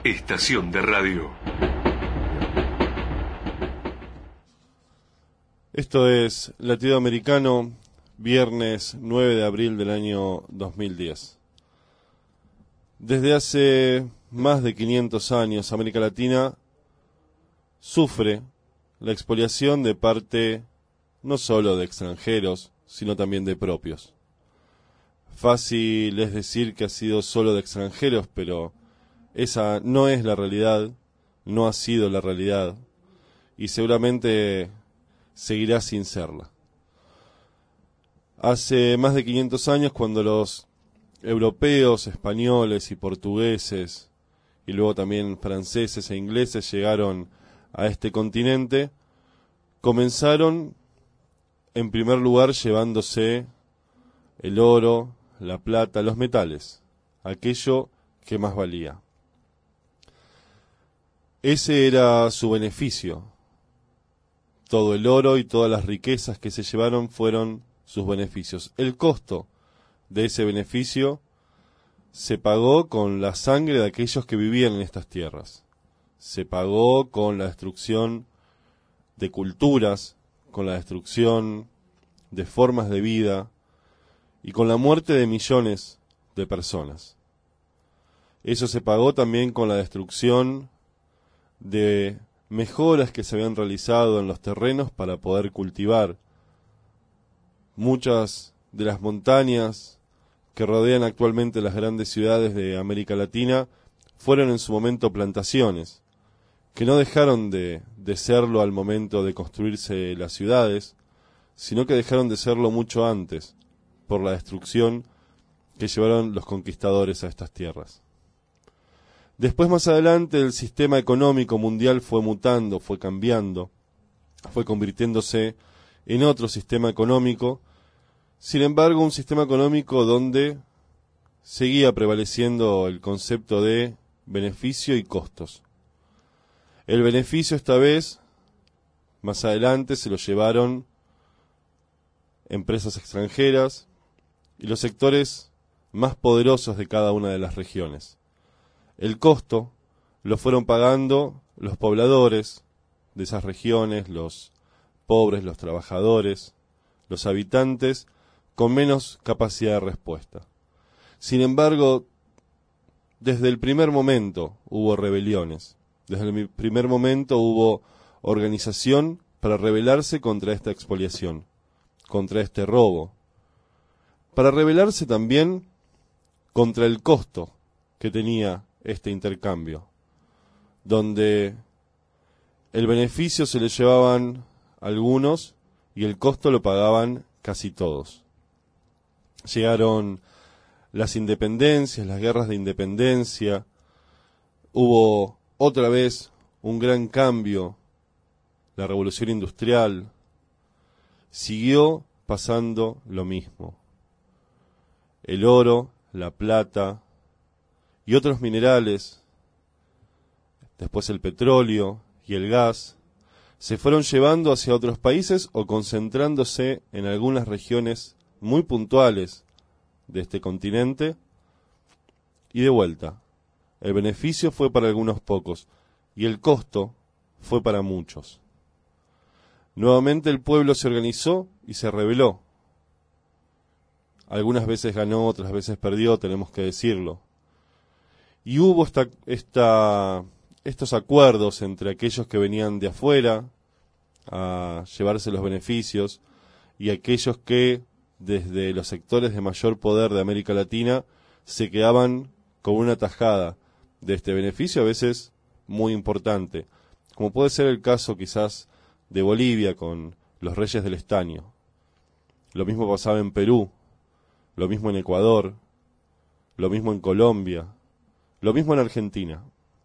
Estación de radio. Esto es Latido Americano, viernes 9 de abril del año 2010. Desde hace más de 500 años, América Latina sufre la expoliación de parte no solo de extranjeros, sino también de propios. Fácil es decir que ha sido solo de extranjeros, pero esa no es la realidad, no ha sido la realidad, y seguramente seguirá sin serla. Hace más de 500 años, cuando los europeos, españoles y portugueses, y luego también franceses e ingleses llegaron a este continente, comenzaron en primer lugar llevándose el oro, la plata, los metales, aquello que más valía. Ese era su beneficio. Todo el oro y todas las riquezas que se llevaron fueron sus beneficios. El costo de ese beneficio se pagó con la sangre de aquellos que vivían en estas tierras. Se pagó con la destrucción de culturas, con la destrucción de formas de vida y con la muerte de millones de personas. Eso se pagó también con la destrucción de mejoras que se habían realizado en los terrenos para poder cultivar. Muchas de las montañas que rodean actualmente las grandes ciudades de América Latina fueron en su momento plantaciones, que no dejaron de serlo al momento de construirse las ciudades, sino que dejaron de serlo mucho antes, por la destrucción que llevaron los conquistadores a estas tierras. Después, más adelante, el sistema económico mundial fue mutando, fue cambiando, fue convirtiéndose en otro sistema económico. Sin embargo, un sistema económico donde seguía prevaleciendo el concepto de beneficio y costos. El beneficio esta vez, más adelante, se lo llevaron empresas extranjeras y los sectores más poderosos de cada una de las regiones. El costo lo fueron pagando los pobladores de esas regiones, los pobres, los trabajadores, los habitantes con menos capacidad de respuesta. Sin embargo, desde el primer momento hubo rebeliones, desde el primer momento hubo organización para rebelarse contra esta expoliación, contra este robo, para rebelarse también contra el costo que tenía este intercambio, donde el beneficio se le llevaban algunos y el costo lo pagaban casi todos. Llegaron las independencias, las guerras de independencia, hubo otra vez un gran cambio, la revolución industrial, siguió pasando lo mismo. El oro, la plata y otros minerales, después el petróleo y el gas, se fueron llevando hacia otros países o concentrándose en algunas regiones muy puntuales de este continente, y de vuelta. El beneficio fue para algunos pocos y el costo fue para muchos. Nuevamente el pueblo se organizó y se rebeló. Algunas veces ganó, otras veces perdió, tenemos que decirlo. Y hubo estos acuerdos entre aquellos que venían de afuera a llevarse los beneficios y aquellos que desde los sectores de mayor poder de América Latina se quedaban con una tajada de este beneficio, a veces muy importante, como puede ser el caso quizás de Bolivia con los reyes del estaño. Lo mismo pasaba en Perú, lo mismo en Ecuador, lo mismo en Colombia, lo mismo en Argentina.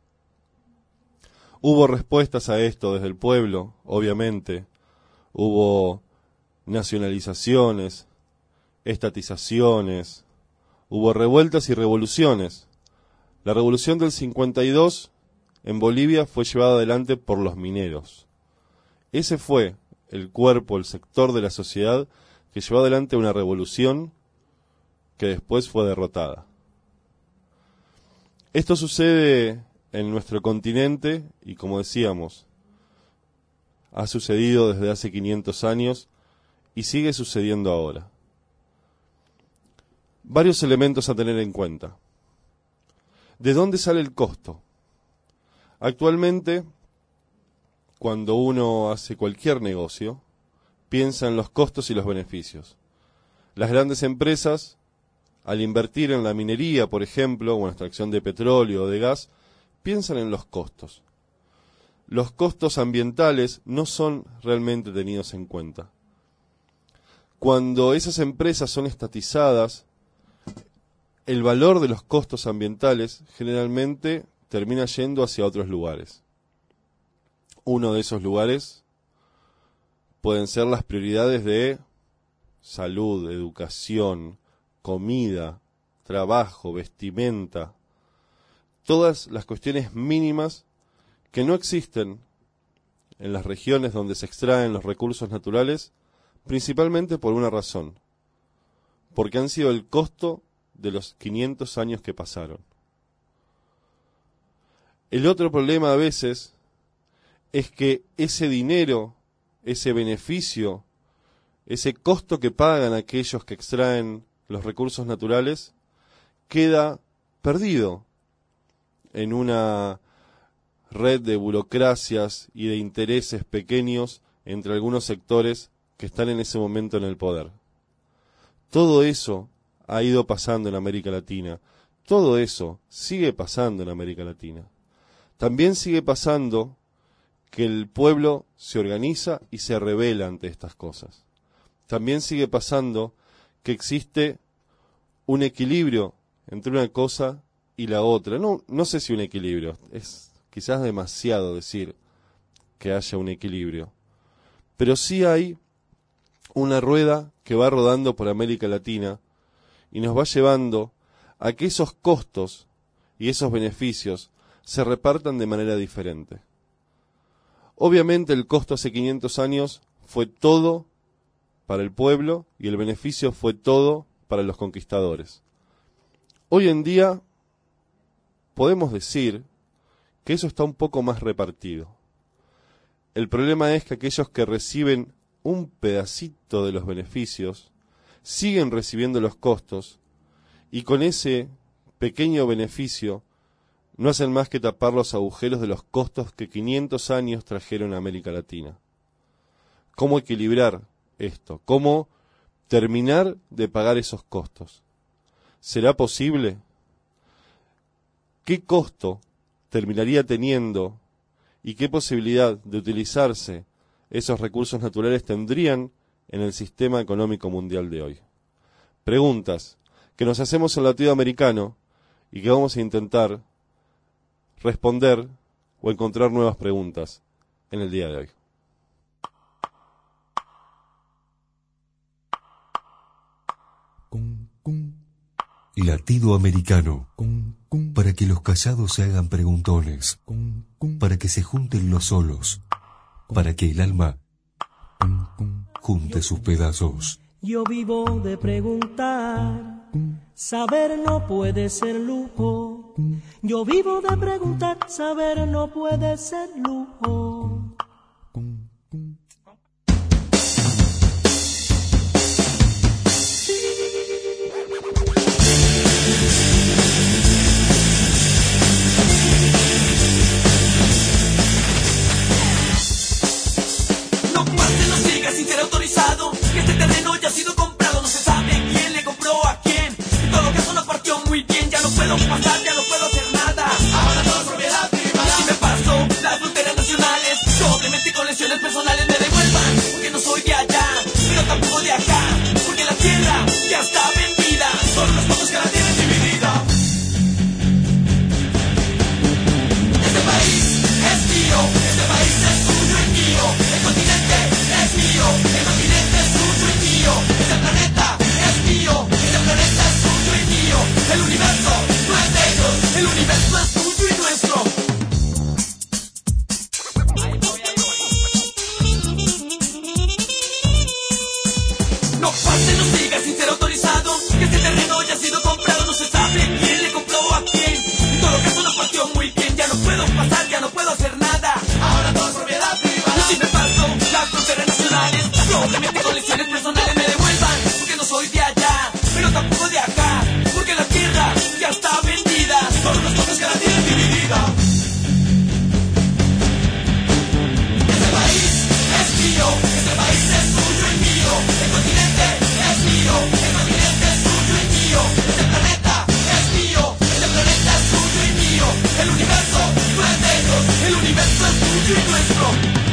Hubo respuestas a esto desde el pueblo, obviamente. Hubo nacionalizaciones, estatizaciones, hubo revueltas y revoluciones. La revolución del 52 en Bolivia fue llevada adelante por los mineros. Ese fue el cuerpo, el sector de la sociedad que llevó adelante una revolución que después fue derrotada. Esto sucede en nuestro continente y, como decíamos, ha sucedido desde hace 500 años y sigue sucediendo ahora. Varios elementos a tener en cuenta. ¿De dónde sale el costo? Actualmente, cuando uno hace cualquier negocio, piensa en los costos y los beneficios. Las grandes empresas, al invertir en la minería, por ejemplo, o en la extracción de petróleo o de gas, piensan en los costos. Los costos ambientales no son realmente tenidos en cuenta. Cuando esas empresas son estatizadas, el valor de los costos ambientales generalmente termina yendo hacia otros lugares. Uno de esos lugares pueden ser las prioridades de salud, educación, comida, trabajo, vestimenta, todas las cuestiones mínimas que no existen en las regiones donde se extraen los recursos naturales, principalmente por una razón, porque han sido el costo de los 500 años que pasaron. El otro problema a veces es que ese dinero, ese beneficio, ese costo que pagan aquellos que extraen los recursos naturales, queda perdido en una red de burocracias y de intereses pequeños entre algunos sectores que están en ese momento en el poder. Todo eso ha ido pasando en América Latina. Todo eso sigue pasando en América Latina. También sigue pasando que el pueblo se organiza y se rebela ante estas cosas. También sigue pasando que existe un equilibrio entre una cosa y la otra. No sé si un equilibrio, es quizás demasiado decir que haya un equilibrio. Pero sí hay una rueda que va rodando por América Latina y nos va llevando a que esos costos y esos beneficios se repartan de manera diferente. Obviamente el costo hace 500 años fue todo para el pueblo y el beneficio fue todo para los conquistadores. Hoy en día podemos decir que eso está un poco más repartido. El problema es que aquellos que reciben un pedacito de los beneficios siguen recibiendo los costos y con ese pequeño beneficio no hacen más que tapar los agujeros de los costos que 500 años trajeron a América Latina. ¿Cómo equilibrar esto? ¿Cómo terminar de pagar esos costos? ¿Será posible? ¿Qué costo terminaría teniendo y qué posibilidad de utilizarse esos recursos naturales tendrían en el sistema económico mundial de hoy? Preguntas que nos hacemos en latinoamericano y que vamos a intentar responder o encontrar nuevas preguntas en el día de hoy. Latido americano, para que los callados se hagan preguntones, para que se junten los solos, para que el alma junte sus pedazos. Yo vivo de preguntar, saber no puede ser lujo. Yo vivo de preguntar, saber no puede ser lujo. No pase, no siga sin ser autorizado, que este terreno ya ha sido comprado, no se sabe quién le compró a quién. En todo caso no partió muy bien, ya no puedo pasar, ya no puedo hacer nada. Ahora todo es propiedad privada. Y me paso las fronteras nacionales, vida. Este país es mío, este país es tuyo y mío. El continente es mío, el continente es tuyo y mío. Este planeta es mío, este planeta es tuyo y mío. El universo no es de ellos, el universo es tuyo y nuestro.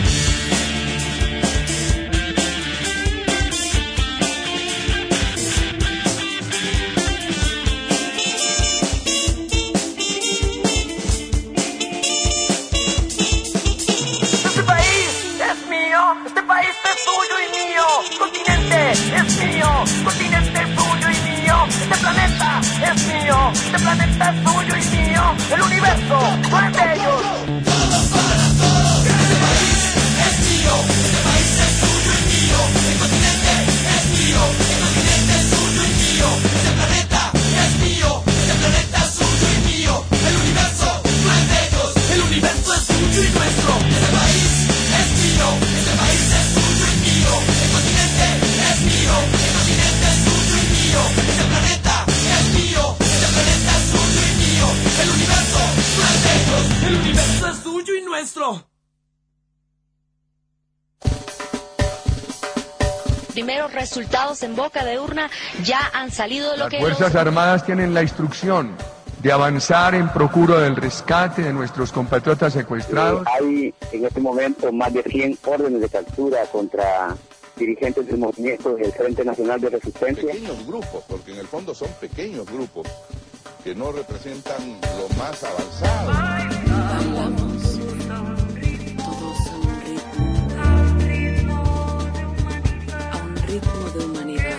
Este país es tuyo y mío, continente es mío, continente es tuyo y mío, este planeta es mío, este planeta es tuyo y mío, el universo no es de ellos. Todos para todos, este país es mío, este país es tuyo y mío, el continente es mío, el continente es tuyo y mío, este planeta es mío, este planeta es tuyo y mío, el universo no es de ellos, el universo es tuyo y nuestro. Este país es mío, este país es tuyo y mío, el continente es mío, el continente es tuyo y mío, este planeta es mío, este planeta es tuyo y mío, el universo no es de ellos, el universo es tuyo y nuestro. Primeros resultados en boca de urna ya han salido de lo que... Las Fuerzas Armadas tienen la instrucción de avanzar en procura del rescate de nuestros compatriotas secuestrados. Hay en este momento más de 100 órdenes de captura contra dirigentes del movimiento del Frente Nacional de Resistencia. Pequeños grupos, porque en el fondo son pequeños grupos que no representan lo más avanzado. Bailamos todos a un ritmo de humanidad,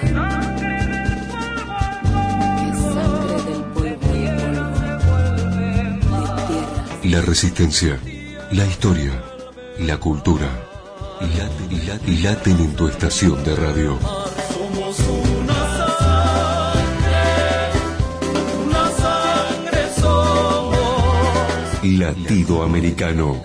que sangre del polvo y polvo, de tierra. La resistencia, la historia, la cultura, laten en tu estación de radio. Somos una sangre somos. Latido Americano.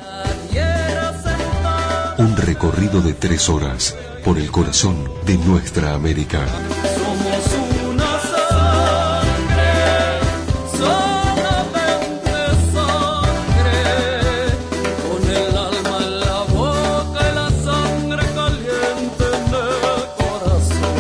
Un recorrido de 3 horas por el corazón de nuestra América. Somos una sangre, solamente sangre, con el alma en la boca y la sangre caliente en el corazón.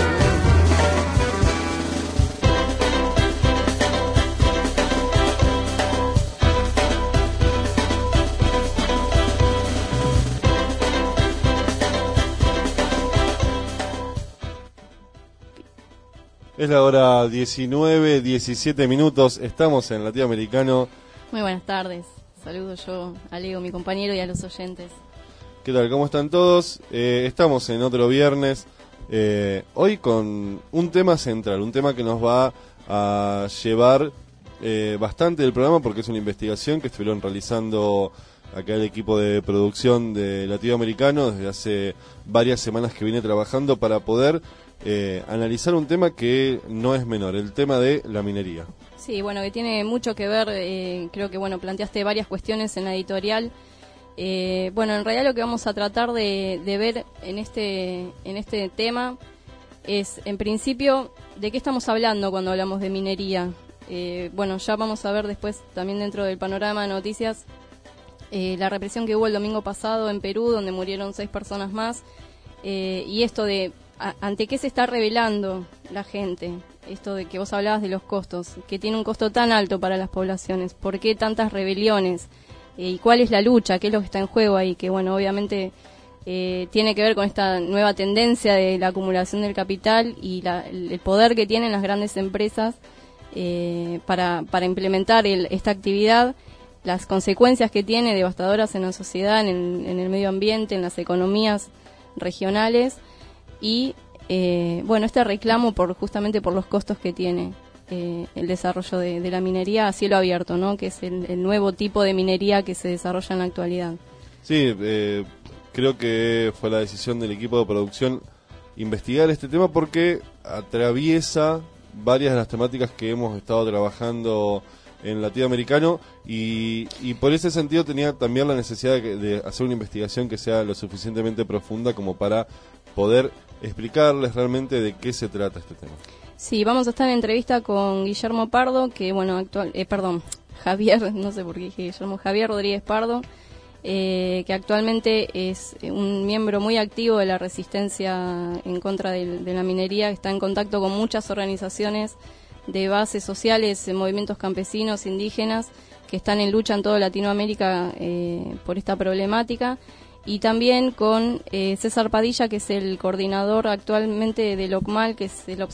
Es la hora 19:17 minutos. Estamos en Latido Americano. Muy buenas tardes. Saludo yo a Leo, mi compañero, y a los oyentes. ¿Qué tal? ¿Cómo están todos? Estamos en otro viernes. Hoy con un tema central, un tema que nos va a llevar bastante del programa porque es una investigación que estuvieron realizando acá el equipo de producción de Latido Americano desde hace varias semanas que viene trabajando para poder analizar un tema que no es menor, el tema de la minería. Sí, bueno, que tiene mucho que ver, creo que bueno, planteaste varias cuestiones en la editorial. Bueno, en realidad lo que vamos a tratar de ver en este tema es, en principio, de qué estamos hablando cuando hablamos de minería. Bueno, ya vamos a ver después, también dentro del panorama de noticias, la represión que hubo el domingo pasado en Perú, donde murieron 6 personas más, y esto de ante qué se está rebelando la gente, esto de que vos hablabas de los costos, que tiene un costo tan alto para las poblaciones, ¿por qué tantas rebeliones? ¿Y cuál es la lucha? ¿Qué es lo que está en juego ahí? Que bueno, obviamente tiene que ver con esta nueva tendencia de la acumulación del capital y el poder que tienen las grandes empresas para implementar esta actividad, las consecuencias que tiene devastadoras en la sociedad, en el medio ambiente, en las economías regionales y bueno, este reclamo justamente por los costos que tiene el desarrollo de la minería a cielo abierto, ¿no? Que es el nuevo tipo de minería que se desarrolla en la actualidad. Sí, creo que fue la decisión del equipo de producción investigar este tema porque atraviesa varias de las temáticas que hemos estado trabajando en Latido Americano y por ese sentido tenía también la necesidad de hacer una investigación que sea lo suficientemente profunda como para poder explicarles realmente de qué se trata este tema. Sí, vamos a estar en entrevista con Guillermo Pardo, que bueno, Javier, no sé por qué dije Guillermo, Javier Rodríguez Pardo, que actualmente es un miembro muy activo de la resistencia en contra de la minería, está en contacto con muchas organizaciones de bases sociales, movimientos campesinos, indígenas, que están en lucha en toda Latinoamérica por esta problemática, y también con César Padilla, que es el coordinador actualmente del OCMAL, que es el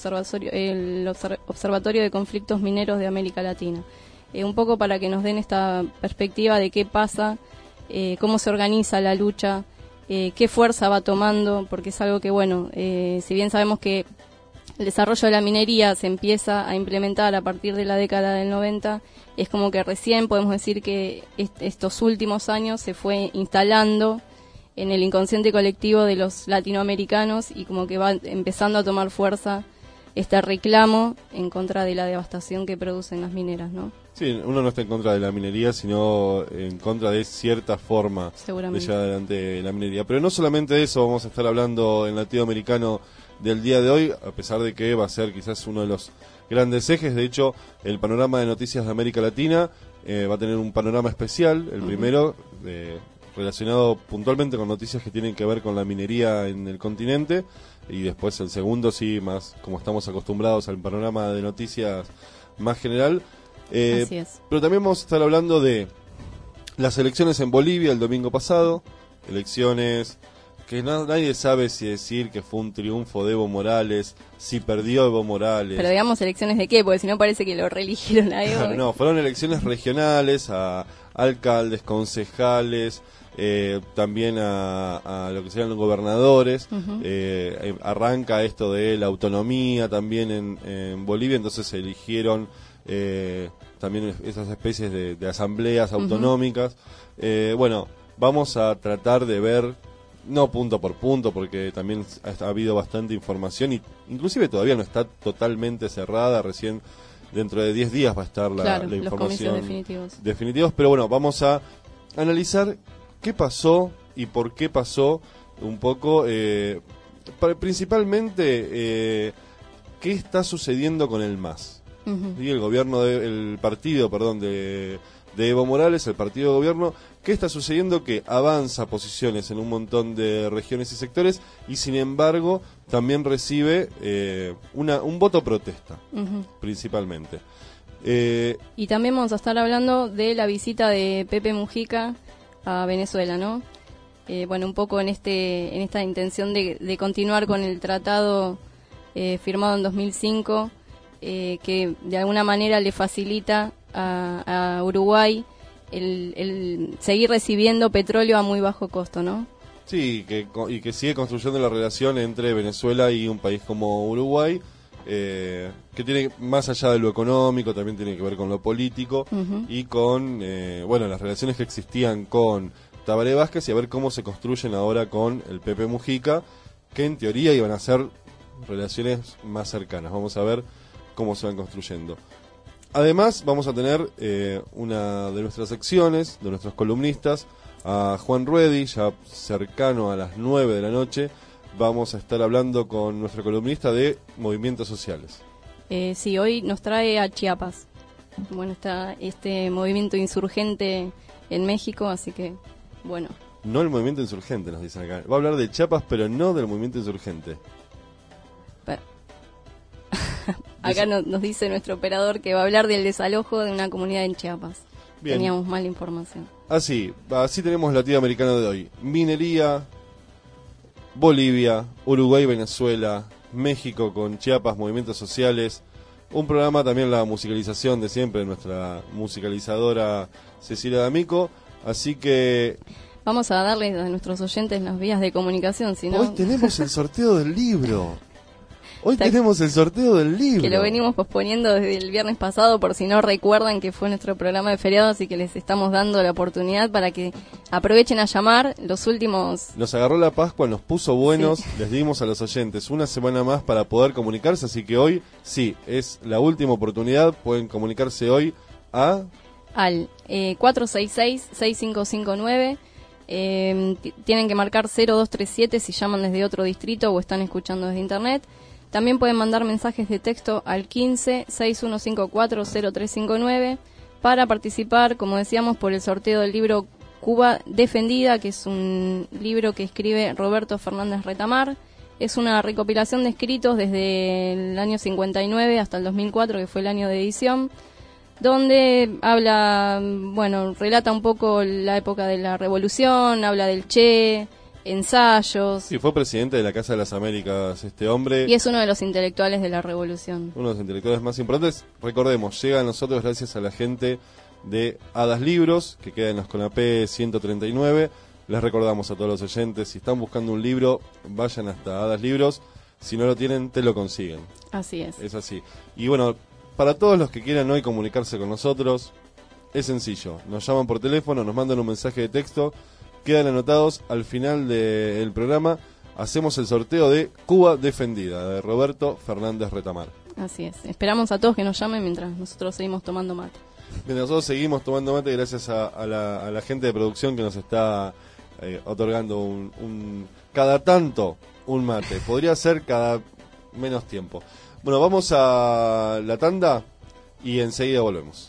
Observatorio de Conflictos Mineros de América Latina. Un poco para que nos den esta perspectiva de qué pasa, cómo se organiza la lucha, qué fuerza va tomando, porque es algo que, bueno, si bien sabemos que el desarrollo de la minería se empieza a implementar a partir de la década del 90, es como que recién podemos decir que estos últimos años se fue instalando en el inconsciente colectivo de los latinoamericanos y como que va empezando a tomar fuerza este reclamo en contra de la devastación que producen las mineras, ¿no? Sí, uno no está en contra de la minería, sino en contra de cierta forma de llevar adelante la minería. Pero no solamente de eso vamos a estar hablando en Latinoamericano del día de hoy, a pesar de que va a ser quizás uno de los grandes ejes. De hecho, el panorama de noticias de América Latina va a tener un panorama especial, el primero relacionado puntualmente con noticias que tienen que ver con la minería en el continente, y después el segundo, sí, más como estamos acostumbrados al panorama de noticias más general. Así es. Pero también vamos a estar hablando de las elecciones en Bolivia el domingo pasado, elecciones que nadie sabe si decir que fue un triunfo de Evo Morales, si perdió Evo Morales. Pero digamos, ¿elecciones de qué? Porque si no parece que lo reeligieron a Evo. No, fueron elecciones regionales a alcaldes, concejales, también a lo que serían los gobernadores. Arranca esto de la autonomía también en Bolivia, entonces se eligieron también esas especies de asambleas autonómicas. Bueno, vamos a tratar de ver, no punto por punto, porque también ha habido bastante información y inclusive todavía no está totalmente cerrada, recién dentro de 10 días va a estar la información definitivos, pero bueno, vamos a analizar qué pasó y por qué pasó un poco, principalmente qué está sucediendo con el MAS. Y el partido de Evo Morales, el partido de gobierno, ¿qué está sucediendo? Que avanza posiciones en un montón de regiones y sectores y sin embargo también recibe un voto protesta, principalmente. Y también vamos a estar hablando de la visita de Pepe Mujica a Venezuela, ¿no? Bueno, un poco en esta intención de continuar con el tratado firmado en 2005, que de alguna manera le facilita a Uruguay el seguir recibiendo petróleo a muy bajo costo, ¿no? Sí, y que sigue construyendo la relación entre Venezuela y un país como Uruguay, que tiene, más allá de lo económico, también tiene que ver con lo político y con las relaciones que existían con Tabaré Vázquez, y a ver cómo se construyen ahora con el Pepe Mujica, que en teoría iban a ser relaciones más cercanas. Vamos a ver cómo se van construyendo. Además, vamos a tener una de nuestras secciones, de nuestros columnistas, a Juan Ruedi, ya cercano a las 9 de la noche. Vamos a estar hablando con nuestro columnista de movimientos sociales. Sí, hoy nos trae a Chiapas. Bueno, está este movimiento insurgente en México, así que, bueno. No el movimiento insurgente, nos dicen acá. Va a hablar de Chiapas, pero no del movimiento insurgente. Acá nos dice nuestro operador que va a hablar del desalojo de una comunidad en Chiapas. Bien. Teníamos mala información. Así tenemos Latinoamericano de hoy. Minería, Bolivia, Uruguay, Venezuela, México con Chiapas, movimientos sociales. Un programa también, la musicalización de siempre, de nuestra musicalizadora Cecilia D'Amico. Así que vamos a darles a nuestros oyentes las vías de comunicación, si no... Hoy tenemos el sorteo del libro. Tenemos el sorteo del libro. Que lo venimos posponiendo desde el viernes pasado, por si no recuerdan que fue nuestro programa de feriado, así que les estamos dando la oportunidad para que aprovechen a llamar los últimos... Nos agarró la Pascua, nos puso buenos, sí. Les dimos a los oyentes una semana más para poder comunicarse, así que hoy, sí, es la última oportunidad, pueden comunicarse hoy al 466-6559, tienen que marcar 0237 si llaman desde otro distrito o están escuchando desde internet. También pueden mandar mensajes de texto al 15-6154-0359 para participar, como decíamos, por el sorteo del libro Cuba Defendida, que es un libro que escribe Roberto Fernández Retamar. Es una recopilación de escritos desde el año 59 hasta el 2004, que fue el año de edición, donde habla, relata un poco la época de la Revolución, habla del Che, ensayos. Sí, fue presidente de la Casa de las Américas este hombre. Y es uno de los intelectuales de la Revolución. Uno de los intelectuales más importantes. Recordemos, llega a nosotros gracias a la gente de Hadas Libros, que queda en los Conapé 139. Les recordamos a todos los oyentes, si están buscando un libro, vayan hasta Hadas Libros. Si no lo tienen, te lo consiguen. Así es. Es así. Y bueno, para todos los que quieran hoy comunicarse con nosotros, es sencillo. Nos llaman por teléfono, nos mandan un mensaje de texto, quedan anotados al final del programa. Hacemos el sorteo de Cuba Defendida, de Roberto Fernández Retamar. Así es. Esperamos a todos que nos llamen mientras nosotros seguimos tomando mate. Mientras nosotros seguimos tomando mate, gracias a la gente de producción que nos está otorgando cada tanto un mate. Podría ser cada menos tiempo. Bueno, vamos a la tanda y enseguida volvemos.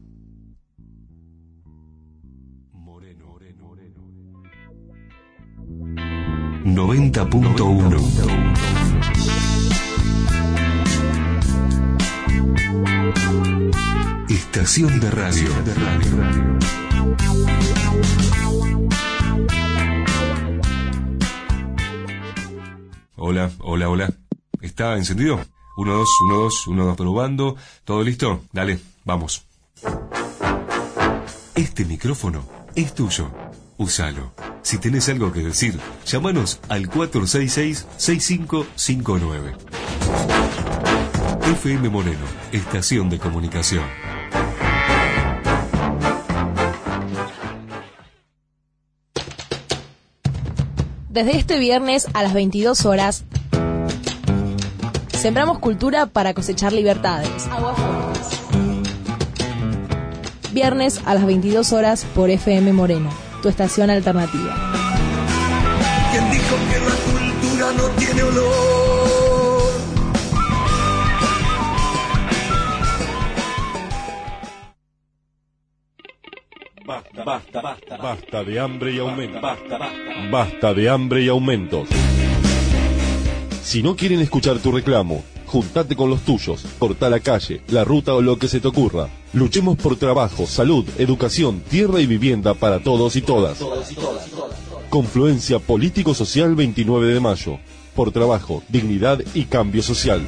90.1 Estación de radio. Hola. ¿Está encendido? 1, 2, 1, 2, 1, 2, probando. ¿Todo listo? Dale, vamos. Este micrófono es tuyo. Úsalo. Si tenés algo que decir, llámanos al 466-6559. FM Moreno, estación de comunicación. Desde este viernes a las 22 horas, sembramos cultura para cosechar libertades. Aguafuertes. Viernes a las 22 horas por FM Moreno, tu estación alternativa. ¿Quién dijo que la cultura no tiene olor? Basta de hambre y aumento. Basta de hambre y aumentos. Si no quieren escuchar tu reclamo, juntate con los tuyos, cortá la calle, la ruta o lo que se te ocurra. Luchemos por trabajo, salud, educación, tierra y vivienda para todos y todas. Confluencia Político-Social 29 de mayo. Por trabajo, dignidad y cambio social.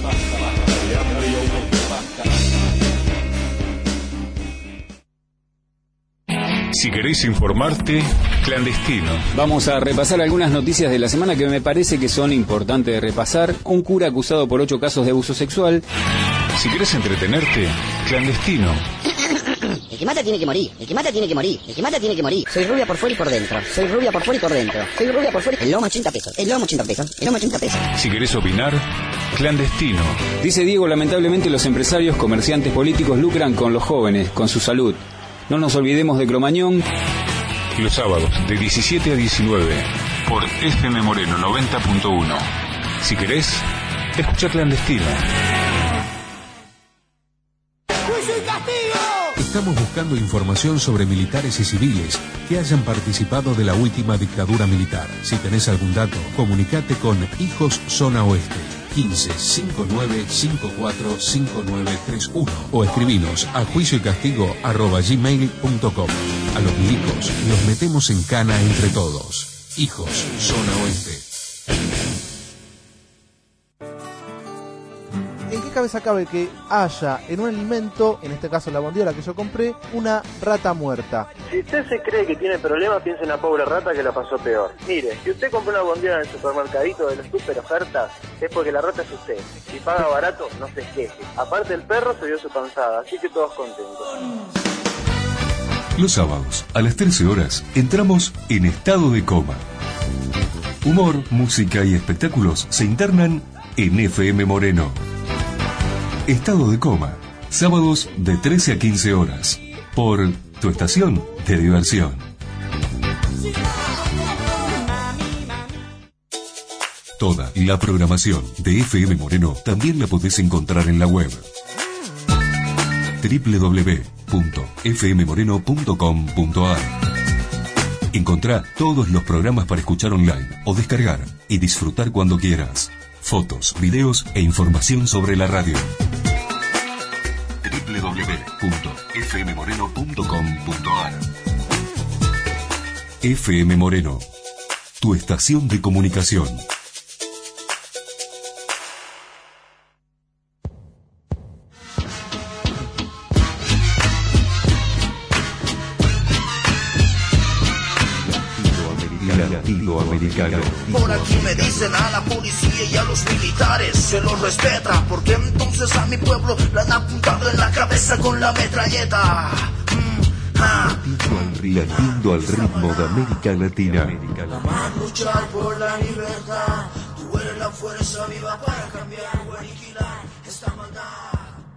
Si querés informarte, clandestino. Vamos a repasar algunas noticias de la semana que me parece que son importantes de repasar. Un cura acusado por 8 casos de abuso sexual. Si querés entretenerte, clandestino. El que mata tiene que morir, el que mata tiene que morir, el que mata tiene que morir. Soy rubia por fuera y por dentro, soy rubia por fuera y por dentro, soy rubia por fuera. El lomo 80 pesos, el lomo 80 pesos, el lomo 80 pesos. Si querés opinar, clandestino. Dice Diego, lamentablemente los empresarios, comerciantes, políticos lucran con los jóvenes, con su salud. No nos olvidemos de Cromañón. Los sábados de 17 a 19 por FM Moreno 90.1. Si querés, escucha clandestino. Estamos buscando información sobre militares y civiles que hayan participado de la última dictadura militar. Si tenés algún dato, comunicate con Hijos Zona Oeste 15-5954-5931 o escribinos a juicioycastigo@gmail.com. A los milicos los metemos en cana entre todos. Hijos Zona Oeste. ¿En qué cabeza cabe que haya en un alimento, en este caso la bondiola que yo compré, una rata muerta? Si usted se cree que tiene problemas, piense en la pobre rata que la pasó peor. Mire, si usted compró una bondiola en el supermercadito de las super ofertas, es porque la rata es usted. Si paga barato, no se queje. Aparte el perro se dio su panzada, así que todos contentos. Los sábados, a las 13 horas, entramos en estado de coma. Humor, música y espectáculos se internan en FM Moreno. Estado de coma, sábados de 13 a 15 horas, por tu estación de diversión. Toda la programación de FM Moreno también la podés encontrar en la web www.fmmoreno.com.ar. Encontrá todos los programas para escuchar online o descargar y disfrutar cuando quieras. Fotos, videos e información sobre la radio. www.fmmoreno.com.ar. FM Moreno, tu estación de comunicación. Latinoamericano. Por aquí me dicen a la policía y a los militares se los respeta, porque entonces a mi pueblo le han apuntado en la cabeza con la metralleta. Latiendo al ritmo de América Latina. Vamos a luchar por la libertad. Tú eres la fuerza viva para cambiar o aniquilar esta maldad.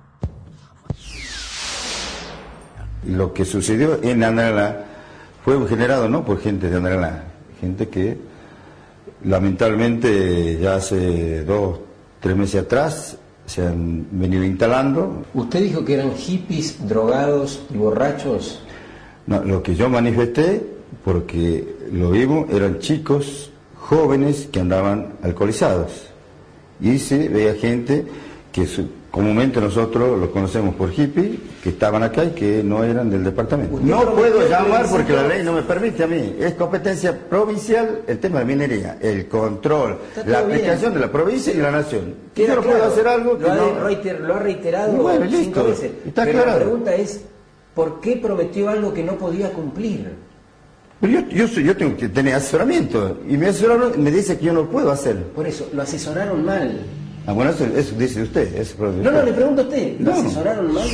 Lo que sucedió en Andalgalá fue generado no por gente de Andalgalá, gente que lamentablemente ya hace 2-3 meses atrás se han venido instalando. ¿Usted dijo que eran hippies, drogados y borrachos? No, lo que yo manifesté, porque lo vimos, eran chicos jóvenes que andaban alcoholizados. Y se veía gente que comúnmente nosotros los conocemos por hippies, que estaban acá y que no eran del departamento. No puedo llamar porque la ley no me permite a mí. Es competencia provincial el tema de minería, el control, la aplicación de la provincia y la nación. Yo no puedo hacer algo que lo ha reiterado bueno, 5 listo, veces. está Pero aclarado. la pregunta es, ¿por qué prometió algo que no podía cumplir? Pero yo tengo que tener asesoramiento y mi asesorador me dice que yo no lo puedo hacer. Por eso, lo asesoraron mal. Ah, bueno, eso dice usted. No, le pregunto a usted, ¿lo asesoraron mal?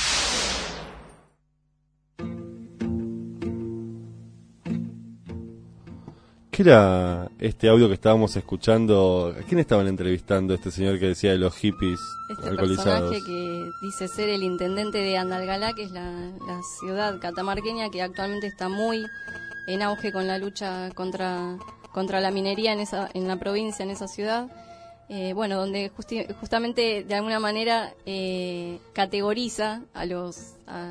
¿Qué era este audio que estábamos escuchando? ¿A quién estaban entrevistando este señor que decía de los hippies alcoholizados? Personaje que dice ser el intendente de Andalgalá, que es la ciudad catamarqueña que actualmente está muy en auge con la lucha contra la minería en la provincia, en esa ciudad. Bueno, donde justamente de alguna manera categoriza a los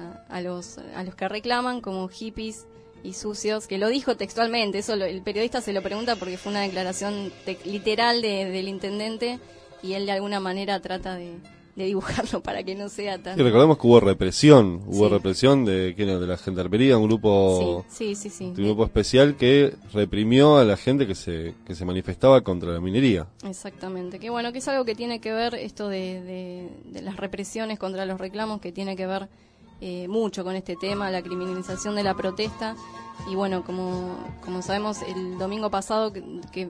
que reclaman como hippies y sucios, que lo dijo textualmente, eso el periodista se lo pregunta porque fue una declaración literal del intendente y él de alguna manera trata de dibujarlo para que no sea tan... Y recordemos que hubo represión de la gendarmería, un grupo un grupo especial que reprimió a la gente que se manifestaba contra la minería. Exactamente, que bueno, que es algo que tiene que ver esto de las represiones contra los reclamos, que tiene que ver mucho con este tema, la criminalización de la protesta. Y bueno, como sabemos, el domingo pasado que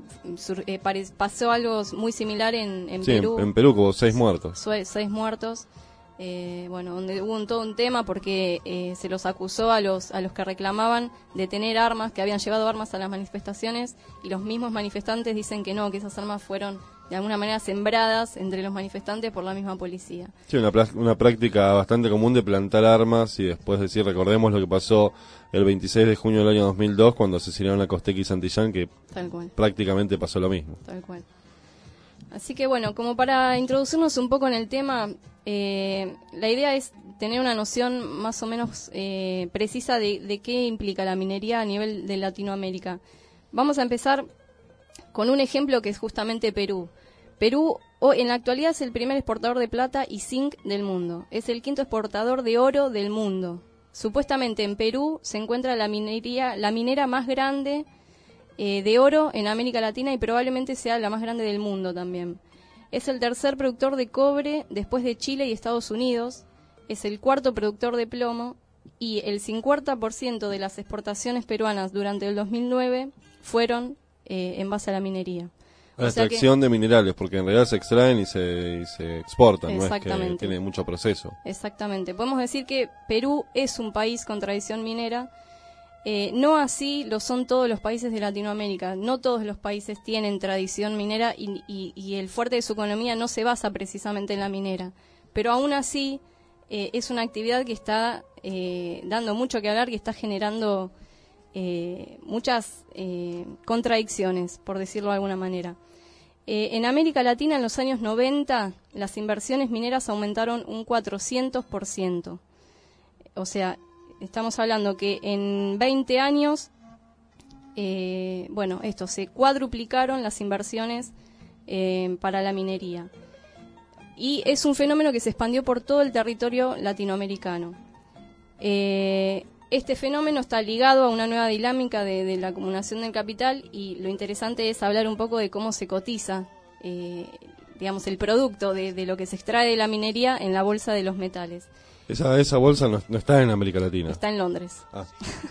pasó algo muy similar en Perú. En Perú hubo 6 muertos. 6 muertos. Bueno, donde hubo todo un tema porque se los acusó a los que reclamaban de tener armas, que habían llevado armas a las manifestaciones, y los mismos manifestantes dicen que no, que esas armas fueron de alguna manera sembradas entre los manifestantes por la misma policía. Sí, una práctica bastante común de plantar armas y después decir, recordemos lo que pasó el 26 de junio del año 2002 cuando asesinaron a Costec y Santillán, que prácticamente pasó lo mismo. Tal cual. Así que bueno, como para introducirnos un poco en el tema, la idea es tener una noción más o menos precisa de qué implica la minería a nivel de Latinoamérica. Vamos a empezar con un ejemplo que es justamente Perú. Perú en la actualidad es el primer exportador de plata y zinc del mundo. Es el 5º exportador de oro del mundo. Supuestamente en Perú se encuentra la minera más grande de oro en América Latina y probablemente sea la más grande del mundo también. Es el 3er productor de cobre después de Chile y Estados Unidos. Es el 4º productor de plomo y el 50% de las exportaciones peruanas durante el 2009 fueron en base a la minería. La extracción de minerales, porque en realidad se extraen y se exportan, no es que tiene mucho proceso. Exactamente. Podemos decir que Perú es un país con tradición minera. No así lo son todos los países de Latinoamérica. No todos los países tienen tradición minera y el fuerte de su economía no se basa precisamente en la minera. Pero aún así es una actividad que está dando mucho que hablar, que está generando muchas contradicciones, por decirlo de alguna manera. En América Latina, en los años 90, las inversiones mineras aumentaron un 400%. O sea, estamos hablando que en 20 años, se cuadruplicaron las inversiones para la minería. Y es un fenómeno que se expandió por todo el territorio latinoamericano. Este fenómeno está ligado a una nueva dinámica de la acumulación del capital, y lo interesante es hablar un poco de cómo se cotiza, el producto de lo que se extrae de la minería en la bolsa de los metales. Esa bolsa no está en América Latina. Está en Londres. Ah.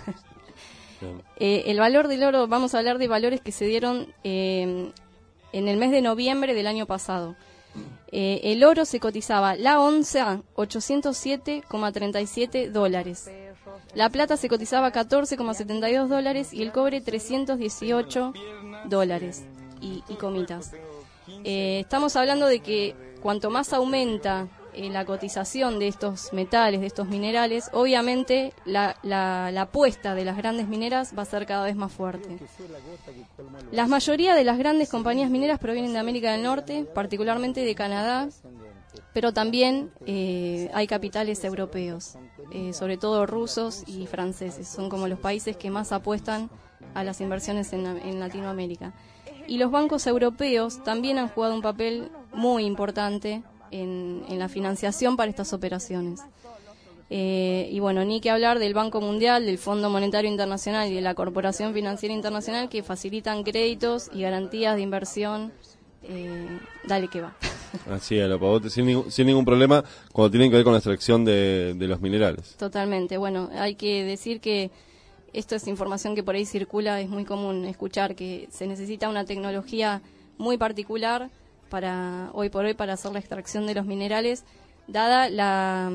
El valor del oro, vamos a hablar de valores que se dieron en el mes de noviembre del año pasado. El oro se cotizaba la onza $807,37. La plata se cotizaba $14,72 y el cobre $318 y comitas. Estamos hablando de que cuanto más aumenta la cotización de estos metales, de estos minerales, obviamente la apuesta de las grandes mineras va a ser cada vez más fuerte. La mayoría de las grandes compañías mineras provienen de América del Norte, particularmente de Canadá, pero también hay capitales europeos, sobre todo rusos y franceses. Son como los países que más apuestan a las inversiones en Latinoamérica. Y los bancos europeos también han jugado un papel muy importante en la financiación para estas operaciones. Y bueno, ni que hablar del Banco Mundial, del Fondo Monetario Internacional y de la Corporación Financiera Internacional, que facilitan créditos y garantías de inversión. Dale que va. Así es, sin ningún problema cuando tienen que ver con la extracción de los minerales. Totalmente. Bueno, hay que decir que esto es información que por ahí circula, es muy común escuchar que se necesita una tecnología muy particular hoy por hoy para hacer la extracción de los minerales, dada la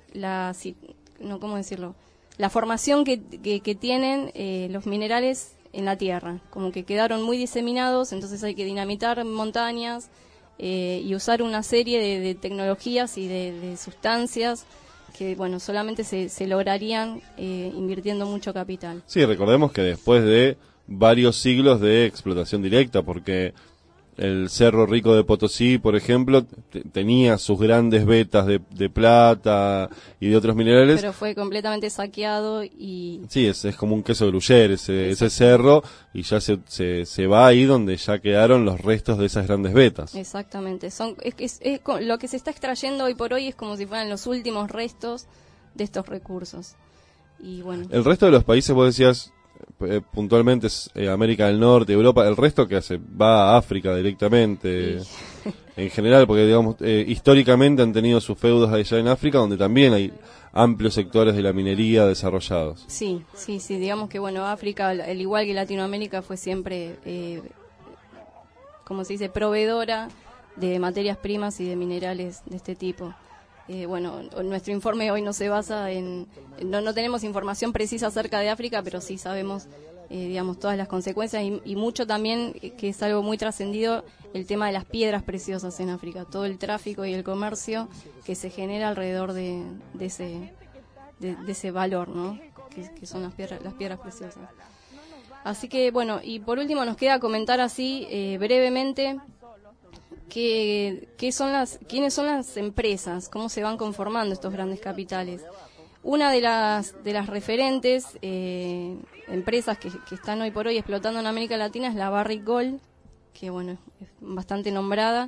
formación que tienen los minerales en la tierra, como que quedaron muy diseminados, entonces hay que dinamitar montañas y usar una serie de tecnologías y de sustancias que solamente se lograrían invirtiendo mucho capital. Sí, recordemos que después de varios siglos de explotación directa, porque el Cerro Rico de Potosí, por ejemplo, tenía sus grandes vetas de plata y de otros minerales. Pero fue completamente saqueado y... Sí, es como un queso gruyere ese cerro, y ya se va ahí donde ya quedaron los restos de esas grandes vetas. Exactamente. Lo que se está extrayendo hoy por hoy es como si fueran los últimos restos de estos recursos. Y bueno. El resto de los países, vos decías... puntualmente es América del Norte, Europa, el resto que hace va a África directamente en general, porque digamos históricamente han tenido sus feudos allá en África, donde también hay amplios sectores de la minería desarrollados. Sí, digamos que África, al igual que Latinoamérica, fue siempre como se dice, proveedora de materias primas y de minerales de este tipo. Nuestro informe hoy no se basa no tenemos información precisa acerca de África, pero sí sabemos, todas las consecuencias y mucho también, que es algo muy trascendido, el tema de las piedras preciosas en África, todo el tráfico y el comercio que se genera alrededor de ese valor, ¿no? Que son las piedras preciosas. Así que, y por último nos queda comentar así brevemente quiénes son las empresas, cómo se van conformando estos grandes capitales. Una de las referentes empresas que están hoy por hoy explotando en América Latina es la Barrick Gold, que es bastante nombrada.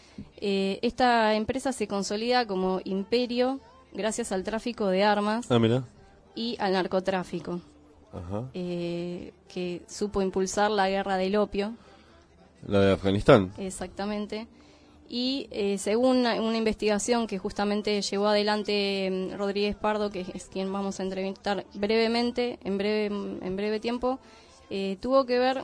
Esta empresa se consolida como imperio gracias al tráfico de armas y al narcotráfico, que supo impulsar la guerra del opio. La de Afganistán. Exactamente. Y según una investigación que justamente llevó adelante Rodríguez Pardo, que es quien vamos a entrevistar brevemente, en breve tiempo, tuvo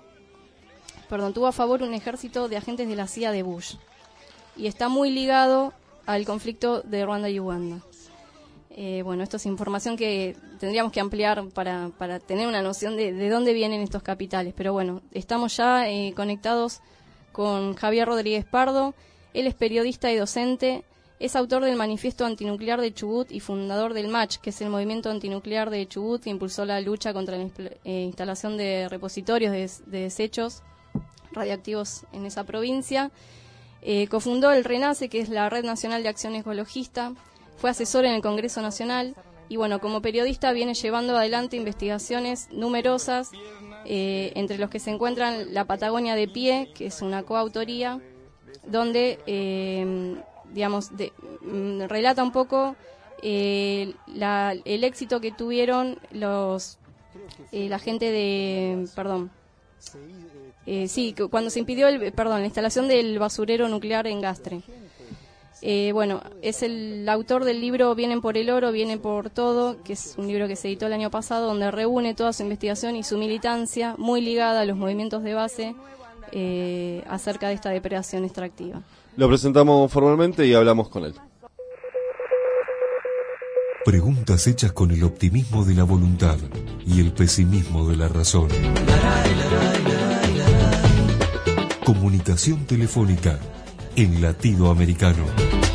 a favor un ejército de agentes de la CIA de Bush. Y está muy ligado al conflicto de Ruanda y Uganda. Esto es información que tendríamos que ampliar para tener una noción de dónde vienen estos capitales. Pero estamos ya conectados con Javier Rodríguez Pardo. Él es periodista y docente, es autor del Manifiesto Antinuclear de Chubut y fundador del MACH, que es el movimiento antinuclear de Chubut, que impulsó la lucha contra la instalación de repositorios de desechos radiactivos en esa provincia. Cofundó el RENACE, que es la Red Nacional de Acción Ecologista. Fue asesor en el Congreso Nacional y, bueno, como periodista viene llevando adelante investigaciones numerosas, entre los que se encuentran La Patagonia de Pie, que es una coautoría, donde, relata un poco el éxito que tuvieron la gente de... cuando se impidió la instalación del basurero nuclear en Gastre. Es el autor del libro Vienen por el oro, vienen por todo, que es un libro que se editó el año pasado, donde reúne toda su investigación y su militancia, muy ligada a los movimientos de base acerca de esta depredación extractiva. Lo presentamos formalmente y hablamos con él. Preguntas hechas con el optimismo de la voluntad y el pesimismo de la razón. Comunicación telefónica en latido americano.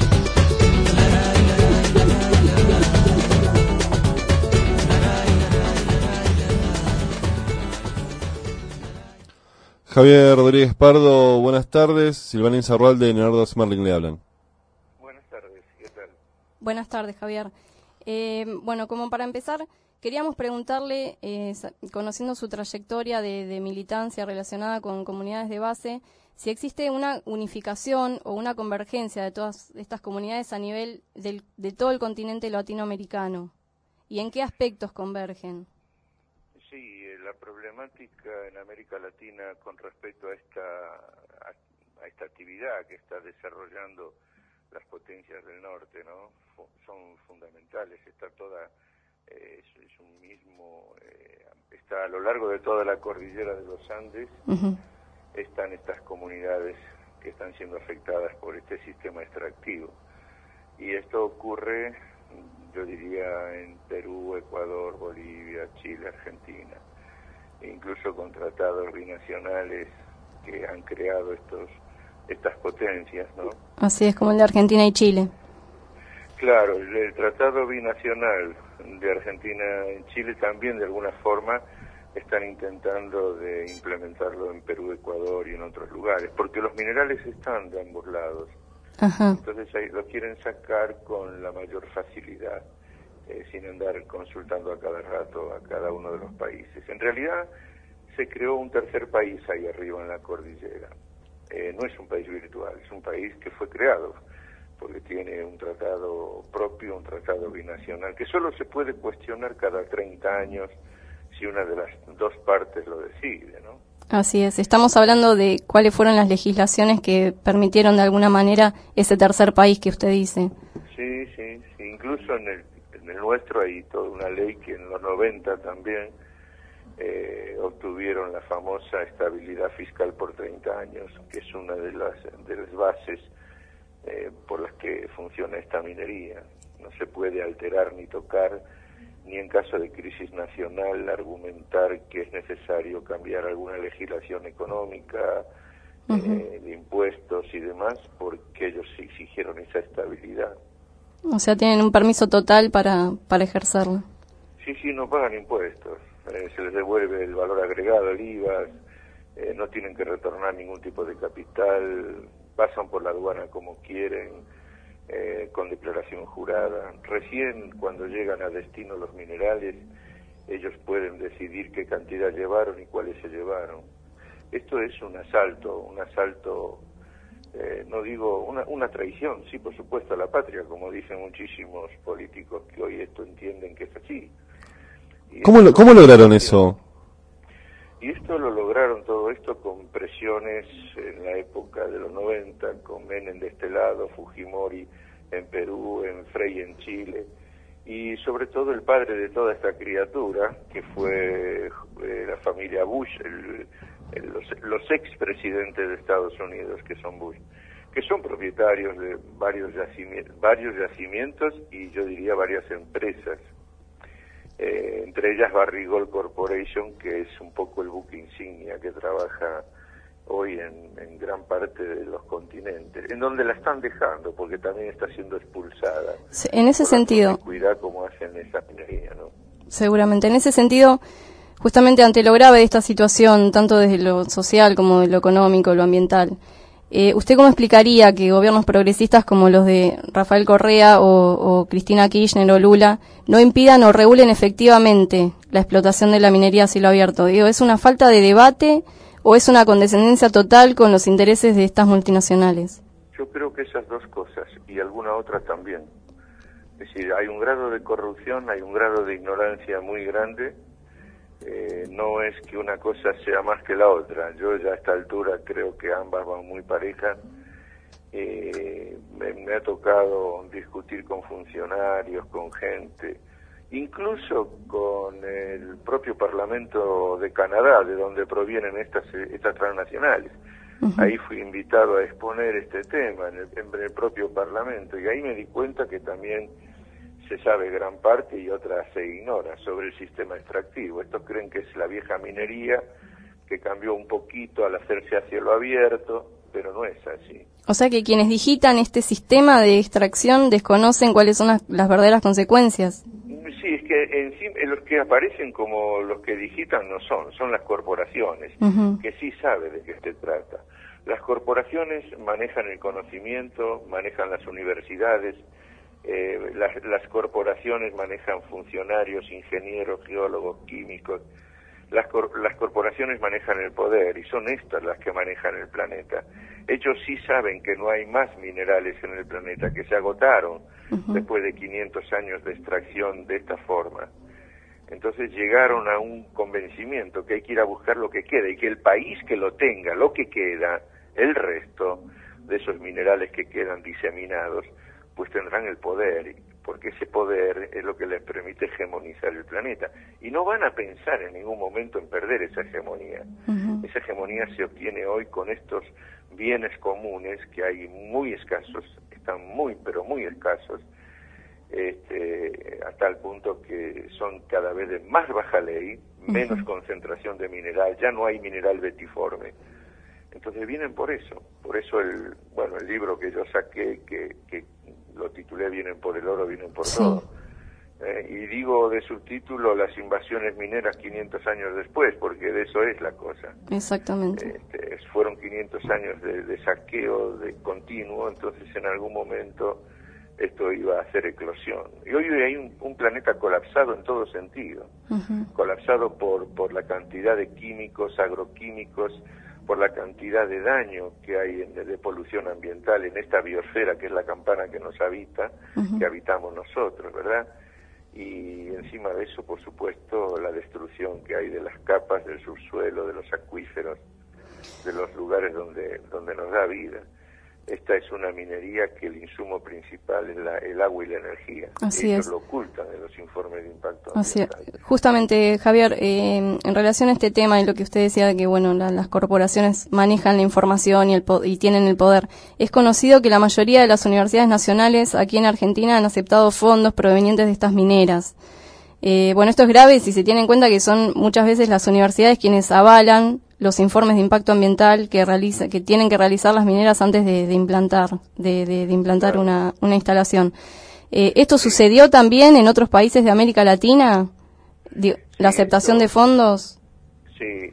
Javier Rodríguez Pardo, buenas tardes. Silvana Insaurralde de Leonardo Smerling le hablan. Buenas tardes, ¿qué tal? Buenas tardes, Javier. Como para empezar, queríamos preguntarle, conociendo su trayectoria de militancia relacionada con comunidades de base, si existe una unificación o una convergencia de todas estas comunidades a nivel de todo el continente latinoamericano, y en qué aspectos convergen. Sí, la problemática en América Latina con respecto a esta actividad que está desarrollando las potencias del norte, ¿no? Son fundamentales. Está toda, es un mismo, está a lo largo de toda la cordillera de los Andes. Uh-huh. Están estas comunidades que están siendo afectadas por este sistema extractivo. Y esto ocurre, yo diría, en Perú, Ecuador, Bolivia, Chile, Argentina. Incluso con tratados binacionales que han creado estas potencias, ¿no? Así es, como el de Argentina y Chile. Claro, el tratado binacional de Argentina y Chile también de alguna forma están intentando de implementarlo en Perú, Ecuador y en otros lugares, porque los minerales están de ambos lados. Ajá. Entonces ahí lo quieren sacar con la mayor facilidad, sin andar consultando a cada rato a cada uno de los países. En realidad se creó un tercer país ahí arriba en la cordillera. No es un país virtual, es un país que fue creado, porque tiene un tratado propio, un tratado binacional, que solo se puede cuestionar cada 30 años si una de las dos partes lo decide, ¿no? Así es, estamos hablando de cuáles fueron las legislaciones que permitieron de alguna manera ese tercer país que usted dice. Sí, incluso en el nuestro hay toda una ley que en los 90 también obtuvieron la famosa estabilidad fiscal por 30 años, que es una de las bases por las que funciona esta minería. No se puede alterar ni tocar, ni en caso de crisis nacional argumentar que es necesario cambiar alguna legislación económica, de impuestos y demás, porque ellos exigieron esa estabilidad. O sea, tienen un permiso total para ejercerlo. Sí, no pagan impuestos. Se les devuelve el valor agregado, el IVA, no tienen que retornar ningún tipo de capital, pasan por la aduana como quieren, con declaración jurada. Recién cuando llegan a destino los minerales, ellos pueden decidir qué cantidad llevaron y cuáles se llevaron. Esto es un asalto, no digo una traición, sí, por supuesto, a la patria, como dicen muchísimos políticos que hoy esto entienden que es así. ¿Cómo lograron eso? Y esto lo lograron, todo esto, con presiones en la época de los 90, con Menem de este lado, Fujimori en Perú, en Frei en Chile, y sobre todo el padre de toda esta criatura, que fue la familia Bush, los expresidentes de Estados Unidos, que son Bush, que son propietarios de varios yacimientos y yo diría varias empresas. Entre ellas Barrigold Corporation, que es un poco el buque insignia que trabaja hoy en gran parte de los continentes, en donde la están dejando, porque también está siendo expulsada. Sí, en ese sentido, cuidar cómo hacen esa minería, ¿no? Seguramente, en ese sentido, justamente ante lo grave de esta situación, tanto desde lo social como de lo económico, lo ambiental, ¿usted cómo explicaría que gobiernos progresistas como los de Rafael Correa o Cristina Kirchner o Lula no impidan o regulen efectivamente la explotación de la minería a cielo abierto? Digo, ¿es una falta de debate o es una condescendencia total con los intereses de estas multinacionales? Yo creo que esas dos cosas y alguna otra también. Es decir, hay un grado de corrupción, hay un grado de ignorancia muy grande. No es que una cosa sea más que la otra. Yo ya a esta altura creo que ambas van muy parejas. Me ha tocado discutir con funcionarios, con gente, incluso con el propio Parlamento de Canadá, de donde provienen estas transnacionales. Ahí fui invitado a exponer este tema en el propio Parlamento, y ahí me di cuenta que también se sabe gran parte y otra se ignora sobre el sistema extractivo. Estos creen que es la vieja minería, que cambió un poquito al hacerse a cielo abierto, pero no es así. O sea que quienes digitan este sistema de extracción desconocen cuáles son las verdaderas consecuencias. Sí, es que encima los que aparecen como los que digitan no son las corporaciones, que sí sabe de qué se trata. Las corporaciones manejan el conocimiento, manejan las universidades, las corporaciones manejan funcionarios, ingenieros, geólogos, químicos. Las corporaciones manejan el poder y son estas las que manejan el planeta. Ellos sí saben que no hay más minerales en el planeta, que se agotaron después de 500 años de extracción de esta forma. Entonces llegaron a un convencimiento que hay que ir a buscar lo que queda y que el país que lo tenga, lo que queda, el resto de esos minerales que quedan diseminados, pues tendrán el poder, porque ese poder es lo que les permite hegemonizar el planeta. Y no van a pensar en ningún momento en perder esa hegemonía. Esa hegemonía se obtiene hoy con estos bienes comunes que hay muy escasos, están muy, pero muy escasos, hasta el punto que son cada vez de más baja ley, menos concentración de mineral, ya no hay mineral betiforme. Entonces vienen por eso el libro que yo saqué, que lo titulé Vienen por el oro, vienen por todo. Y digo de subtítulo las invasiones mineras 500 años después, porque de eso es la cosa. Exactamente. Fueron 500 años de saqueo de continuo, entonces en algún momento esto iba a hacer eclosión. Y hoy hay un planeta colapsado en todo sentido, colapsado por la cantidad de químicos, agroquímicos, por la cantidad de daño que hay de polución ambiental en esta biosfera que es la campana que nos habita, que habitamos nosotros, ¿verdad? Y encima de eso, por supuesto, la destrucción que hay de las capas del subsuelo, de los acuíferos, de los lugares donde nos da vida. Esta es una minería que el insumo principal es el agua y la energía. Así Ellos es. lo ocultan en los informes de impacto Así es. ambiental. Justamente, Javier, en relación a este tema y lo que usted decía de que las corporaciones manejan la información y tienen el poder, es conocido que la mayoría de las universidades nacionales aquí en Argentina han aceptado fondos provenientes de estas mineras. Esto es grave si se tiene en cuenta que son muchas veces las universidades quienes avalan los informes de impacto ambiental que tienen que realizar las mineras antes de implantar una instalación. ¿Esto sucedió también en otros países de América Latina? ¿La aceptación de fondos? Sí,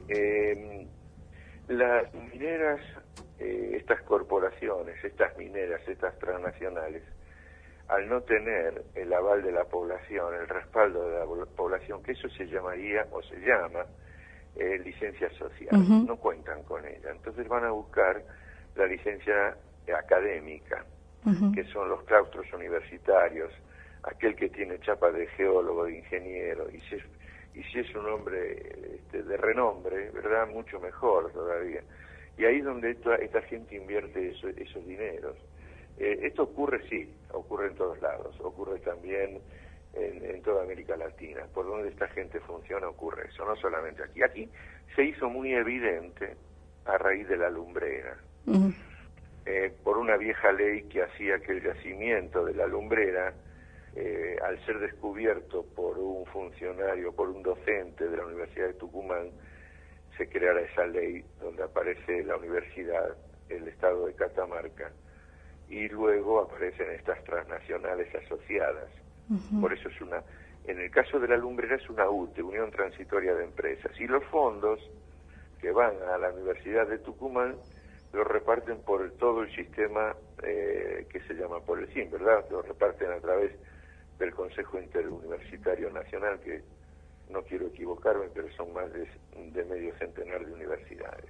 las mineras, estas corporaciones, estas mineras, estas transnacionales, al no tener el aval de la población, el respaldo de la población, que eso se llamaría o se llama licencia social, no cuentan con ella. Entonces van a buscar la licencia académica, que son los claustros universitarios, aquel que tiene chapa de geólogo, de ingeniero, y si es un hombre de renombre, ¿verdad?, mucho mejor todavía. Y ahí es donde esta gente invierte esos dineros. Esto ocurre en todos lados, ocurre también en toda América Latina. Por donde esta gente funciona ocurre eso, no solamente aquí. Aquí se hizo muy evidente a raíz de la lumbrera, por una vieja ley que hacía que el yacimiento de la lumbrera, al ser descubierto por un funcionario, por un docente de la Universidad de Tucumán, se creara esa ley donde aparece la universidad, el estado de Catamarca, y luego aparecen estas transnacionales asociadas. Por eso En el caso de la lumbrera es una UTE, Unión Transitoria de Empresas, y los fondos que van a la Universidad de Tucumán los reparten por todo el sistema que se llama Polecim, ¿verdad? Los reparten a través del Consejo Interuniversitario Nacional, que no quiero equivocarme, pero son más de medio centenar de universidades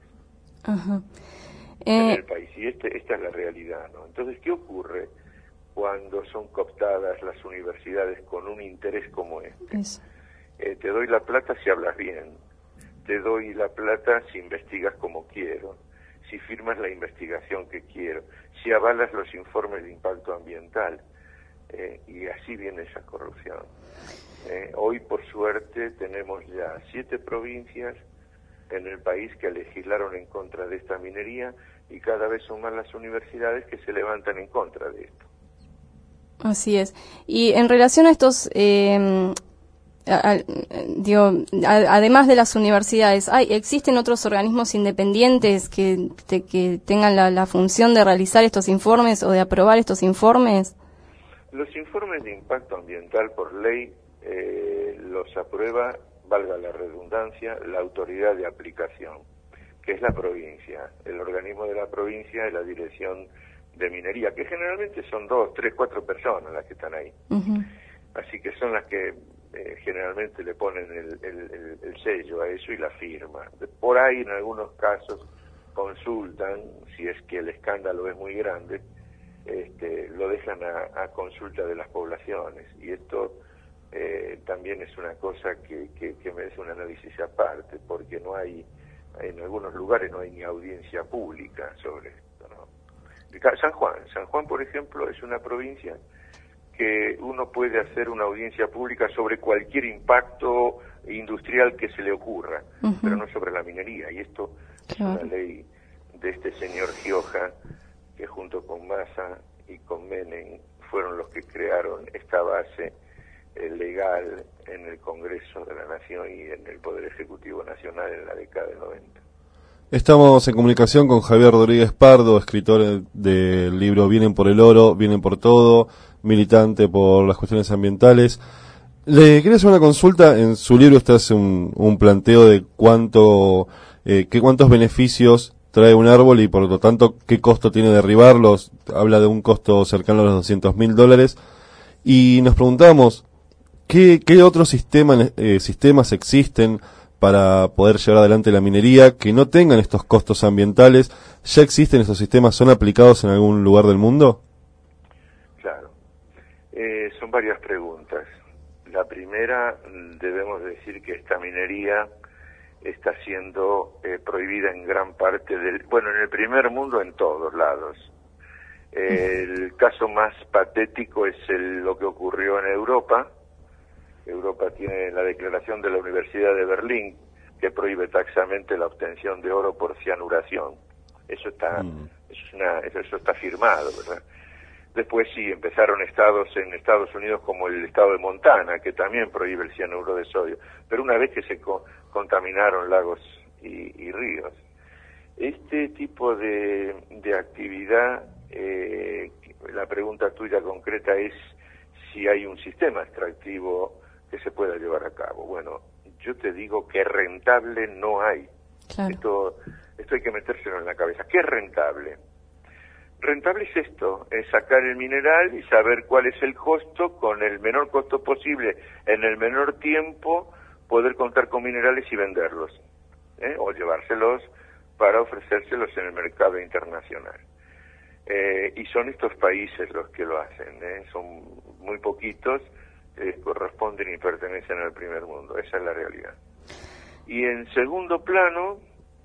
en el país. Y esta es la realidad, ¿no? Entonces, ¿qué ocurre cuando son cooptadas las universidades con un interés como este? Te doy la plata si hablas bien, te doy la plata si investigas como quiero, si firmas la investigación que quiero, si avalas los informes de impacto ambiental, y así viene esa corrupción. Hoy, por suerte, tenemos ya 7 provincias en el país que legislaron en contra de esta minería, y cada vez son más las universidades que se levantan en contra de esto. Así es. Y en relación a estos, además de las universidades, ¿existen otros organismos independientes que tengan la función de realizar estos informes o de aprobar estos informes? Los informes de impacto ambiental por ley los aprueba, valga la redundancia, la autoridad de aplicación, que es la provincia. El organismo de la provincia es la Dirección de Minería, que generalmente son 2, 3, 4 personas las que están ahí. Así que son las que generalmente le ponen el sello a eso y la firma. Por ahí en algunos casos consultan, si es que el escándalo es muy grande, lo dejan a consulta de las poblaciones, y esto también es una cosa que merece un análisis aparte, porque no hay, en algunos lugares no hay ni audiencia pública sobre esto, ¿no? San Juan, por ejemplo, es una provincia que uno puede hacer una audiencia pública sobre cualquier impacto industrial que se le ocurra, pero no sobre la minería, y esto es una ley de este señor Gioja, que junto con Massa y con Menem fueron los que crearon esta base legal en el Congreso de la Nación y en el Poder Ejecutivo Nacional en la década del 90. Estamos en comunicación con Javier Rodríguez Pardo, escritor del libro Vienen por el oro, vienen por todo, militante por las cuestiones ambientales. Le quería hacer una consulta. En su libro usted hace un planteo de cuántos beneficios trae un árbol y por lo tanto qué costo tiene derribarlos. Habla de un costo cercano a los $200.000 y nos preguntamos qué otros sistemas existen para poder llevar adelante la minería que no tengan estos costos ambientales. ¿Ya existen esos sistemas? ¿Son aplicados en algún lugar del mundo? Claro. Son varias preguntas. La primera, debemos decir que esta minería está siendo prohibida en gran parte en el primer mundo, en todos lados. El caso más patético es lo que ocurrió en Europa. Europa tiene la declaración de la Universidad de Berlín que prohíbe taxamente la obtención de oro por cianuración. Eso está firmado, ¿verdad? Después sí, empezaron estados en Estados Unidos como el estado de Montana, que también prohíbe el cianuro de sodio, pero una vez que se contaminaron lagos y ríos. Este tipo de actividad, la pregunta tuya concreta es si hay un sistema extractivo que se pueda llevar a cabo. Bueno, yo te digo que rentable no hay. Claro. Esto hay que metérselo en la cabeza. ¿Qué es rentable? Rentable es esto, es sacar el mineral y saber cuál es el costo, con el menor costo posible, en el menor tiempo, poder contar con minerales y venderlos, o llevárselos para ofrecérselos en el mercado internacional. Y son estos países los que lo hacen, son muy poquitos, corresponden y pertenecen al primer mundo, esa es la realidad. Y en segundo plano,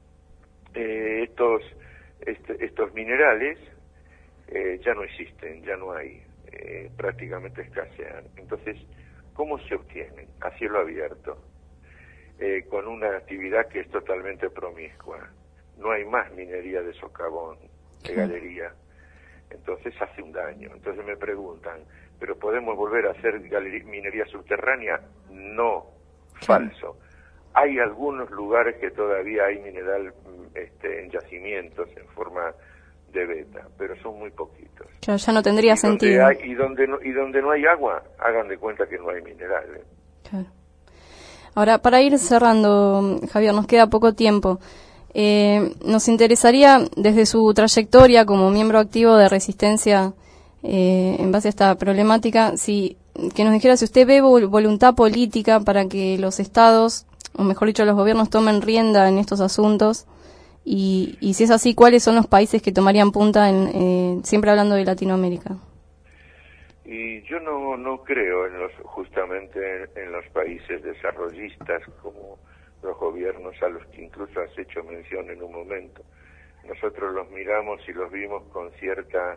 estos minerales ya no existen, ya no hay, prácticamente escasean. Entonces, ¿cómo se obtienen? A cielo abierto, con una actividad que es totalmente promiscua. No hay más minería de socavón, de galería. Entonces hace un daño. Entonces me preguntan, ¿pero podemos volver a hacer minería subterránea? No, falso. Hay algunos lugares que todavía hay mineral en yacimientos en forma de beta, pero son muy poquitos. Claro, ya no tendría sentido. Y donde no hay agua, hagan de cuenta que no hay mineral. Claro. Ahora, para ir cerrando, Javier, nos queda poco tiempo. Nos interesaría, desde su trayectoria como miembro activo de Resistencia, en base a esta problemática, que nos dijera si usted ve voluntad política para que los estados, o mejor dicho, los gobiernos tomen rienda en estos asuntos, y si es así, ¿cuáles son los países que tomarían punta, siempre hablando de Latinoamérica? Y yo no creo justamente en los países desarrollistas como los gobiernos a los que incluso has hecho mención en un momento. Nosotros los miramos y los vimos con cierta,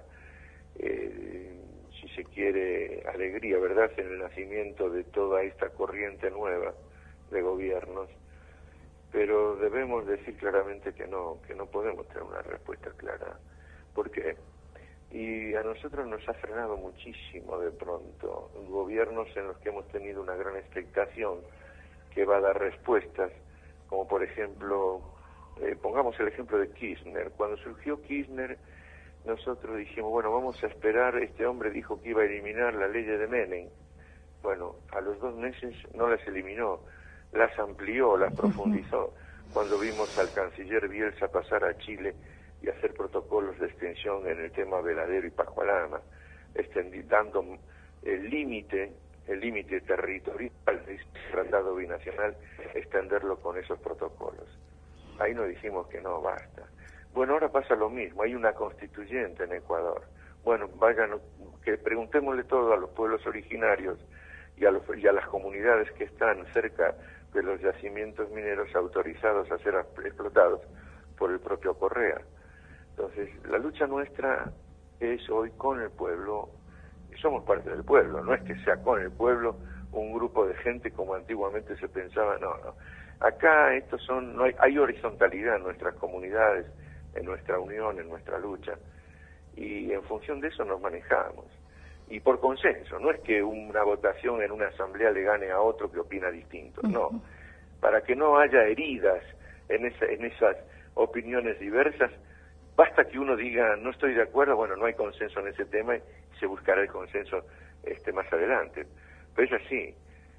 si se quiere, alegría, ¿verdad?, en el nacimiento de toda esta corriente nueva de gobiernos, pero debemos decir claramente que no podemos tener una respuesta clara. ¿Por qué? Y a nosotros nos ha frenado muchísimo de pronto gobiernos en los que hemos tenido una gran expectación que va a dar respuestas, como por ejemplo, pongamos el ejemplo de Kirchner. Cuando surgió Kirchner, nosotros dijimos, bueno, vamos a esperar, este hombre dijo que iba a eliminar la ley de Menem. Bueno, a los 2 meses no las eliminó, las amplió, las profundizó. Cuando vimos al canciller Bielsa pasar a Chile y hacer protocolos de extensión en el tema Veladero y Pascualama, dando el límite territorial del tratado binacional, extenderlo con esos protocolos. Ahí nos dijimos que no, basta. Bueno, ahora pasa lo mismo, hay una constituyente en Ecuador. Bueno, que preguntémosle todo a los pueblos originarios y a las comunidades que están cerca de los yacimientos mineros autorizados a ser explotados por el propio Correa. Entonces, la lucha nuestra es hoy con el pueblo, y somos parte del pueblo, no es que sea con el pueblo un grupo de gente como antiguamente se pensaba, no. Acá hay horizontalidad en nuestras comunidades, en nuestra unión, en nuestra lucha, y en función de eso nos manejamos. Y por consenso, no es que una votación en una asamblea le gane a otro que opina distinto, no. Para que no haya heridas en esas opiniones diversas, basta que uno diga, no estoy de acuerdo, bueno, no hay consenso en ese tema y se buscará el consenso más adelante. Pero es así,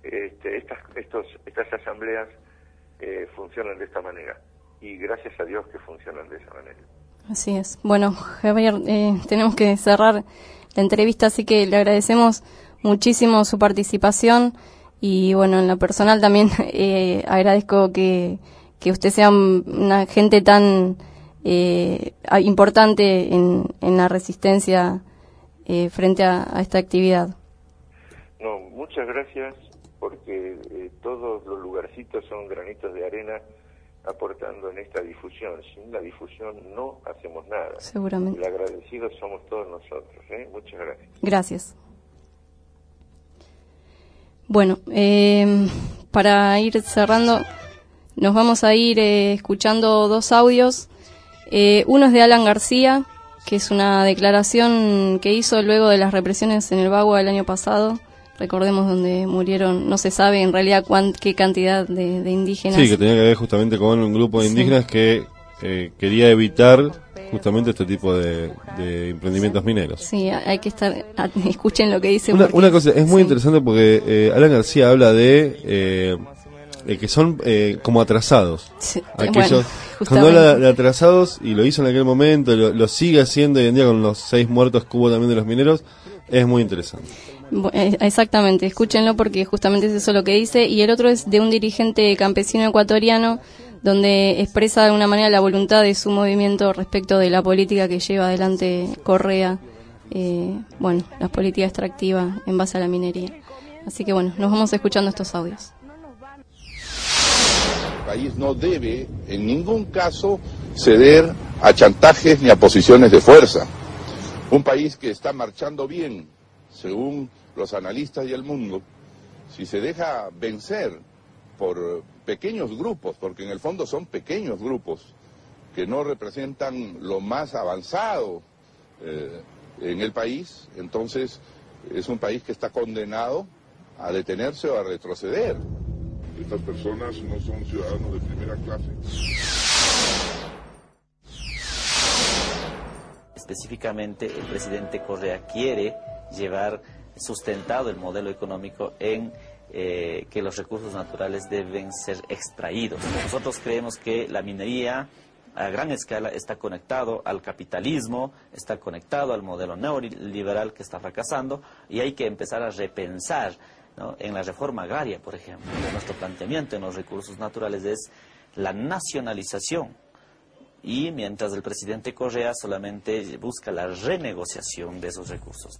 estas asambleas funcionan de esta manera, y gracias a Dios que funcionan de esa manera. Así es. Bueno, Javier, tenemos que cerrar la entrevista, así que le agradecemos muchísimo su participación, y bueno, en lo personal también agradezco que usted sea una gente tan importante en la resistencia frente a esta actividad. No, muchas gracias, porque todos los lugarcitos son granitos de arena aportando en esta difusión. Sin la difusión no hacemos nada. Seguramente. Y agradecidos somos todos nosotros. Muchas gracias. Gracias. Bueno, para ir cerrando, nos vamos a ir escuchando 2 audios. Uno es de Alan García, que es una declaración que hizo luego de las represiones en el Bagua del año pasado. Recordemos, donde murieron, no se sabe en realidad qué cantidad de indígenas. Sí, que tenía que ver justamente con un grupo de indígenas que quería evitar justamente este tipo de emprendimiento mineros. Sí, hay que escuchen lo que dice. Una cosa, es muy interesante porque Alan García habla de que son como atrasados. Sí, aquellos, cuando habla de atrasados, y lo hizo en aquel momento, lo sigue haciendo hoy en día con los 6 muertos que hubo también de los mineros, es muy interesante. Exactamente, escúchenlo porque justamente es eso lo que dice. Y el otro es de un dirigente campesino ecuatoriano, donde expresa de alguna manera la voluntad de su movimiento respecto de la política que lleva adelante Correa, la política extractiva en base a la minería. Así que bueno, nos vamos escuchando estos audios. El país no debe en ningún caso ceder a chantajes ni a posiciones de fuerza. Un país que está marchando bien, según los analistas y el mundo, si se deja vencer por pequeños grupos, porque en el fondo son pequeños grupos que no representan lo más avanzado en el país, entonces es un país que está condenado a detenerse o a retroceder. Estas personas no son ciudadanos de primera clase. Específicamente, el presidente Correa quiere llevar sustentado el modelo económico en que los recursos naturales deben ser extraídos. Nosotros creemos que la minería a gran escala está conectado al capitalismo, está conectado al modelo neoliberal que está fracasando, y hay que empezar a repensar, ¿no? En la reforma agraria, por ejemplo, nuestro planteamiento en los recursos naturales es la nacionalización, y mientras el presidente Correa solamente busca la renegociación de esos recursos.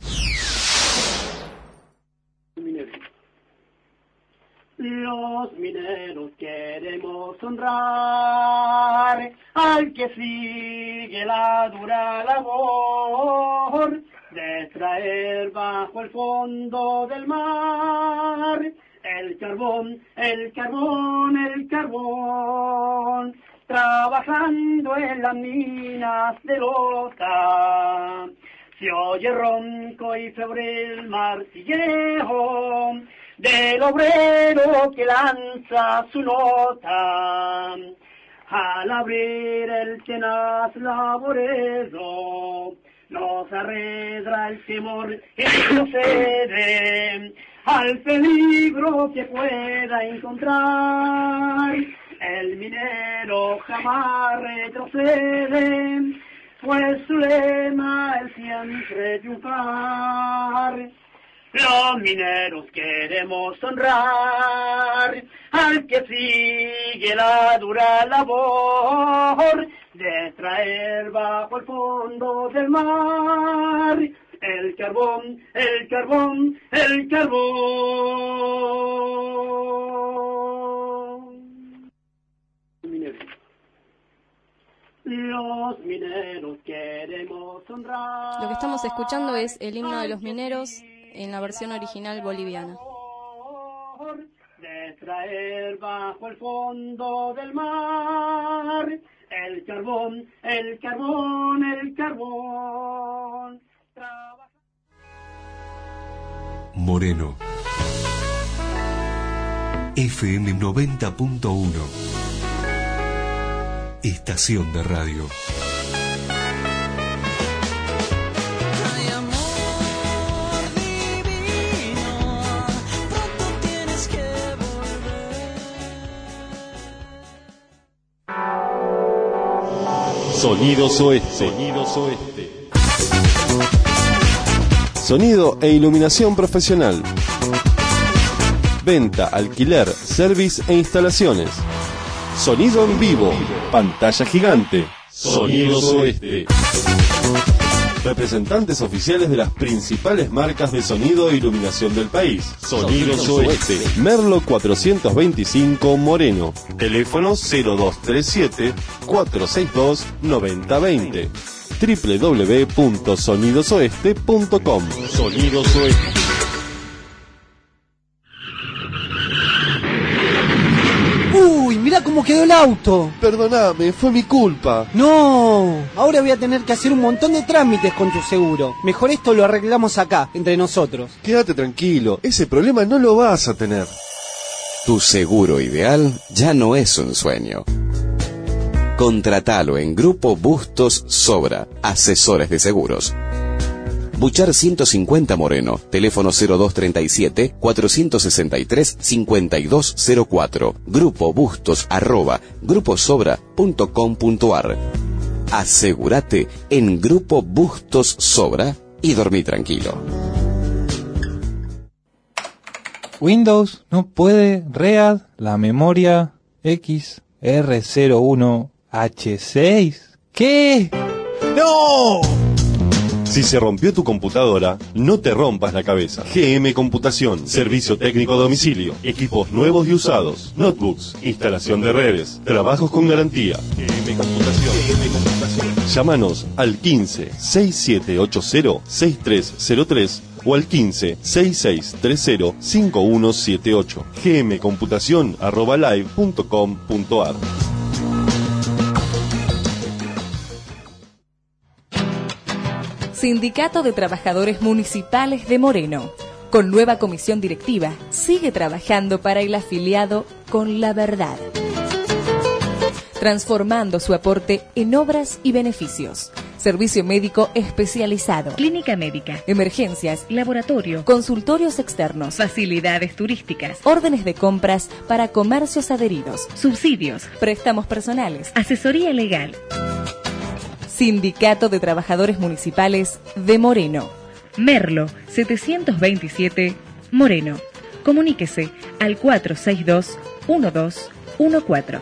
Los mineros queremos honrar al que sigue la dura labor de extraer bajo el fondo del mar el carbón, el carbón, el carbón, trabajando en las minas de Lota. Se oye ronco y febril martilleo del obrero que lanza su nota. Al abrir el tenaz laborero, nos arredra el temor y procede al peligro que pueda encontrar. El minero jamás retrocede, pues su lema es siempre triunfar. Los mineros queremos honrar al que sigue la dura labor de extraer bajo el fondo del mar el carbón, el carbón, el carbón. Los mineros queremos honrar. Lo que estamos escuchando es el himno de los mineros en la versión original boliviana. De extraer bajo el fondo del mar el carbón, el carbón, el carbón. Moreno. FM 90.1. Estación de radio. Sonidos Oeste. Sonidos Oeste. Sonido e iluminación profesional. Venta, alquiler, service e instalaciones. Sonido en vivo. Pantalla gigante. Sonidos Oeste. Representantes oficiales de las principales marcas de sonido e iluminación del país. Sonidos Oeste. Merlo 425 Moreno. Teléfono 0237-462-9020. www.sonidosoeste.com. Sonidos Oeste. ¡Uy! ¡Mirá cómo quedó el auto! Perdóname, fue mi culpa. ¡No! Ahora voy a tener que hacer un montón de trámites con tu seguro. Mejor esto lo arreglamos acá, entre nosotros. Quédate tranquilo, ese problema no lo vas a tener. Tu seguro ideal ya no es un sueño. Contratalo en Grupo Bustos Sobra, asesores de seguros. Buchar 150 Moreno, teléfono 0237-463-5204, Grupo Bustos @gruposobra.com.ar. Asegúrate en Grupo Bustos Sobra y dormí tranquilo. Windows no puede READ la memoria XR01H6. ¿Qué? ¡No! Si se rompió tu computadora, no te rompas la cabeza. GM Computación, servicio técnico a domicilio, equipos nuevos y usados, notebooks, instalación de redes, trabajos con garantía. GM Computación. Llámanos al 15-6780-6303 o al 15-6630-5178. gmcomputacion@live.com.ar. Sindicato de Trabajadores Municipales de Moreno. Con nueva comisión directiva, sigue trabajando para el afiliado con la verdad, transformando su aporte en obras y beneficios. Servicio médico especializado. Clínica médica. Emergencias. Laboratorio. Consultorios externos. Facilidades turísticas. Órdenes de compras para comercios adheridos. Subsidios. Préstamos personales. Asesoría legal. Sindicato de Trabajadores Municipales de Moreno. Merlo 727 Moreno. Comuníquese al 462-1214.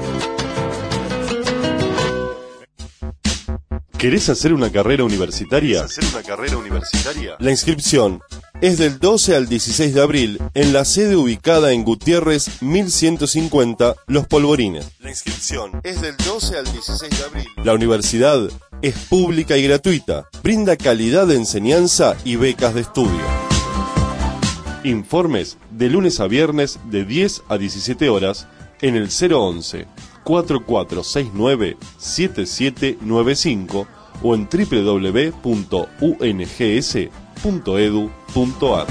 ¿Querés hacer una carrera universitaria? La inscripción es del 12 al 16 de abril en la sede ubicada en Gutiérrez 1150 Los Polvorines. La inscripción es del 12 al 16 de abril. La universidad es pública y gratuita. Brinda calidad de enseñanza y becas de estudio. Informes de lunes a viernes de 10 a 17 horas en el 011 4469-7795 o en www.ungs.edu.ar.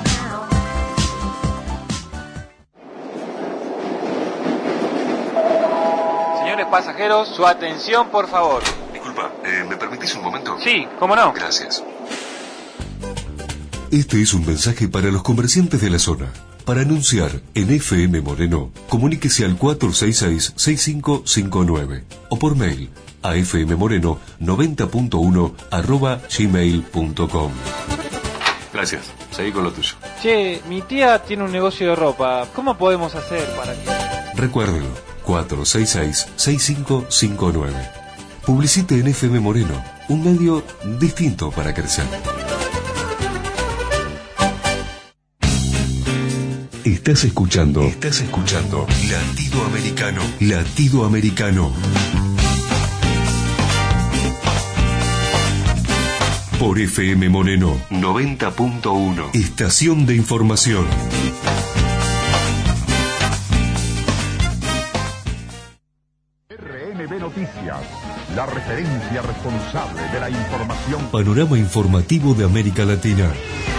Señores pasajeros, su atención, por favor. Disculpa, ¿me permitís un momento? Sí, ¿cómo no? Gracias. Este es un mensaje para los comerciantes de la zona. Para anunciar en FM Moreno, comuníquese al 466-6559 o por mail a fmmoreno90.1@gmail.com. Gracias, seguí con lo tuyo. Che, mi tía tiene un negocio de ropa. ¿Cómo podemos hacer para que...? Recuérdelo, 466-6559. Publicite en FM Moreno, un medio distinto para crecer. Estás escuchando Latido Americano. Latido Americano. Por FM Moreno 90.1. Estación de información. RNB Noticias, la referencia responsable de la información. Panorama informativo de América Latina.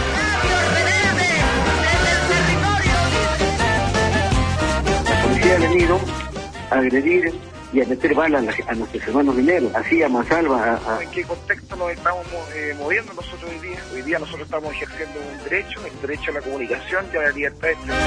Ha venido a agredir y a meter balas a nuestros hermanos mineros, así a mansalva. ¿En qué contexto nos estamos moviendo nosotros hoy día? Hoy día nosotros estamos ejerciendo un derecho, el derecho a la comunicación y a la libertad de expresión.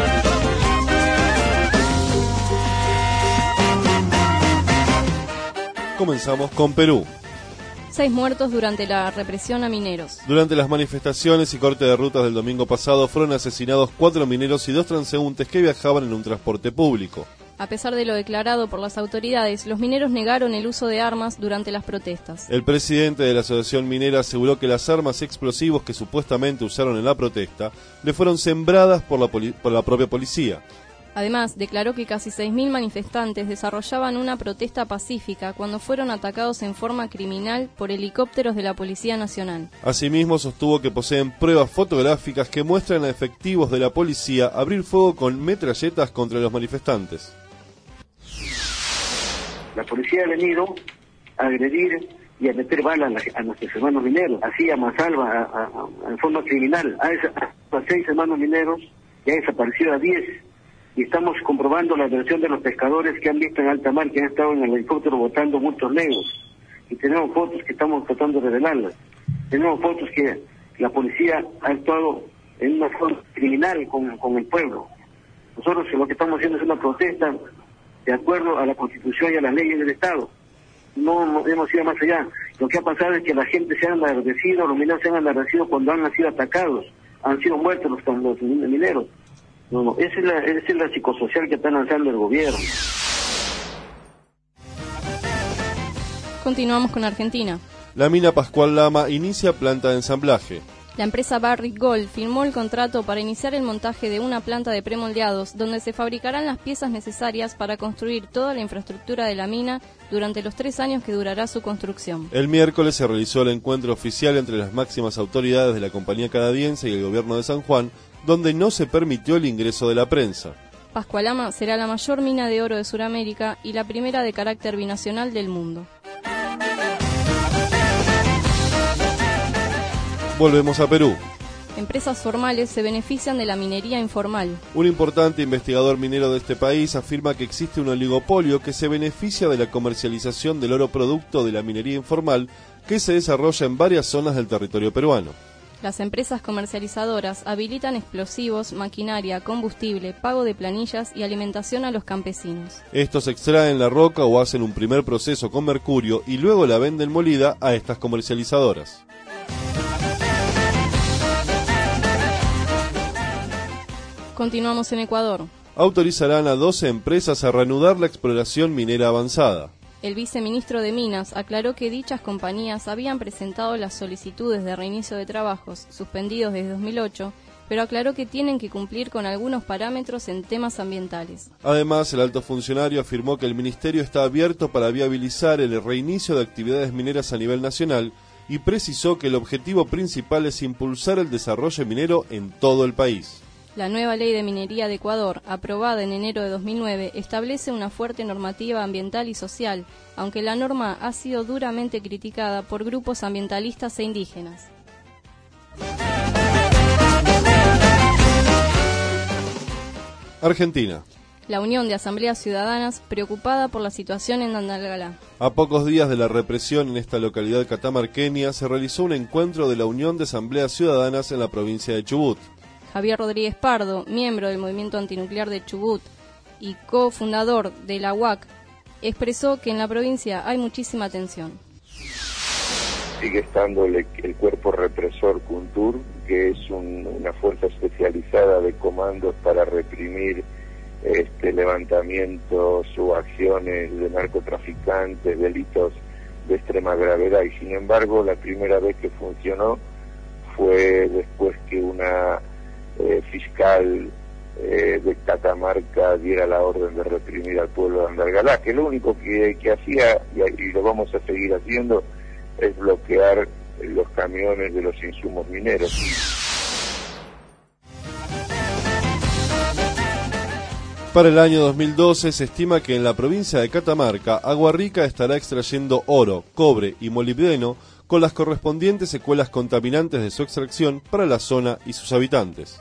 Comenzamos con Perú. 6 muertos durante la represión a mineros. Durante las manifestaciones y corte de rutas del domingo pasado fueron asesinados 4 mineros y 2 transeúntes que viajaban en un transporte público. A pesar de lo declarado por las autoridades, los mineros negaron el uso de armas durante las protestas. El presidente de la asociación minera aseguró que las armas y explosivos que supuestamente usaron en la protesta le fueron sembradas por la propia policía. Además, declaró que casi 6.000 manifestantes desarrollaban una protesta pacífica cuando fueron atacados en forma criminal por helicópteros de la Policía Nacional. Asimismo, sostuvo que poseen pruebas fotográficas que muestran a efectivos de la policía abrir fuego con metralletas contra los manifestantes. La policía ha venido a agredir y a meter balas a nuestros hermanos mineros, así a mansalva, en forma criminal. A 6 hermanos mineros y ha desaparecido a 10. Y estamos comprobando la versión de los pescadores que han visto en alta mar, que han estado en el helicóptero botando bultos negros. Y tenemos fotos que estamos tratando de revelarlas. Tenemos fotos que la policía ha actuado en una forma criminal con el pueblo. Nosotros lo que estamos haciendo es una protesta de acuerdo a la Constitución y a las leyes del Estado. No hemos ido más allá. Lo que ha pasado es que la gente se ha enardecido, los mineros se han enardecido cuando han sido atacados, han sido muertos los mineros. No, esa es la psicosocial que está lanzando el gobierno. Continuamos con Argentina. La mina Pascual Lama inicia planta de ensamblaje. La empresa Barrick Gold firmó el contrato para iniciar el montaje de una planta de premoldeados donde se fabricarán las piezas necesarias para construir toda la infraestructura de la mina durante los 3 años que durará su construcción. El miércoles se realizó el encuentro oficial entre las máximas autoridades de la compañía canadiense y el gobierno de San Juan, donde no se permitió el ingreso de la prensa. Pascual Lama será la mayor mina de oro de Sudamérica y la primera de carácter binacional del mundo. Volvemos a Perú. Empresas formales se benefician de la minería informal. Un importante investigador minero de este país afirma que existe un oligopolio que se beneficia de la comercialización del oro producto de la minería informal que se desarrolla en varias zonas del territorio peruano. Las empresas comercializadoras habilitan explosivos, maquinaria, combustible, pago de planillas y alimentación a los campesinos. Estos extraen la roca o hacen un primer proceso con mercurio y luego la venden molida a estas comercializadoras. Continuamos en Ecuador. Autorizarán a 12 empresas a reanudar la exploración minera avanzada. El viceministro de Minas aclaró que dichas compañías habían presentado las solicitudes de reinicio de trabajos suspendidos desde 2008, pero aclaró que tienen que cumplir con algunos parámetros en temas ambientales. Además, el alto funcionario afirmó que el ministerio está abierto para viabilizar el reinicio de actividades mineras a nivel nacional y precisó que el objetivo principal es impulsar el desarrollo minero en todo el país. La nueva Ley de Minería de Ecuador, aprobada en enero de 2009, establece una fuerte normativa ambiental y social, aunque la norma ha sido duramente criticada por grupos ambientalistas e indígenas. Argentina. La Unión de Asambleas Ciudadanas, preocupada por la situación en Andalgalá. A pocos días de la represión en esta localidad catamarqueña, se realizó un encuentro de la Unión de Asambleas Ciudadanas en la provincia de Chubut. Javier Rodríguez Pardo, miembro del Movimiento Antinuclear de Chubut y cofundador de la UAC, expresó que en la provincia hay muchísima tensión. Sigue estando el cuerpo represor CUNTUR, que es una fuerza especializada de comandos para reprimir levantamientos o acciones de narcotraficantes, delitos de extrema gravedad. Y sin embargo, la primera vez que funcionó fue después que una fiscal de Catamarca diera la orden de reprimir al pueblo de Andalgalá, que lo único que hacía, y lo vamos a seguir haciendo, es bloquear los camiones de los insumos mineros. Para el año 2012 se estima que en la provincia de Catamarca, Agua Rica estará extrayendo oro, cobre y molibdeno con las correspondientes secuelas contaminantes de su extracción para la zona y sus habitantes.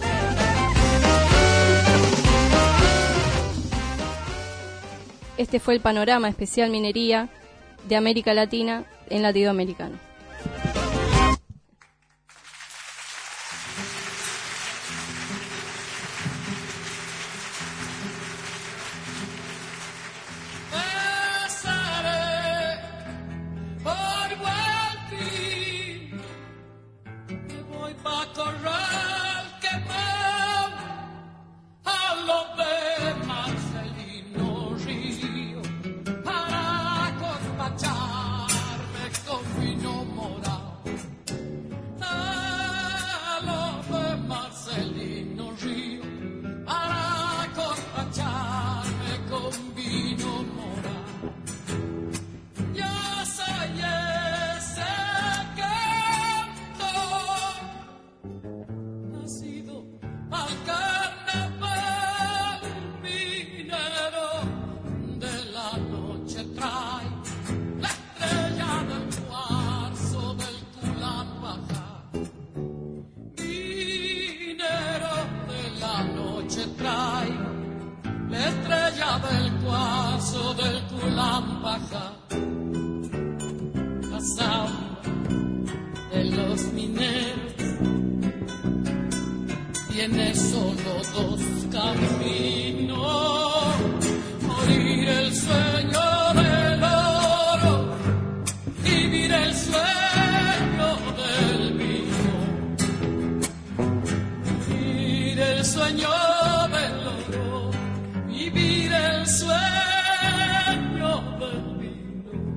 Este fue el panorama especial minería de América Latina en Latinoamericano. Tiene solo dos caminos, morir el sueño del oro, vivir el sueño del vino, vivir el sueño del oro, vivir el sueño del vino.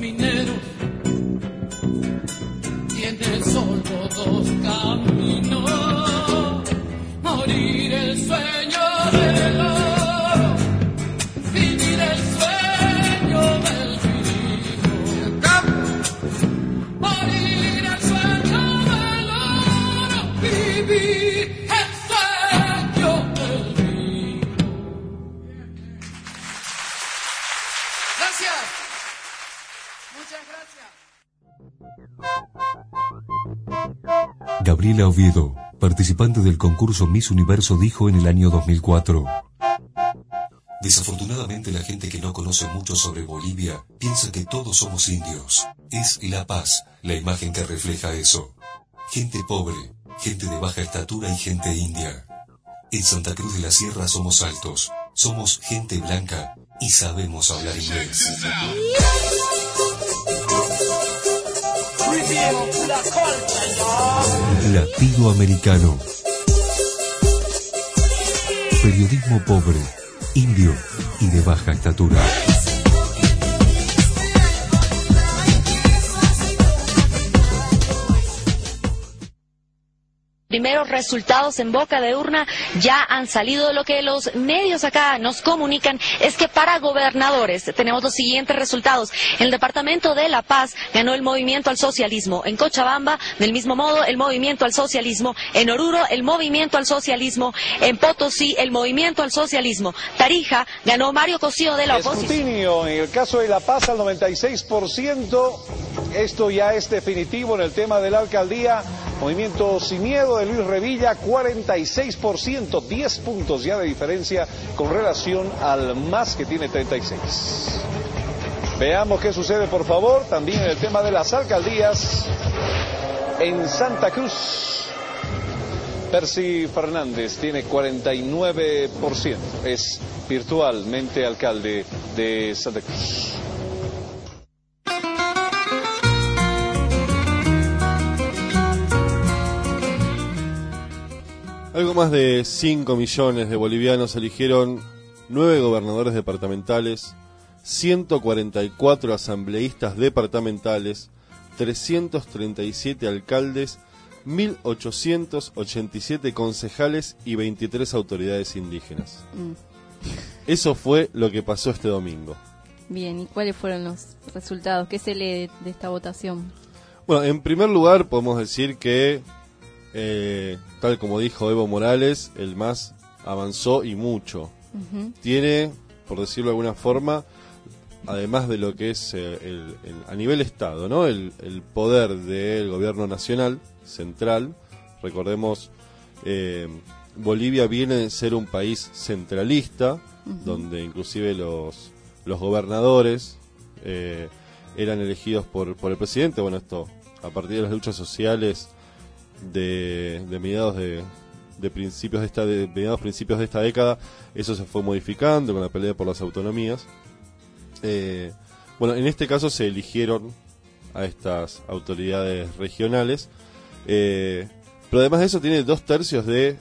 mineros tienen solo dos caminos: morir el sueño del oro, vivir el sueño del trigo. Morir el sueño del oro, vivir el sueño del trigo. Gracias. Muchas gracias. Gabriela Oviedo, participante del concurso Miss Universo, dijo en el año 2004: desafortunadamente la gente que no conoce mucho sobre Bolivia piensa que todos somos indios. Es La Paz la imagen que refleja eso. Gente pobre, gente de baja estatura y gente india. En Santa Cruz de la Sierra somos altos, somos gente blanca y sabemos hablar inglés. Latido Americano. Periodismo pobre, indio y de baja estatura. Primeros resultados en boca de urna ya han salido. Lo que los medios acá nos comunican es que para gobernadores tenemos los siguientes resultados. En el departamento de La Paz ganó el Movimiento al Socialismo. En Cochabamba, del mismo modo, el Movimiento al Socialismo. En Oruro, el Movimiento al Socialismo. En Potosí, el Movimiento al Socialismo. Tarija ganó Mario Cosío de la oposición. Escrutinio en el caso de La Paz al 96%. Esto ya es definitivo en el tema de la alcaldía. Movimiento Sin Miedo de Luis Revilla, 46%, 10 puntos ya de diferencia con relación al MAS, que tiene 36. Veamos qué sucede, por favor, también en el tema de las alcaldías. En Santa Cruz, Percy Fernández tiene 49%, es virtualmente alcalde de Santa Cruz. Algo más de 5 millones de bolivianos eligieron 9 gobernadores departamentales, 144 asambleístas departamentales, 337 alcaldes, 1.887 concejales y 23 autoridades indígenas. Eso fue lo que pasó este domingo. Bien, ¿y cuáles fueron los resultados? ¿Qué se lee de esta votación? Bueno, en primer lugar podemos decir que tal como dijo Evo Morales, el MAS avanzó y mucho. Tiene, por decirlo de alguna forma, además de lo que es a nivel Estado, ¿no? El poder del gobierno nacional, central. Recordemos, Bolivia viene de ser un país centralista, donde inclusive los gobernadores eran elegidos por el presidente. Bueno, esto a partir de las luchas sociales de mediados principios de esta década, eso se fue modificando con la pelea por las autonomías. Bueno, en este caso se eligieron a estas autoridades regionales, pero además de eso tiene 2/3 de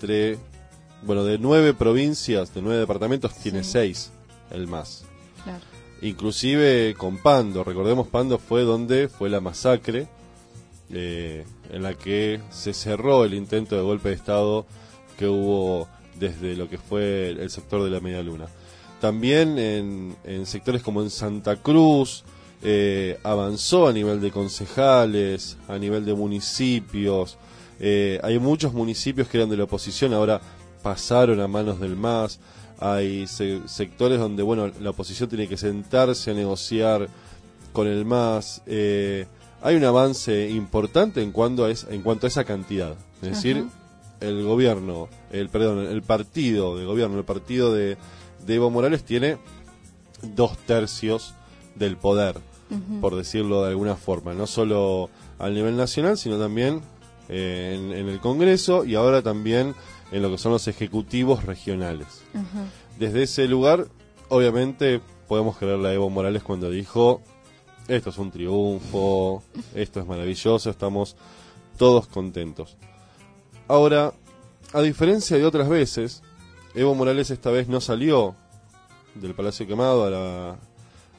9 provincias, de 9 departamentos, tiene 6 el MAS. Claro. Inclusive con Pando, recordemos, Pando fue donde fue la masacre, en la que se cerró el intento de golpe de Estado que hubo desde lo que fue el sector de la Media Luna. También en sectores como en Santa Cruz avanzó a nivel de concejales, a nivel de municipios. Hay muchos municipios que eran de la oposición, ahora pasaron a manos del MAS. Hay sectores donde la oposición tiene que sentarse a negociar con el MAS. Hay un avance importante en cuanto a esa cantidad. Es decir, el partido de gobierno, el partido de Evo Morales tiene 2/3 del poder, por decirlo de alguna forma, no solo a nivel nacional, sino también en el Congreso y ahora también en lo que son los ejecutivos regionales. Desde ese lugar, obviamente, podemos creerle a Evo Morales cuando dijo: esto es un triunfo, esto es maravilloso, estamos todos contentos. Ahora, a diferencia de otras veces, Evo Morales esta vez no salió del Palacio Quemado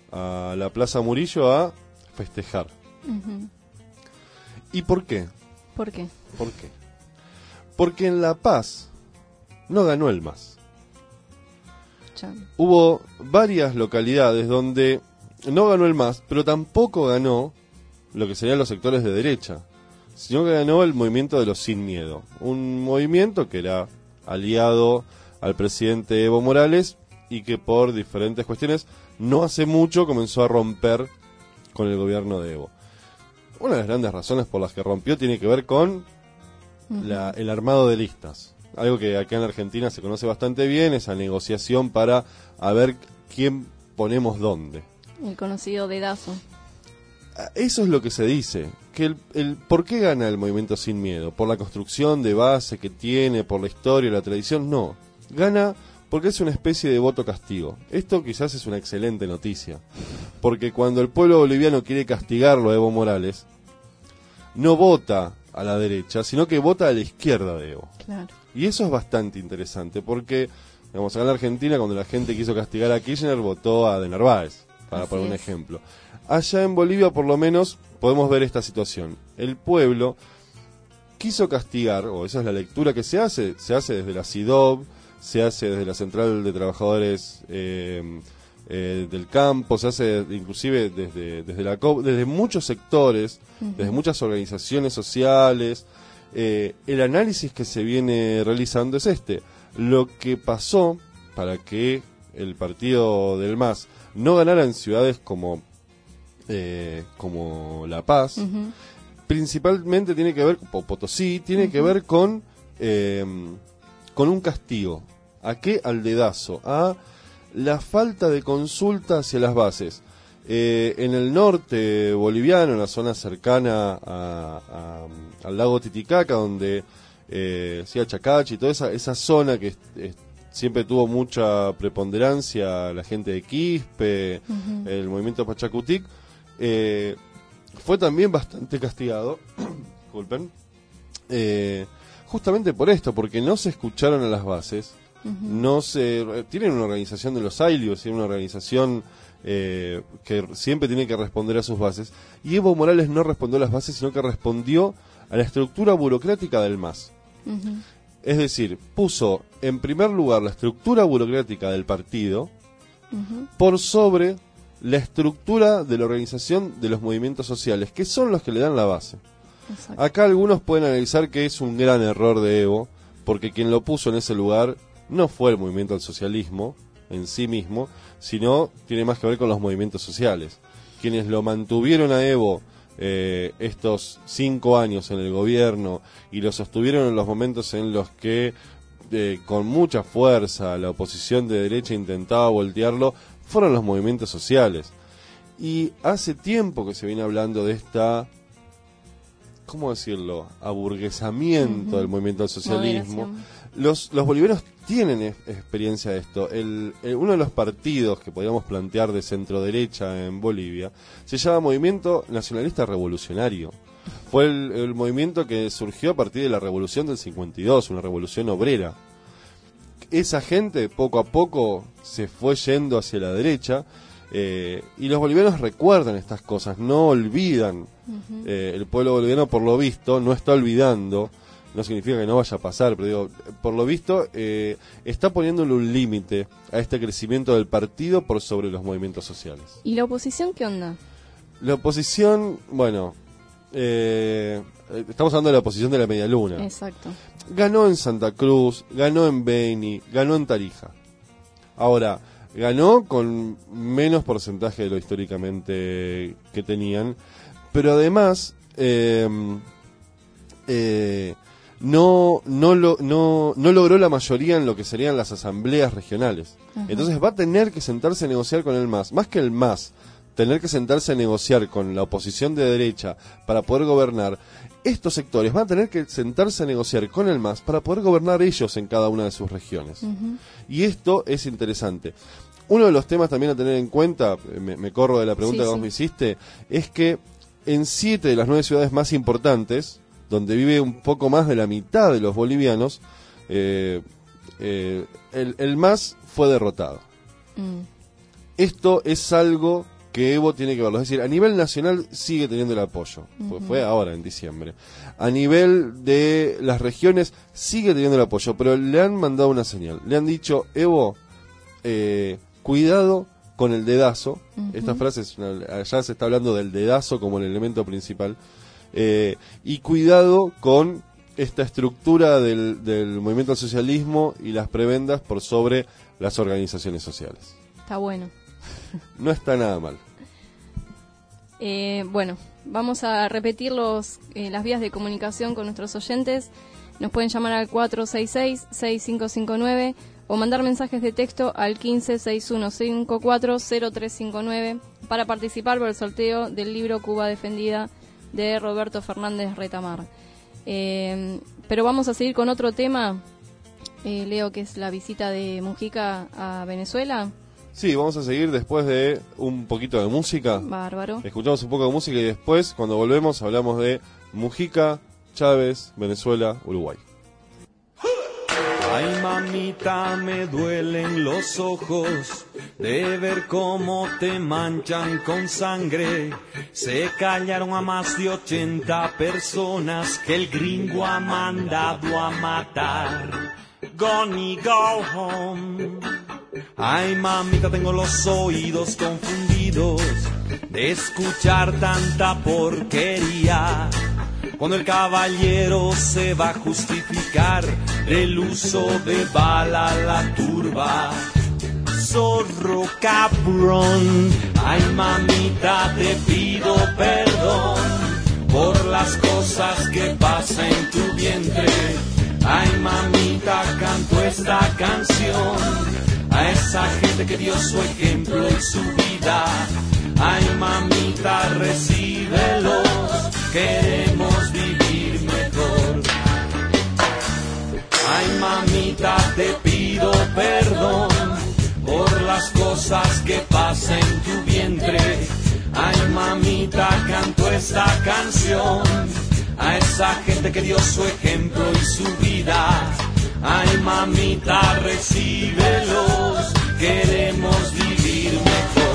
a la Plaza Murillo a festejar. Ujú. ¿Y por qué? ¿Por qué? ¿Por qué? Porque en La Paz no ganó el MAS. Chan. Hubo varias localidades donde no ganó el MAS, pero tampoco ganó lo que serían los sectores de derecha, sino que ganó el movimiento de los Sin Miedo, un movimiento que era aliado al presidente Evo Morales y que por diferentes cuestiones no hace mucho comenzó a romper con el gobierno de Evo. Una de las grandes razones por las que rompió tiene que ver con el armado de listas. Algo que acá en Argentina se conoce bastante bien, esa negociación para a ver quién ponemos dónde. El conocido dedazo. Eso es lo que se dice, que el ¿por qué gana el movimiento Sin Miedo? ¿Por la construcción de base que tiene, por la historia, la tradición? No, gana porque es una especie de voto castigo. Esto quizás es una excelente noticia, porque cuando el pueblo boliviano quiere castigarlo a Evo Morales, no vota a la derecha, sino que vota a la izquierda de Evo. Claro. Y eso es bastante interesante, porque, digamos, acá en la Argentina, cuando la gente quiso castigar a Kirchner, votó a de Narváez, para Así poner un es. ejemplo. Allá en Bolivia, por lo menos, podemos ver esta situación. El pueblo quiso castigar, o esa es la lectura que se hace desde la CIDOB, se hace desde la Central de Trabajadores del Campo, se hace inclusive desde la COP, desde muchos sectores, desde muchas organizaciones sociales. El análisis que se viene realizando es este. Lo que pasó para que el partido del MAS no ganara en ciudades como La Paz, principalmente tiene que ver, o Potosí, tiene que ver con un castigo. ¿A qué? Al dedazo, a la falta de consulta hacia las bases. En el norte boliviano, en la zona cercana al lago Titicaca, donde a Chacachi, toda esa zona que siempre tuvo mucha preponderancia, la gente de Quispe, el movimiento Pachacutic, fue también bastante castigado, disculpen, justamente por esto, porque no se escucharon a las bases, tienen una organización de los ailios, tienen una organización que siempre tiene que responder a sus bases, y Evo Morales no respondió a las bases, sino que respondió a la estructura burocrática del MAS. Es decir, puso en primer lugar la estructura burocrática del partido por sobre la estructura de la organización de los movimientos sociales, que son los que le dan la base. Exacto. Acá algunos pueden analizar que es un gran error de Evo, porque quien lo puso en ese lugar no fue el movimiento al socialismo en sí mismo, sino tiene más que ver con los movimientos sociales. Quienes lo mantuvieron a Evo estos 5 años en el gobierno y lo sostuvieron en los momentos en los que con mucha fuerza la oposición de derecha intentaba voltearlo, fueron los movimientos sociales. Y hace tiempo que se viene hablando de esta, ¿cómo decirlo?, aburguesamiento del movimiento al socialismo. Los bolivianos tienen experiencia de esto. Uno de los partidos que podríamos plantear de centro derecha en Bolivia se llama Movimiento Nacionalista Revolucionario. Fue el movimiento que surgió a partir de la revolución del 52, una revolución obrera. Esa gente poco a poco se fue yendo hacia la derecha, y los bolivianos recuerdan estas cosas, no olvidan. El pueblo boliviano, por lo visto, no está olvidando. No significa que no vaya a pasar, pero digo, por lo visto está poniéndole un límite a este crecimiento del partido por sobre los movimientos sociales. ¿Y la oposición qué onda? La oposición, bueno, estamos hablando de la oposición de la Media Luna. Exacto. Ganó en Santa Cruz, ganó en Beni, ganó en Tarija. Ahora, ganó con menos porcentaje de lo históricamente que tenían, pero además no logró la mayoría en lo que serían las asambleas regionales. Entonces va a tener que sentarse a negociar con el MAS. Más que el MAS, tener que sentarse a negociar con la oposición de derecha para poder gobernar, estos sectores van a tener que sentarse a negociar con el MAS para poder gobernar ellos en cada una de sus regiones. Y esto es interesante. Uno de los temas también a tener en cuenta, me corro de la pregunta que vos me hiciste, es que en 7 de las 9 ciudades más importantes, donde vive un poco más de la mitad de los bolivianos, el MAS fue derrotado. Esto es algo que Evo tiene que verlo. Es decir, a nivel nacional sigue teniendo el apoyo. Fue ahora, en diciembre. A nivel de las regiones sigue teniendo el apoyo, pero le han mandado una señal. Le han dicho, Evo, cuidado con el dedazo. Esta frase, allá se está hablando del dedazo como el elemento principal. Y cuidado con esta estructura del movimiento al socialismo y las prebendas por sobre las organizaciones sociales. Está bueno. No está nada mal. Bueno, vamos a repetir las vías de comunicación con nuestros oyentes. Nos pueden llamar al 466-6559 o mandar mensajes de texto al 1561540359 para participar por el sorteo del libro Cuba Defendida de Roberto Fernández Retamar. Pero vamos a seguir con otro tema, Leo, que es la visita de Mujica a Venezuela. Sí, vamos a seguir después de un poquito de música. Bárbaro. Escuchamos un poco de música y después, cuando volvemos, hablamos de Mujica, Chávez, Venezuela, Uruguay. Ay, mamita, me duelen los ojos de ver cómo te manchan con sangre. Se callaron a más de 80 personas que el gringo ha mandado a matar. Gonna go home. Ay, mamita, tengo los oídos confundidos de escuchar tanta porquería. Cuando el caballero se va a justificar del uso de bala a la turba. Zorro cabrón, ay mamita, te pido perdón por las cosas que pasan en tu vientre. Ay mamita, canto esta canción a esa gente que dio su ejemplo y su vida. Ay mamita, recíbelos, queremos vivir mejor. Ay mamita, te pido perdón por las cosas que pasan en tu vientre. Ay mamita, canto esta canción a esa gente que dio su ejemplo y su vida. Ay mamita, recíbelos, queremos vivir mejor.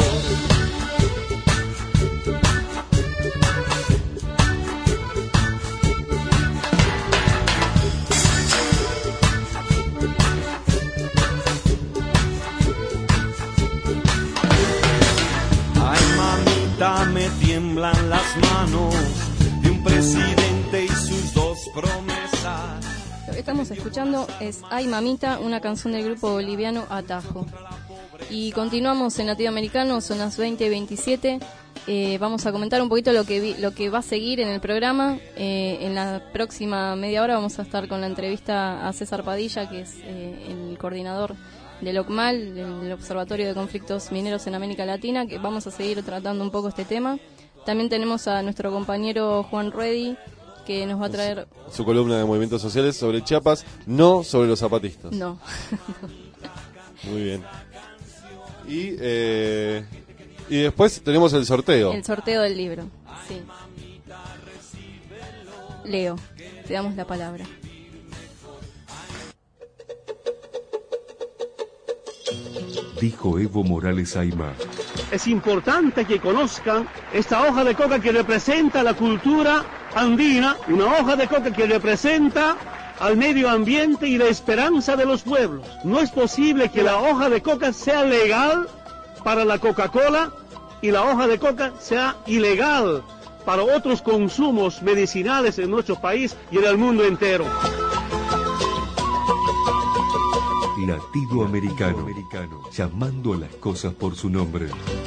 Ay mamita, me tiemblan las manos de un presidente y sus dos promesas. Lo que estamos escuchando es Ay Mamita, una canción del grupo boliviano Atajo. Y continuamos en Latinoamericano, son las 20:27. Vamos a comentar un poquito lo que va a seguir en el programa. En la próxima media hora vamos a estar con la entrevista a César Padilla, que es el coordinador del OCMAL, del Observatorio de Conflictos Mineros en América Latina, que vamos a seguir tratando un poco este tema. También tenemos a nuestro compañero Juan Ruedi, que nos va a traer su columna de movimientos sociales sobre Chiapas, no sobre los zapatistas. No. Muy bien. Y después tenemos el sorteo. El sorteo del libro, sí. Leo, te damos la palabra. Dijo Evo Morales Aymar. Es importante que conozcan esta hoja de coca que representa la cultura andina, una hoja de coca que representa al medio ambiente y la esperanza de los pueblos. No es posible que la hoja de coca sea legal para la Coca-Cola y la hoja de coca sea ilegal para otros consumos medicinales en nuestro país y en el mundo entero. Latido americano, llamando a las cosas por su nombre.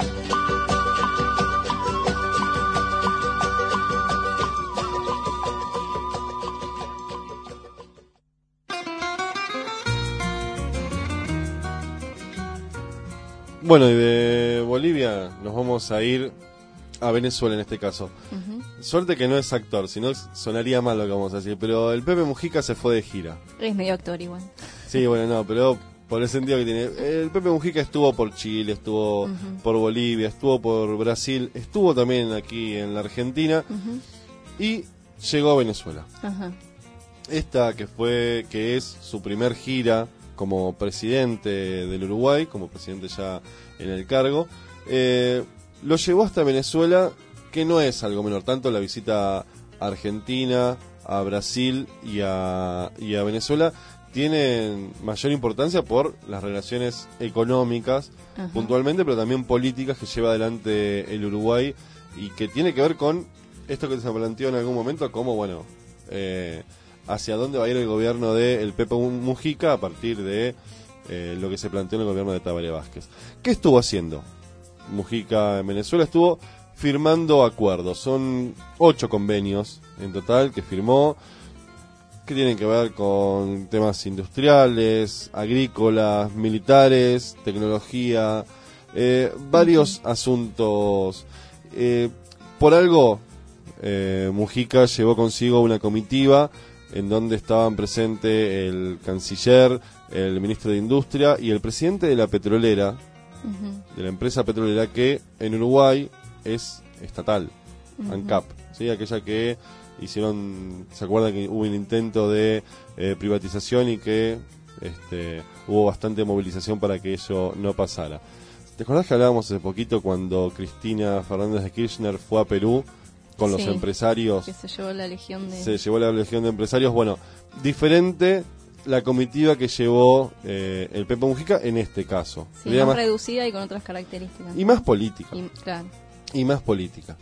Bueno, y de Bolivia nos vamos a ir a Venezuela en este caso. Suerte que no es actor, si no sonaría mal lo que vamos a decir, pero el Pepe Mujica se fue de gira. Es medio actor igual. Sí, bueno, no, pero por el sentido que tiene. El Pepe Mujica estuvo por Chile, estuvo por Bolivia, estuvo por Brasil, estuvo también aquí en la Argentina y llegó a Venezuela. Esta que es su primer gira como presidente del Uruguay, como presidente ya en el cargo, lo llevó hasta Venezuela, que no es algo menor. Tanto la visita a Argentina, a Brasil y a Venezuela tienen mayor importancia por las relaciones económicas, Ajá. puntualmente, pero también políticas que lleva adelante el Uruguay y que tiene que ver con esto que se planteó en algún momento, como, bueno, hacia dónde va a ir el gobierno del Pepe Mujica a partir de lo que se planteó en el gobierno de Tabaré Vázquez. ¿Qué estuvo haciendo Mujica en Venezuela? Estuvo firmando acuerdos. Son 8 convenios en total que firmó, que tienen que ver con temas industriales, agrícolas, militares, tecnología, varios asuntos. Por algo, Mujica llevó consigo una comitiva en donde estaban presentes el canciller, el ministro de Industria y el presidente de la petrolera, de la empresa petrolera que en Uruguay es estatal, ANCAP, ¿sí? Aquella que hicieron, ¿se acuerdan que hubo un intento de privatización y que hubo bastante movilización para que eso no pasara? ¿Te acordás que hablábamos hace poquito cuando Cristina Fernández de Kirchner fue a Perú con los empresarios? Que se llevó la legión de... Se llevó la legión de empresarios. Bueno, diferente la comitiva que llevó el Pepe Mujica en este caso. Sí, más reducida y con otras características. Y más política. Claro. Y más política.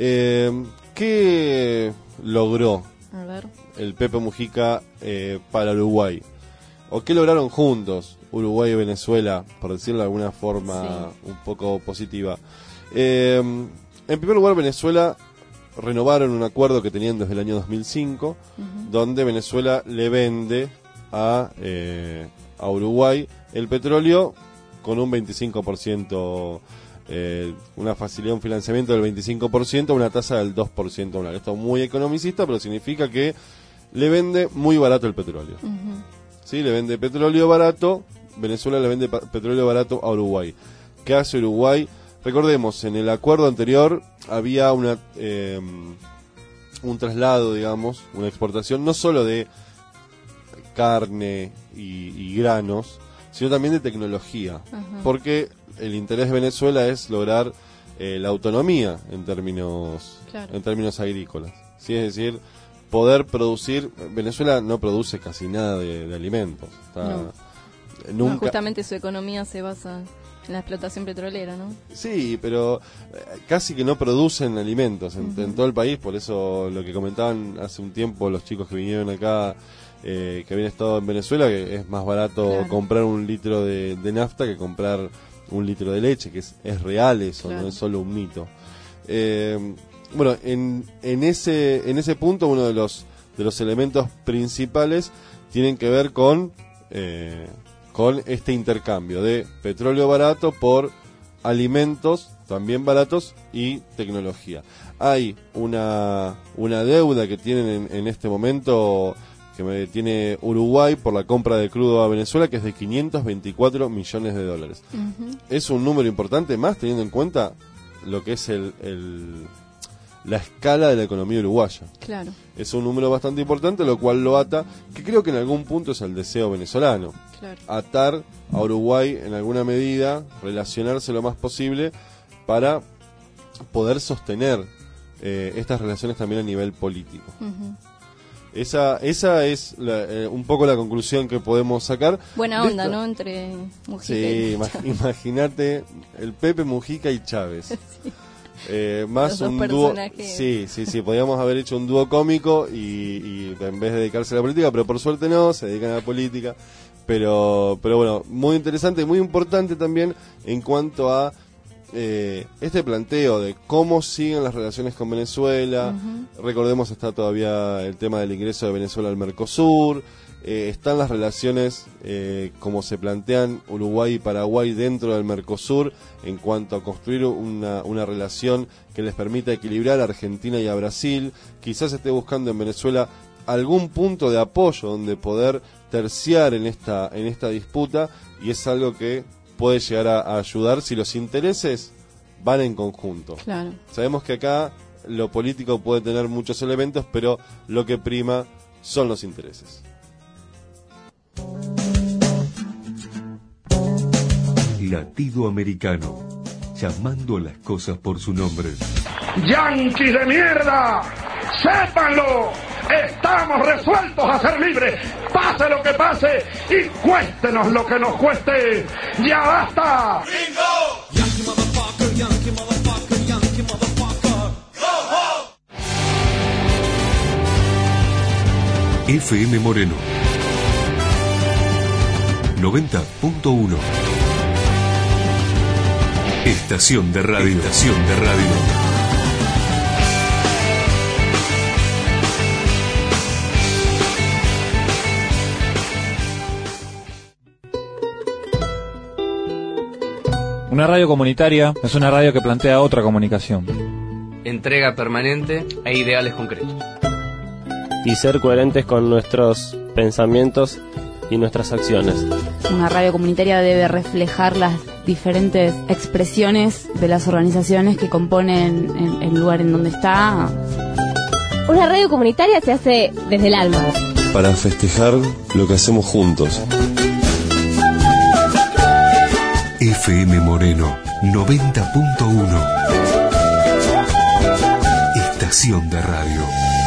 ¿Qué logró A ver. el Pepe Mujica para Uruguay? ¿O qué lograron juntos Uruguay y Venezuela, por decirlo de alguna forma un poco positiva? En primer lugar, Venezuela renovaron un acuerdo que tenían desde el año 2005, donde Venezuela le vende a Uruguay el petróleo con un 25%, una facilidad, un financiamiento del 25%, una tasa del 2% anual. Esto es muy economicista, pero significa que le vende muy barato el petróleo. ¿Sí? Le vende petróleo barato, Venezuela le vende petróleo barato a Uruguay. ¿Qué hace Uruguay? Recordemos, en el acuerdo anterior había un traslado, digamos, una exportación no solo de carne y granos, sino también de tecnología, porque el interés de Venezuela es lograr la autonomía en términos agrícolas, ¿sí? Es decir, poder producir. Venezuela no produce casi nada de alimentos. Nunca. Justamente su economía se basa en la explotación petrolera, ¿no? Sí, pero casi que no producen alimentos en todo el país. Por eso lo que comentaban hace un tiempo los chicos que vinieron acá, que habían estado en Venezuela, que es más barato comprar un litro de nafta que comprar un litro de leche, que es real eso, no es solo un mito. Bueno, en ese punto uno de los elementos principales tienen que ver con este intercambio de petróleo barato por alimentos también baratos y tecnología. Hay una deuda que tienen en este momento, que tiene Uruguay por la compra de crudo a Venezuela, que es de 524 millones de dólares. Es un número importante, más teniendo en cuenta lo que es la escala de la economía uruguaya. Claro. Es un número bastante importante, lo cual lo ata, que creo que en algún punto es el deseo venezolano. Claro. Atar a Uruguay en alguna medida, relacionarse lo más posible para poder sostener estas relaciones también a nivel político. Esa es un poco la conclusión que podemos sacar. Buena onda, ¿no? Entre Mujica y Chávez. Imagínate el Pepe Mujica y Chávez. Sí. Más un dúo. Sí, podíamos haber hecho un dúo cómico y en vez de dedicarse a la política, pero por suerte no, se dedican a la política. Pero bueno, muy interesante y muy importante también en cuanto a este planteo de cómo siguen las relaciones con Venezuela. Recordemos, está todavía el tema del ingreso de Venezuela al Mercosur. Están las relaciones como se plantean Uruguay y Paraguay dentro del Mercosur en cuanto a construir una relación que les permita equilibrar a Argentina y a Brasil. Quizás esté buscando en Venezuela algún punto de apoyo donde poder terciar en esta disputa, y es algo que puede llegar a ayudar si los intereses van en conjunto. Claro. Sabemos que acá lo político puede tener muchos elementos, pero lo que prima son los intereses. Latido Americano, llamando a las cosas por su nombre. ¡Yanquis de mierda! ¡Sépanlo! Estamos resueltos a ser libres, pase lo que pase y cuéstenos lo que nos cueste. ¡Ya basta! Yankee motherfucker, Yankee motherfucker, Yankee motherfucker. Go ho! FM Moreno 90.1. Estación de radio. Estación de radio. Una radio comunitaria es una radio que plantea otra comunicación. Entrega permanente e ideales concretos. Y ser coherentes con nuestros pensamientos y nuestras acciones. Una radio comunitaria debe reflejar las diferentes expresiones de las organizaciones que componen el lugar en donde está. Una radio comunitaria se hace desde el alma. Para festejar lo que hacemos juntos. FM Moreno 90.1. Estación de radio.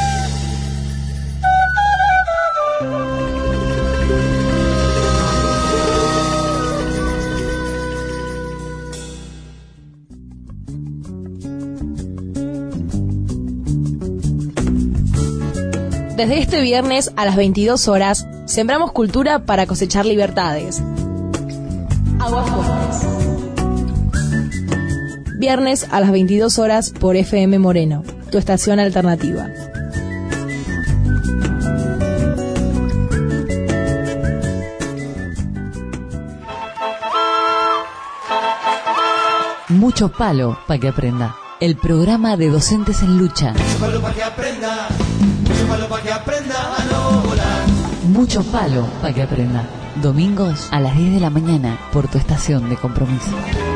Desde este viernes a las 22 horas, sembramos cultura para cosechar libertades. Aguas Fuertes. Viernes a las 22 horas por FM Moreno, tu estación alternativa. Mucho palo para que aprenda. El programa de docentes en lucha. Mucho palo para que aprenda. Mucho palo para que aprenda a no volar. Mucho palo para que aprenda. Domingos a las 10 de la mañana por tu estación de compromiso.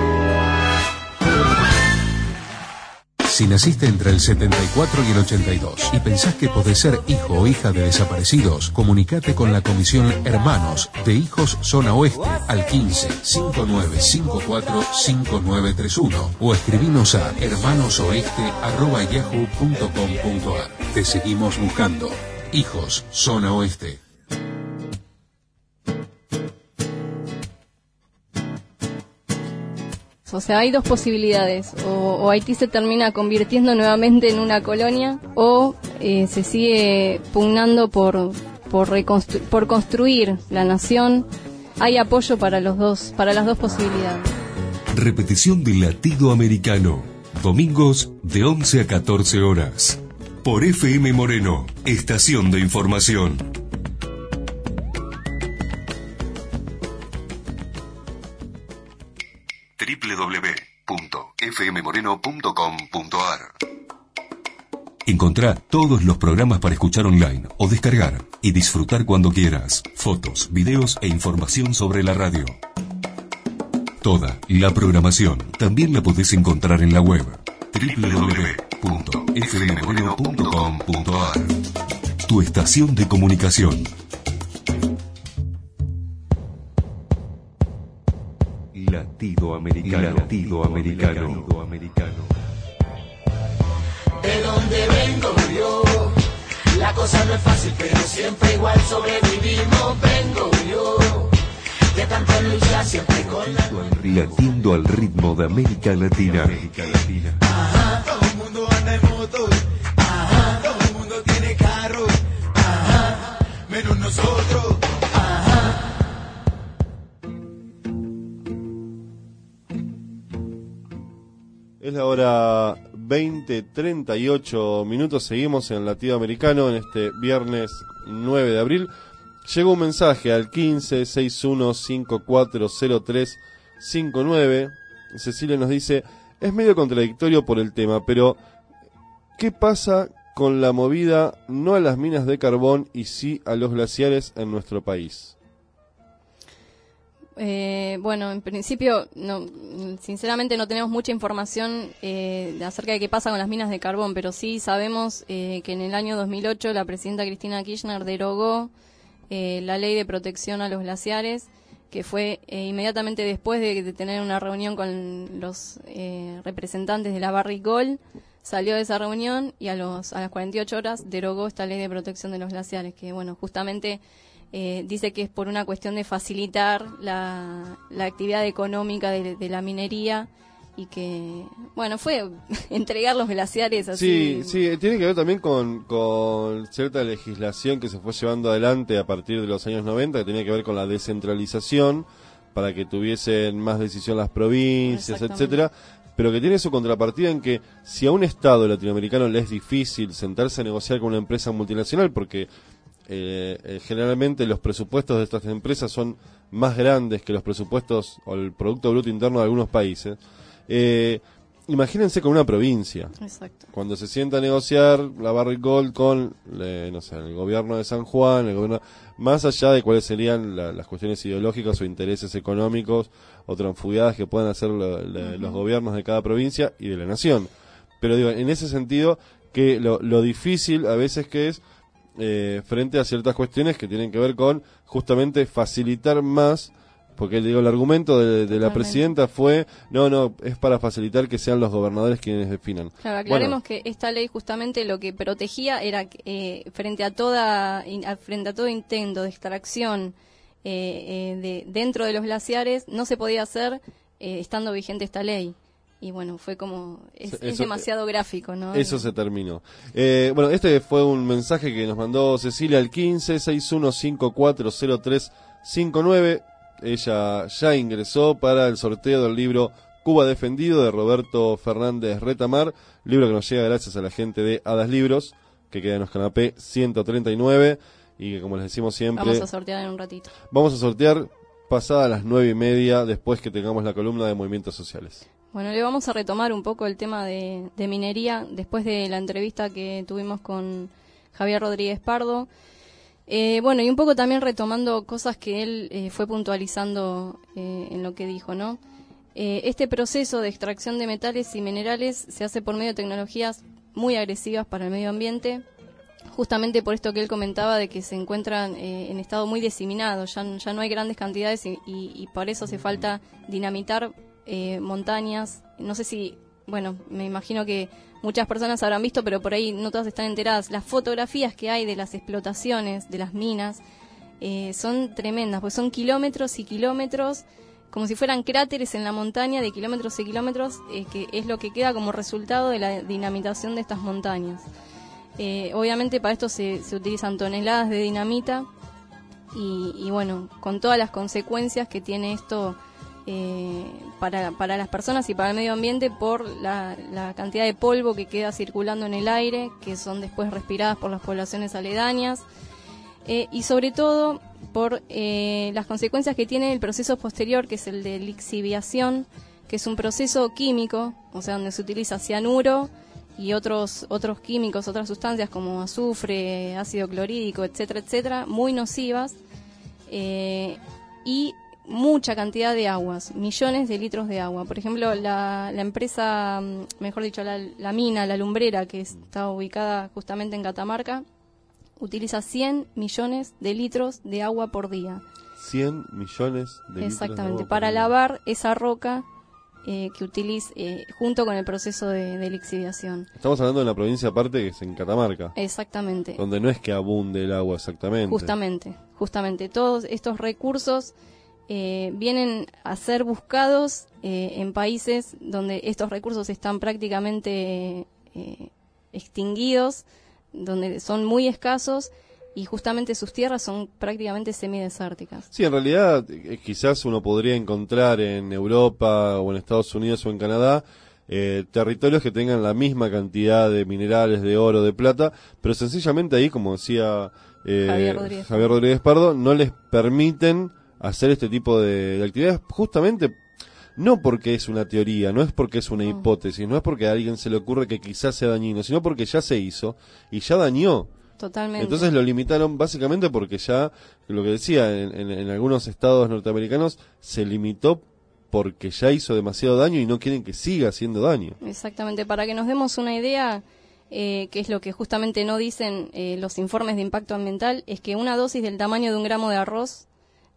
Si naciste entre el 74 y el 82 y pensás que podés ser hijo o hija de desaparecidos, comunicate con la Comisión Hermanos de Hijos Zona Oeste al 15 5954 5931 o escribinos a hermanosoeste@yahoo.com.ar. Te seguimos buscando. Hijos Zona Oeste. O sea, hay dos posibilidades. O Haití se termina convirtiendo nuevamente en una colonia, o se sigue pugnando por construir la nación. Hay apoyo para las dos posibilidades. Repetición de Latido Americano. Domingos de 11 a 14 horas. Por FM Moreno, estación de información. www.fmmoreno.com.ar. Encontrá todos los programas para escuchar online o descargar y disfrutar cuando quieras. Fotos, videos e información sobre la radio. Toda la programación también la podés encontrar en la web www.fmmoreno.com.ar. Tu estación de comunicación. Latido Americano. Latido Americano. De donde vengo yo, la cosa no es fácil, pero siempre igual sobrevivimos. Vengo yo, de tanta lucha siempre con la... Latiendo al ritmo de América Latina. Ajá, todo el mundo anda en moto. Ajá, todo el mundo tiene carro. Ajá, menos nosotros. Ajá. Es la hora 20:38 minutos. Seguimos en Latido Americano en este viernes 9 de abril. Llegó un mensaje al 1561540359. Cecilia nos dice: es medio contradictorio por el tema, pero ¿qué pasa con la movida no a las minas de carbón y sí a los glaciares en nuestro país? Bueno, en principio, sinceramente no tenemos mucha información acerca de qué pasa con las minas de carbón, pero sí sabemos que en el año 2008 la presidenta Cristina Kirchner derogó la ley de protección a los glaciares que fue inmediatamente después de tener una reunión con los representantes de la Barrick Gold. Salió de esa reunión y a las 48 horas derogó esta ley de protección de los glaciares, que bueno, justamente dice que es por una cuestión de facilitar la actividad económica de la minería, y que, bueno, fue entregar los glaciares así. Sí, tiene que ver también con cierta legislación que se fue llevando adelante a partir de los años 90, que tenía que ver con la descentralización, para que tuviesen más decisión las provincias, etcétera, pero que tiene su contrapartida en que si a un Estado latinoamericano le es difícil sentarse a negociar con una empresa multinacional, porque generalmente los presupuestos de estas empresas son más grandes que los presupuestos o el Producto Bruto Interno de algunos países, imagínense con una provincia. Exacto. Cuando se sienta a negociar la Barrick Gold con no sé, el gobierno de San Juan, el gobierno, más allá de cuáles serían las cuestiones ideológicas o intereses económicos o transfugiadas que puedan hacer los gobiernos de cada provincia y de la nación. Pero digo, en ese sentido, que lo difícil a veces que es frente a ciertas cuestiones que tienen que ver con justamente facilitar más. Porque digo, el argumento de la presidenta fue, no, es para facilitar que sean los gobernadores quienes definan. Claro, aclaremos que esta ley justamente lo que protegía era frente a todo intento de extracción dentro de los glaciares, no se podía hacer estando vigente esta ley. Y bueno, fue como, es demasiado gráfico, ¿no? Eso se terminó. Bueno, este fue un mensaje que nos mandó Cecilia al 1561540359. Ella ya ingresó para el sorteo del libro Cuba Defendido de Roberto Fernández Retamar, libro que nos llega gracias a la gente de Hadas Libros, que queda en los canapé 139, y que, como les decimos siempre, vamos a sortear en un ratito. Vamos a sortear pasadas las 9:30, después que tengamos la columna de movimientos sociales. Bueno, le vamos a retomar un poco el tema de minería, después de la entrevista que tuvimos con Javier Rodríguez Pardo. Bueno, y un poco también retomando cosas que él fue puntualizando en lo que dijo, ¿no? Este proceso de extracción de metales y minerales se hace por medio de tecnologías muy agresivas para el medio ambiente, justamente por esto que él comentaba de que se encuentran en estado muy diseminado, ya no hay grandes cantidades y por eso hace falta dinamitar montañas. No sé si, bueno, me imagino que muchas personas habrán visto, pero por ahí no todas están enteradas. Las fotografías que hay de las explotaciones, de las minas, son tremendas, pues son kilómetros y kilómetros, como si fueran cráteres en la montaña de kilómetros y kilómetros, que es lo que queda como resultado de la dinamitación de estas montañas. Obviamente para esto se utilizan toneladas de dinamita y bueno, con todas las consecuencias que tiene esto para las personas y para el medio ambiente, por la cantidad de polvo que queda circulando en el aire, que son después respiradas por las poblaciones aledañas, y sobre todo por las consecuencias que tiene el proceso posterior, que es el de lixiviación, que es un proceso químico, o sea, donde se utiliza cianuro y otros químicos, otras sustancias como azufre, ácido clorhídrico, etcétera, etcétera, muy nocivas, y mucha cantidad de aguas, millones de litros de agua. Por ejemplo, la empresa, mejor dicho, la mina, la lumbrera, que está ubicada justamente en Catamarca, utiliza 100 millones de litros de agua por día. 100 millones de litros de agua para lavar esa roca que utiliza junto con el proceso de lixiviación. Estamos hablando de una provincia aparte que es en Catamarca. Exactamente. Donde no es que abunde el agua exactamente. Justamente. Todos estos recursos vienen a ser buscados en países donde estos recursos están prácticamente extinguidos, donde son muy escasos y justamente sus tierras son prácticamente semidesérticas. Sí, en realidad quizás uno podría encontrar en Europa o en Estados Unidos o en Canadá territorios que tengan la misma cantidad de minerales, de oro, de plata, pero sencillamente ahí, como decía Javier Rodríguez Pardo, no les permiten hacer este tipo de actividades, justamente no porque es una teoría, no es porque es una hipótesis, no es porque a alguien se le ocurre que quizás sea dañino, sino porque ya se hizo y ya dañó. Totalmente. Entonces lo limitaron básicamente porque ya, lo que decía, en algunos estados norteamericanos se limitó porque ya hizo demasiado daño y no quieren que siga haciendo daño. Exactamente, para que nos demos una idea, que es lo que justamente no dicen los informes de impacto ambiental, es que una dosis del tamaño de un gramo de arroz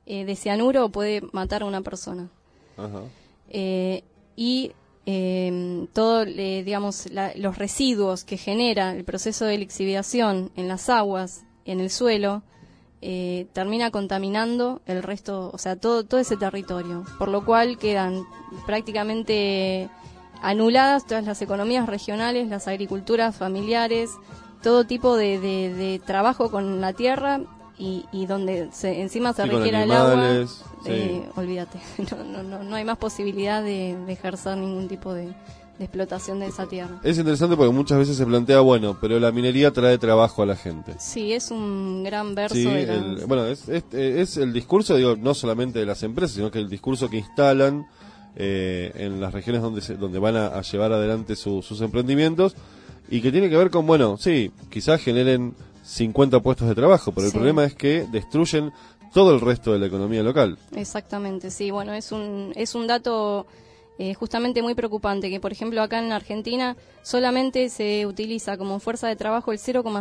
de cianuro o puede matar a una persona. Ajá. Y todo, digamos, los residuos que genera el proceso de lixiviación en las aguas, en el suelo, termina contaminando el resto, o sea, todo ese territorio, por lo cual quedan prácticamente anuladas todas las economías regionales, las agriculturas familiares, todo tipo de trabajo con la tierra y donde encima se requiere el agua, olvídate, no hay más posibilidad de ejercer ningún tipo de explotación de esa tierra. Es interesante porque muchas veces se plantea, bueno, pero la minería trae trabajo a la gente. Sí, es un gran verso. Sí, es el discurso, digo, no solamente de las empresas, sino que el discurso que instalan en las regiones donde van a llevar adelante sus emprendimientos, y que tiene que ver con, bueno, sí, quizás generen 50 puestos de trabajo, pero el problema es que destruyen todo el resto de la economía local. Exactamente, sí, bueno, es un dato justamente muy preocupante, que por ejemplo acá en Argentina solamente se utiliza como fuerza de trabajo el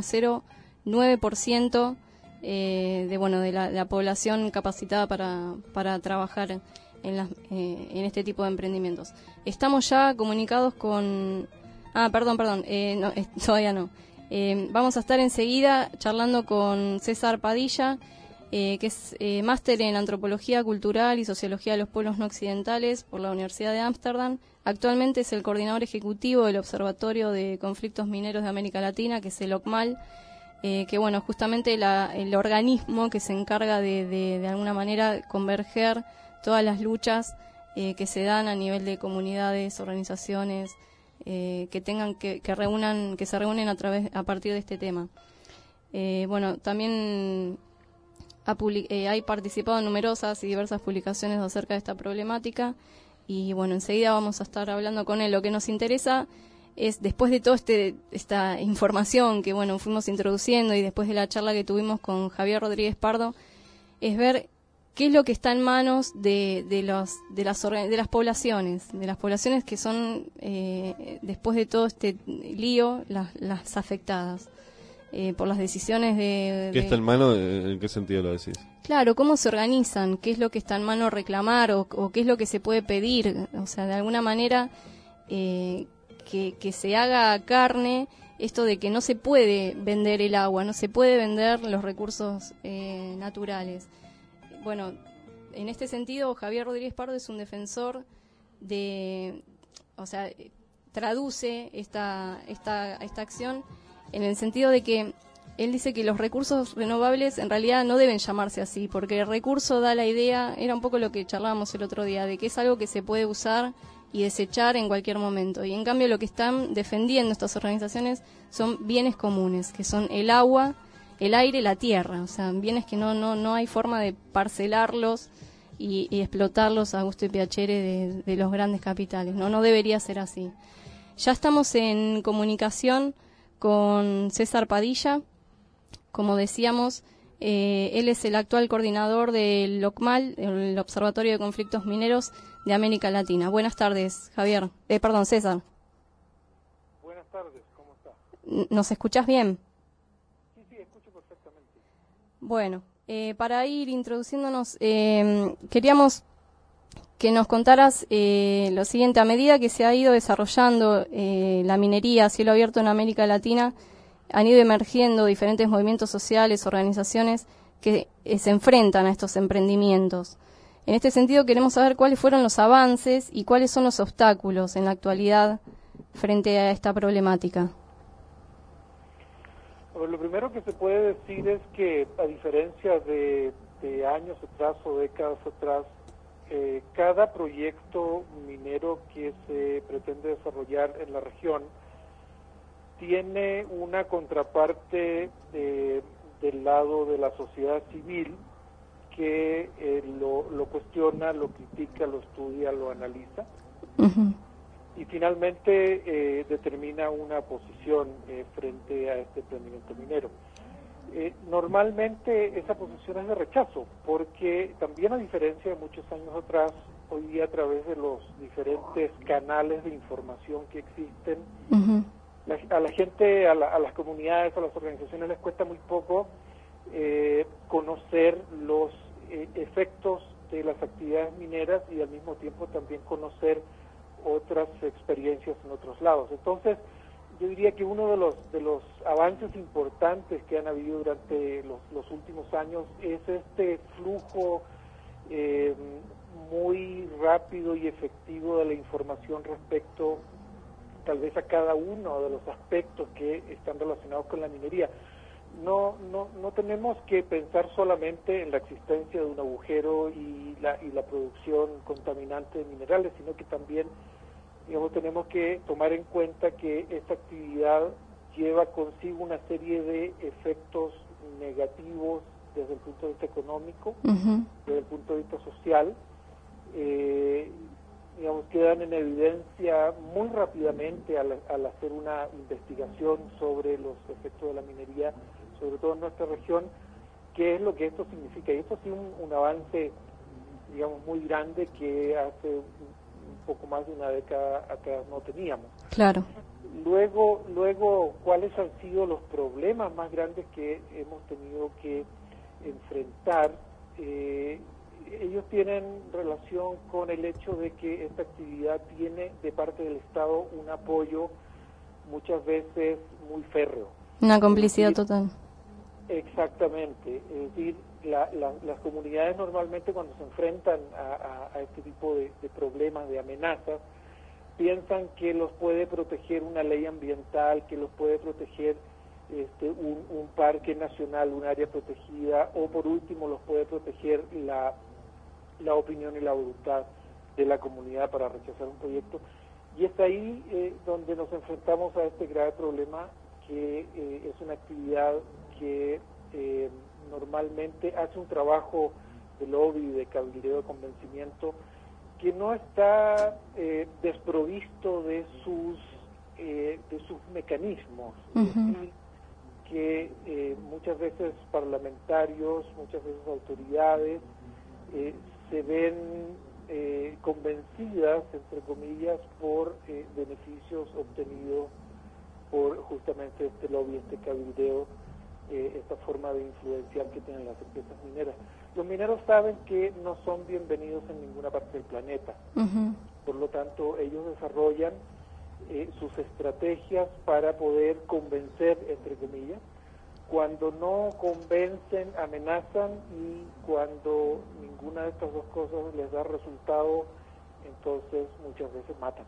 0,09% de la población capacitada para trabajar en este tipo de emprendimientos. Estamos ya comunicados con... todavía no. Vamos a estar enseguida charlando con César Padilla, que es máster en Antropología Cultural y Sociología de los Pueblos No Occidentales por la Universidad de Ámsterdam. Actualmente es el coordinador ejecutivo del Observatorio de Conflictos Mineros de América Latina, que es el OCMAL, que bueno, justamente el organismo que se encarga de alguna manera converger todas las luchas que se dan a nivel de comunidades, organizaciones, que se reúnen a partir de este tema. También hay participado en numerosas y diversas publicaciones acerca de esta problemática, y bueno, enseguida vamos a estar hablando con él. Lo que nos interesa es, después de toda esta información que bueno fuimos introduciendo, y después de la charla que tuvimos con Javier Rodríguez Pardo, es ver qué es lo que está en manos de las poblaciones que son, después de todo este lío, las afectadas por las decisiones ¿Qué está en mano? ¿En qué sentido lo decís? Claro, cómo se organizan, qué es lo que está en mano reclamar o qué es lo que se puede pedir, o sea, de alguna manera que se haga carne esto de que no se puede vender el agua, no se puede vender los recursos naturales. Bueno, en este sentido, Javier Rodríguez Pardo es un defensor traduce esta acción en el sentido de que él dice que los recursos renovables en realidad no deben llamarse así, porque el recurso da la idea, era un poco lo que charlábamos el otro día, de que es algo que se puede usar y desechar en cualquier momento. Y en cambio lo que están defendiendo estas organizaciones son bienes comunes, que son el agua, el aire, la tierra, o sea, bienes que no hay forma de parcelarlos y explotarlos a gusto y piacere de los grandes capitales. No debería ser así. Ya estamos en comunicación con César Padilla, como decíamos, él es el actual coordinador del OCMAL, el Observatorio de Conflictos Mineros de América Latina. Buenas tardes, Javier. César. Buenas tardes, ¿cómo está? ¿Nos escuchás bien? Sí, escucho perfectamente. Bueno, para ir introduciéndonos, queríamos que nos contaras lo siguiente. A medida que se ha ido desarrollando la minería a cielo abierto en América Latina, han ido emergiendo diferentes movimientos sociales, organizaciones que se enfrentan a estos emprendimientos. En este sentido, queremos saber cuáles fueron los avances y cuáles son los obstáculos en la actualidad frente a esta problemática. Lo primero que se puede decir es que, a diferencia de años atrás o décadas atrás, cada proyecto minero que se pretende desarrollar en la región tiene una contraparte del lado de la sociedad civil que lo cuestiona, lo critica, lo estudia, lo analiza. Uh-huh. Y finalmente determina una posición frente a este emprendimiento minero. Normalmente esa posición es de rechazo, porque también, a diferencia de muchos años atrás, hoy día, a través de los diferentes canales de información que existen, uh-huh, a la gente, a las comunidades, a las organizaciones les cuesta muy poco conocer los efectos de las actividades mineras y al mismo tiempo también conocer otras experiencias en otros lados. Entonces, yo diría que uno de los avances importantes que han habido durante los últimos años es este flujo muy rápido y efectivo de la información respecto tal vez a cada uno de los aspectos que están relacionados con la minería. No tenemos que pensar solamente en la existencia de un agujero y la producción contaminante de minerales, sino que también, digamos, tenemos que tomar en cuenta que esta actividad lleva consigo una serie de efectos negativos desde el punto de vista económico, desde el punto de vista social, digamos, quedan en evidencia muy rápidamente al hacer una investigación sobre los efectos de la minería, sobre todo en nuestra región, qué es lo que esto significa. Y esto sí un avance, digamos, muy grande que hace un poco más de una década atrás no teníamos. Claro. Luego, ¿cuáles han sido los problemas más grandes que hemos tenido que enfrentar? Ellos tienen relación con el hecho de que esta actividad tiene de parte del Estado un apoyo muchas veces muy férreo. Una complicidad total. Exactamente, es decir, las comunidades normalmente cuando se enfrentan a este tipo de problemas, de amenazas, piensan que los puede proteger una ley ambiental, que los puede proteger un parque nacional, un área protegida, o por último los puede proteger la opinión y la voluntad de la comunidad para rechazar un proyecto. Y es ahí donde nos enfrentamos a este grave problema, que es una actividad que normalmente hace un trabajo de lobby, de cabildeo, de convencimiento, que no está desprovisto de sus mecanismos, y que muchas veces parlamentarios, muchas veces autoridades se ven convencidas, entre comillas, por beneficios obtenidos por justamente este lobby, este cabildeo, esta forma de influenciar que tienen las empresas mineras. Los mineros saben que no son bienvenidos en ninguna parte del planeta. Por lo tanto, ellos desarrollan sus estrategias para poder convencer, entre comillas. Cuando no convencen, amenazan, y cuando ninguna de estas dos cosas les da resultado, entonces muchas veces matan.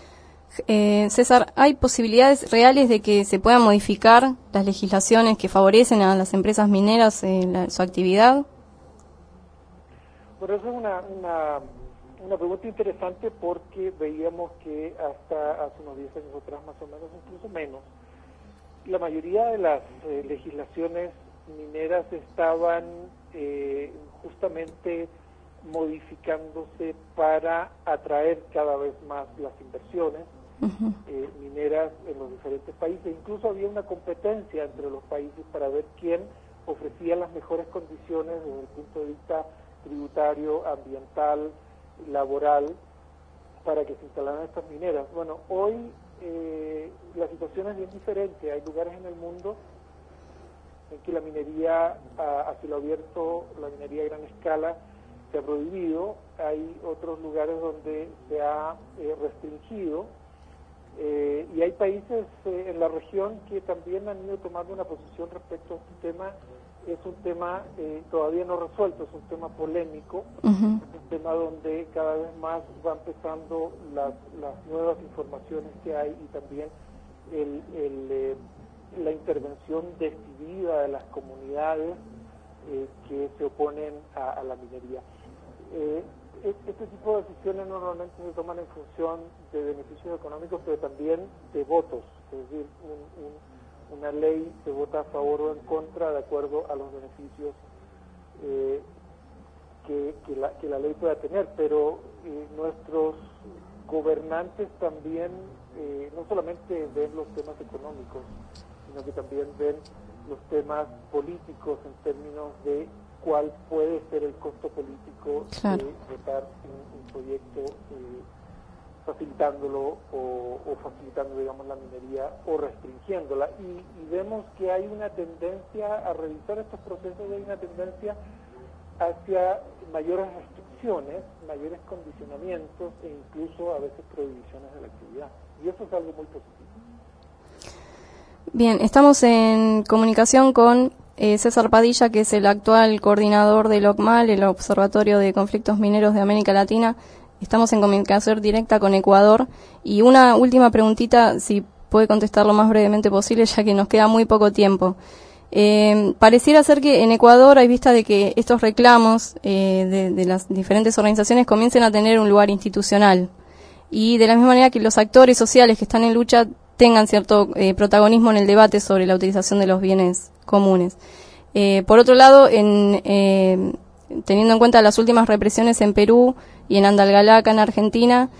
César, ¿hay posibilidades reales de que se puedan modificar las legislaciones que favorecen a las empresas mineras en su actividad? Bueno, eso es una pregunta interesante, porque veíamos que hasta hace unos 10 años atrás, más o menos, incluso menos, la mayoría de las legislaciones mineras estaban justamente modificándose para atraer cada vez más las inversiones mineras en los diferentes países. Incluso había una competencia entre los países para ver quién ofrecía las mejores condiciones desde el punto de vista tributario, ambiental, laboral, para que se instalaran estas mineras. Bueno, hoy la situación es bien diferente. Hay lugares en el mundo en que la minería a cielo abierto, la minería a gran escala, se ha prohibido. Hay otros lugares donde se ha restringido, y hay países en la región que también han ido tomando una posición respecto a este tema. Es un tema todavía no resuelto, es un tema polémico, es un tema donde cada vez más van pesando las nuevas informaciones que hay, y también la intervención decidida de las comunidades que se oponen a la minería. Este tipo de decisiones normalmente se toman en función de beneficios económicos, pero también de votos, es decir, una ley se vota a favor o en contra de acuerdo a los beneficios que la ley pueda tener, pero nuestros gobernantes también no solamente ven los temas económicos, sino que también ven los temas políticos en términos de cuál puede ser el costo político de votar un proyecto facilitándolo o facilitando, digamos, la minería o restringiéndola. Y vemos que hay una tendencia a revisar estos procesos, y hay una tendencia hacia mayores restricciones, mayores condicionamientos e incluso a veces prohibiciones de la actividad. Y eso es algo muy positivo. Bien, estamos en comunicación con César Padilla, que es el actual coordinador del OCMAL, el Observatorio de Conflictos Mineros de América Latina. Estamos en comunicación directa con Ecuador. Y una última preguntita, si puede contestar lo más brevemente posible, ya que nos queda muy poco tiempo. Pareciera ser que en Ecuador hay vista de que estos reclamos de las diferentes organizaciones comiencen a tener un lugar institucional. Y de la misma manera que los actores sociales que están en lucha tengan cierto protagonismo en el debate sobre la utilización de los bienes comunes. Por otro lado, teniendo en cuenta las últimas represiones en Perú y en Andalgalá, en Argentina,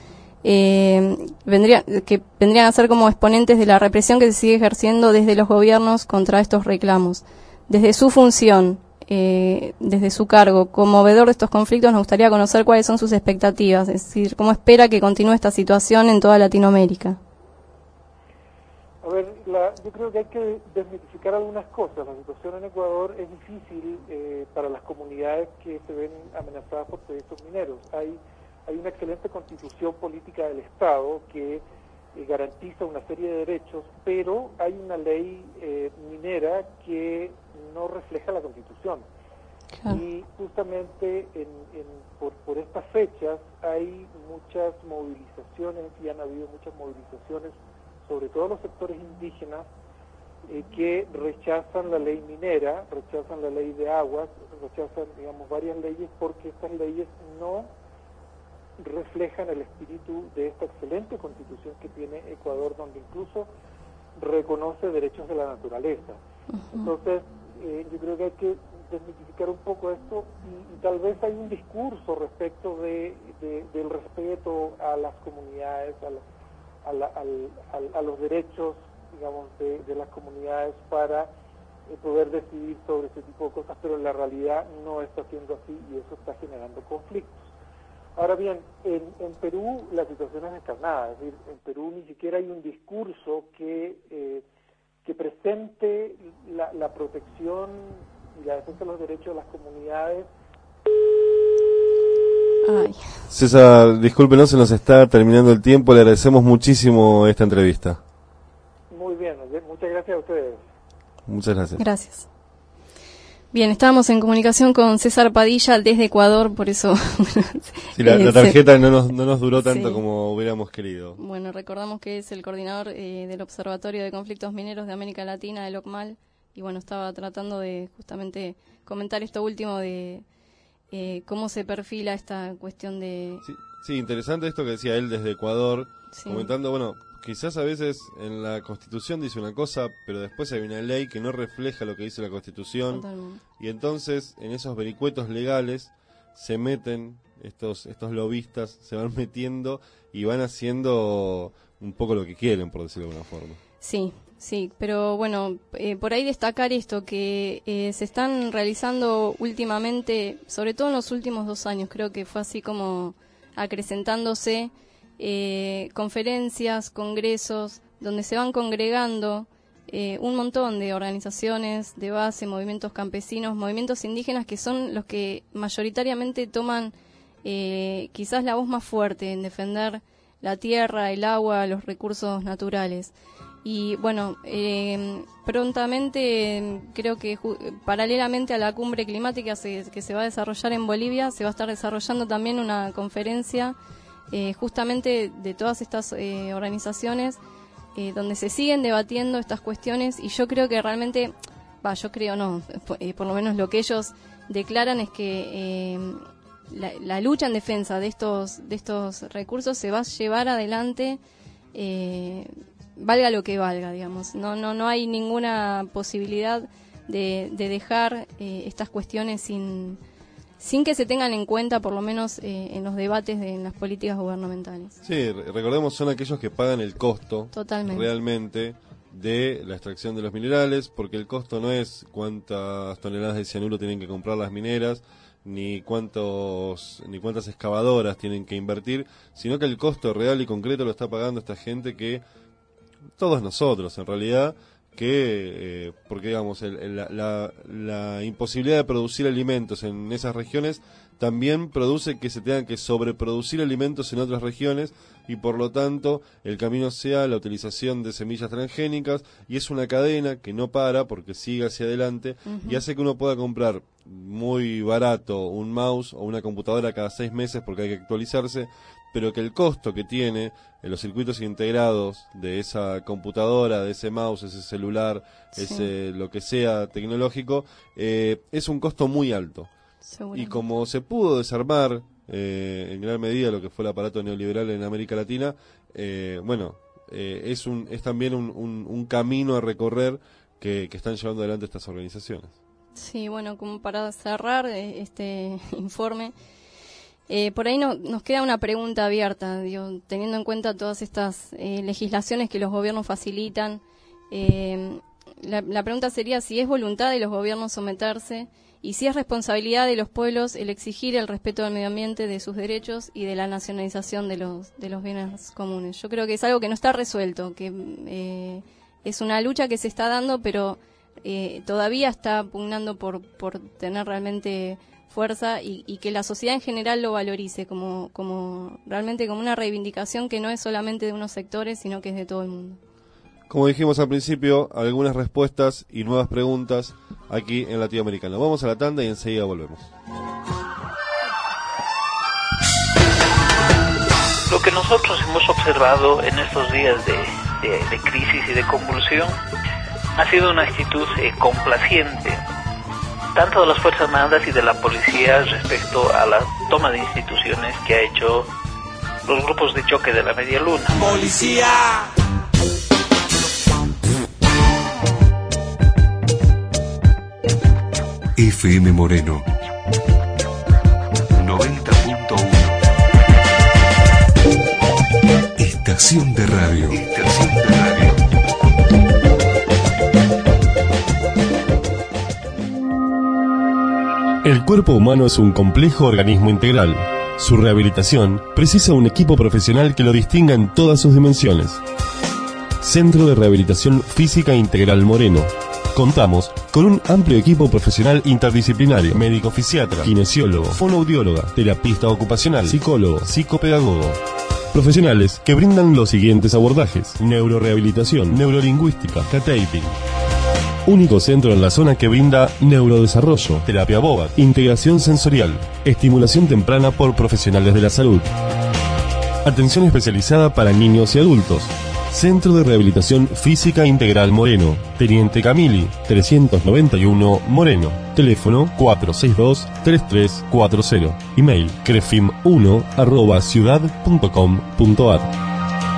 vendrían a ser como exponentes de la represión que se sigue ejerciendo desde los gobiernos contra estos reclamos. Desde su función, desde su cargo, como veedor de estos conflictos, nos gustaría conocer cuáles son sus expectativas, es decir, cómo espera que continúe esta situación en toda Latinoamérica. A ver, yo creo que hay que desmitificar algunas cosas. La situación en Ecuador es difícil para las comunidades que se ven amenazadas por proyectos mineros. Hay una excelente constitución política del Estado que garantiza una serie de derechos, pero hay una ley minera que no refleja la Constitución. Claro. Y justamente por estas fechas hay muchas movilizaciones, y han habido muchas movilizaciones, sobre todo los sectores indígenas, que rechazan la ley minera, rechazan la ley de aguas, rechazan, digamos, varias leyes, porque estas leyes no reflejan el espíritu de esta excelente constitución que tiene Ecuador, donde incluso reconoce derechos de la naturaleza. Entonces, yo creo que hay que desmitificar un poco esto, y tal vez hay un discurso respecto del respeto a las comunidades, a los derechos, digamos, de las comunidades para poder decidir sobre ese tipo de cosas, pero en la realidad no está siendo así, y eso está generando conflictos. Ahora bien, en Perú la situación es descarnada, es decir, en Perú ni siquiera hay un discurso que presente la protección y la defensa de los derechos de las comunidades. Ay. César, discúlpenos, se nos está terminando el tiempo, le agradecemos muchísimo esta entrevista. Muy bien, muchas gracias a ustedes. Muchas gracias. Gracias. Bien, estábamos en comunicación con César Padilla desde Ecuador, por eso... Sí, la tarjeta no nos duró tanto, sí, como hubiéramos querido. Bueno, recordamos que es el coordinador del Observatorio de Conflictos Mineros de América Latina, del OCMAL, y bueno, estaba tratando de justamente comentar esto último de cómo se perfila esta cuestión de... Sí, interesante esto que decía él desde Ecuador, sí, comentando, bueno, quizás a veces en la Constitución dice una cosa, pero después hay una ley que no refleja lo que dice la Constitución. Totalmente. Y entonces en esos vericuetos legales se meten estos lobistas, se van metiendo y van haciendo un poco lo que quieren, por decirlo de alguna forma. Sí, pero bueno, por ahí destacar esto, que se están realizando últimamente, sobre todo en los últimos 2 años, creo que fue así como acrecentándose, conferencias, congresos, donde se van congregando un montón de organizaciones de base, movimientos campesinos, movimientos indígenas, que son los que mayoritariamente toman quizás la voz más fuerte en defender la tierra, el agua, los recursos naturales. Y bueno, prontamente, creo que paralelamente a la cumbre climática que se va a desarrollar en Bolivia, se va a estar desarrollando también una conferencia justamente de todas estas organizaciones, donde se siguen debatiendo estas cuestiones, y yo creo que realmente, por lo menos lo que ellos declaran es que la lucha en defensa de estos recursos se va a llevar adelante, valga lo que valga, digamos. No hay ninguna posibilidad de dejar estas cuestiones sin que se tengan en cuenta, por lo menos en los debates en las políticas gubernamentales. Sí, recordemos, son aquellos que pagan el costo. Totalmente. Realmente de la extracción de los minerales, porque el costo no es cuántas toneladas de cianuro tienen que comprar las mineras, ni cuántas excavadoras tienen que invertir, sino que el costo real y concreto lo está pagando esta gente, que todos nosotros en realidad, porque digamos la imposibilidad de producir alimentos en esas regiones también produce que se tengan que sobreproducir alimentos en otras regiones, y por lo tanto el camino sea la utilización de semillas transgénicas, y es una cadena que no para porque sigue hacia adelante y hace que uno pueda comprar muy barato un mouse o una computadora cada 6 meses porque hay que actualizarse, pero que el costo que tiene en los circuitos integrados de esa computadora, de ese mouse, ese celular, ese lo que sea tecnológico, es un costo muy alto. Y como se pudo desarmar en gran medida lo que fue el aparato neoliberal en América Latina, es también un camino a recorrer que están llevando adelante estas organizaciones. Sí, bueno, como para cerrar este informe, por ahí nos queda una pregunta abierta, digo, teniendo en cuenta todas estas legislaciones que los gobiernos facilitan. La pregunta sería si es voluntad de los gobiernos someterse y si es responsabilidad de los pueblos el exigir el respeto del medio ambiente, de sus derechos y de la nacionalización de los bienes comunes. Yo creo que es algo que no está resuelto, que es una lucha que se está dando, pero todavía está pugnando por tener realmente fuerza y que la sociedad en general lo valorice como realmente como una reivindicación que no es solamente de unos sectores, sino que es de todo el mundo. Como dijimos al principio, algunas respuestas y nuevas preguntas aquí en Latinoamericano. Vamos a la tanda y enseguida volvemos. Lo que nosotros hemos observado en estos días de crisis y de convulsión ha sido una actitud complaciente, tanto de las Fuerzas Armadas y de la policía respecto a la toma de instituciones que ha hecho los grupos de choque de la Media Luna. ¡Policía! FM Moreno 90.1 Estación de radio. El cuerpo humano es un complejo organismo integral. Su rehabilitación precisa un equipo profesional que lo distinga en todas sus dimensiones. Centro de Rehabilitación Física Integral Moreno. Contamos con un amplio equipo profesional interdisciplinario: médico fisiatra, kinesiólogo, fonoaudióloga, terapista ocupacional, psicólogo, psicopedagogo. Profesionales que brindan los siguientes abordajes: neurorehabilitación, neurolingüística, cataping. Único centro en la zona que brinda neurodesarrollo, terapia BOBAT, integración sensorial, estimulación temprana por profesionales de la salud. Atención especializada para niños y adultos. Centro de Rehabilitación Física Integral Moreno, Teniente Camili, 391 Moreno. Teléfono 462-3340. Email crefim1@ciudad.com.ar.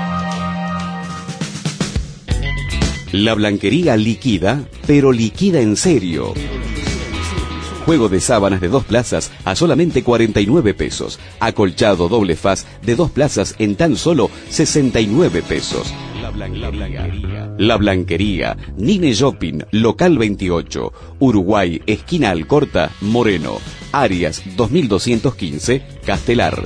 La Blanquería liquida, pero liquida en serio. Juego de sábanas de 2 plazas a solamente 49 pesos. Acolchado doble faz de 2 plazas en tan solo 69 pesos. La Blanquería, Nine Shopping, local 28, Uruguay, esquina Alcorta, Moreno, Arias 2215, Castelar.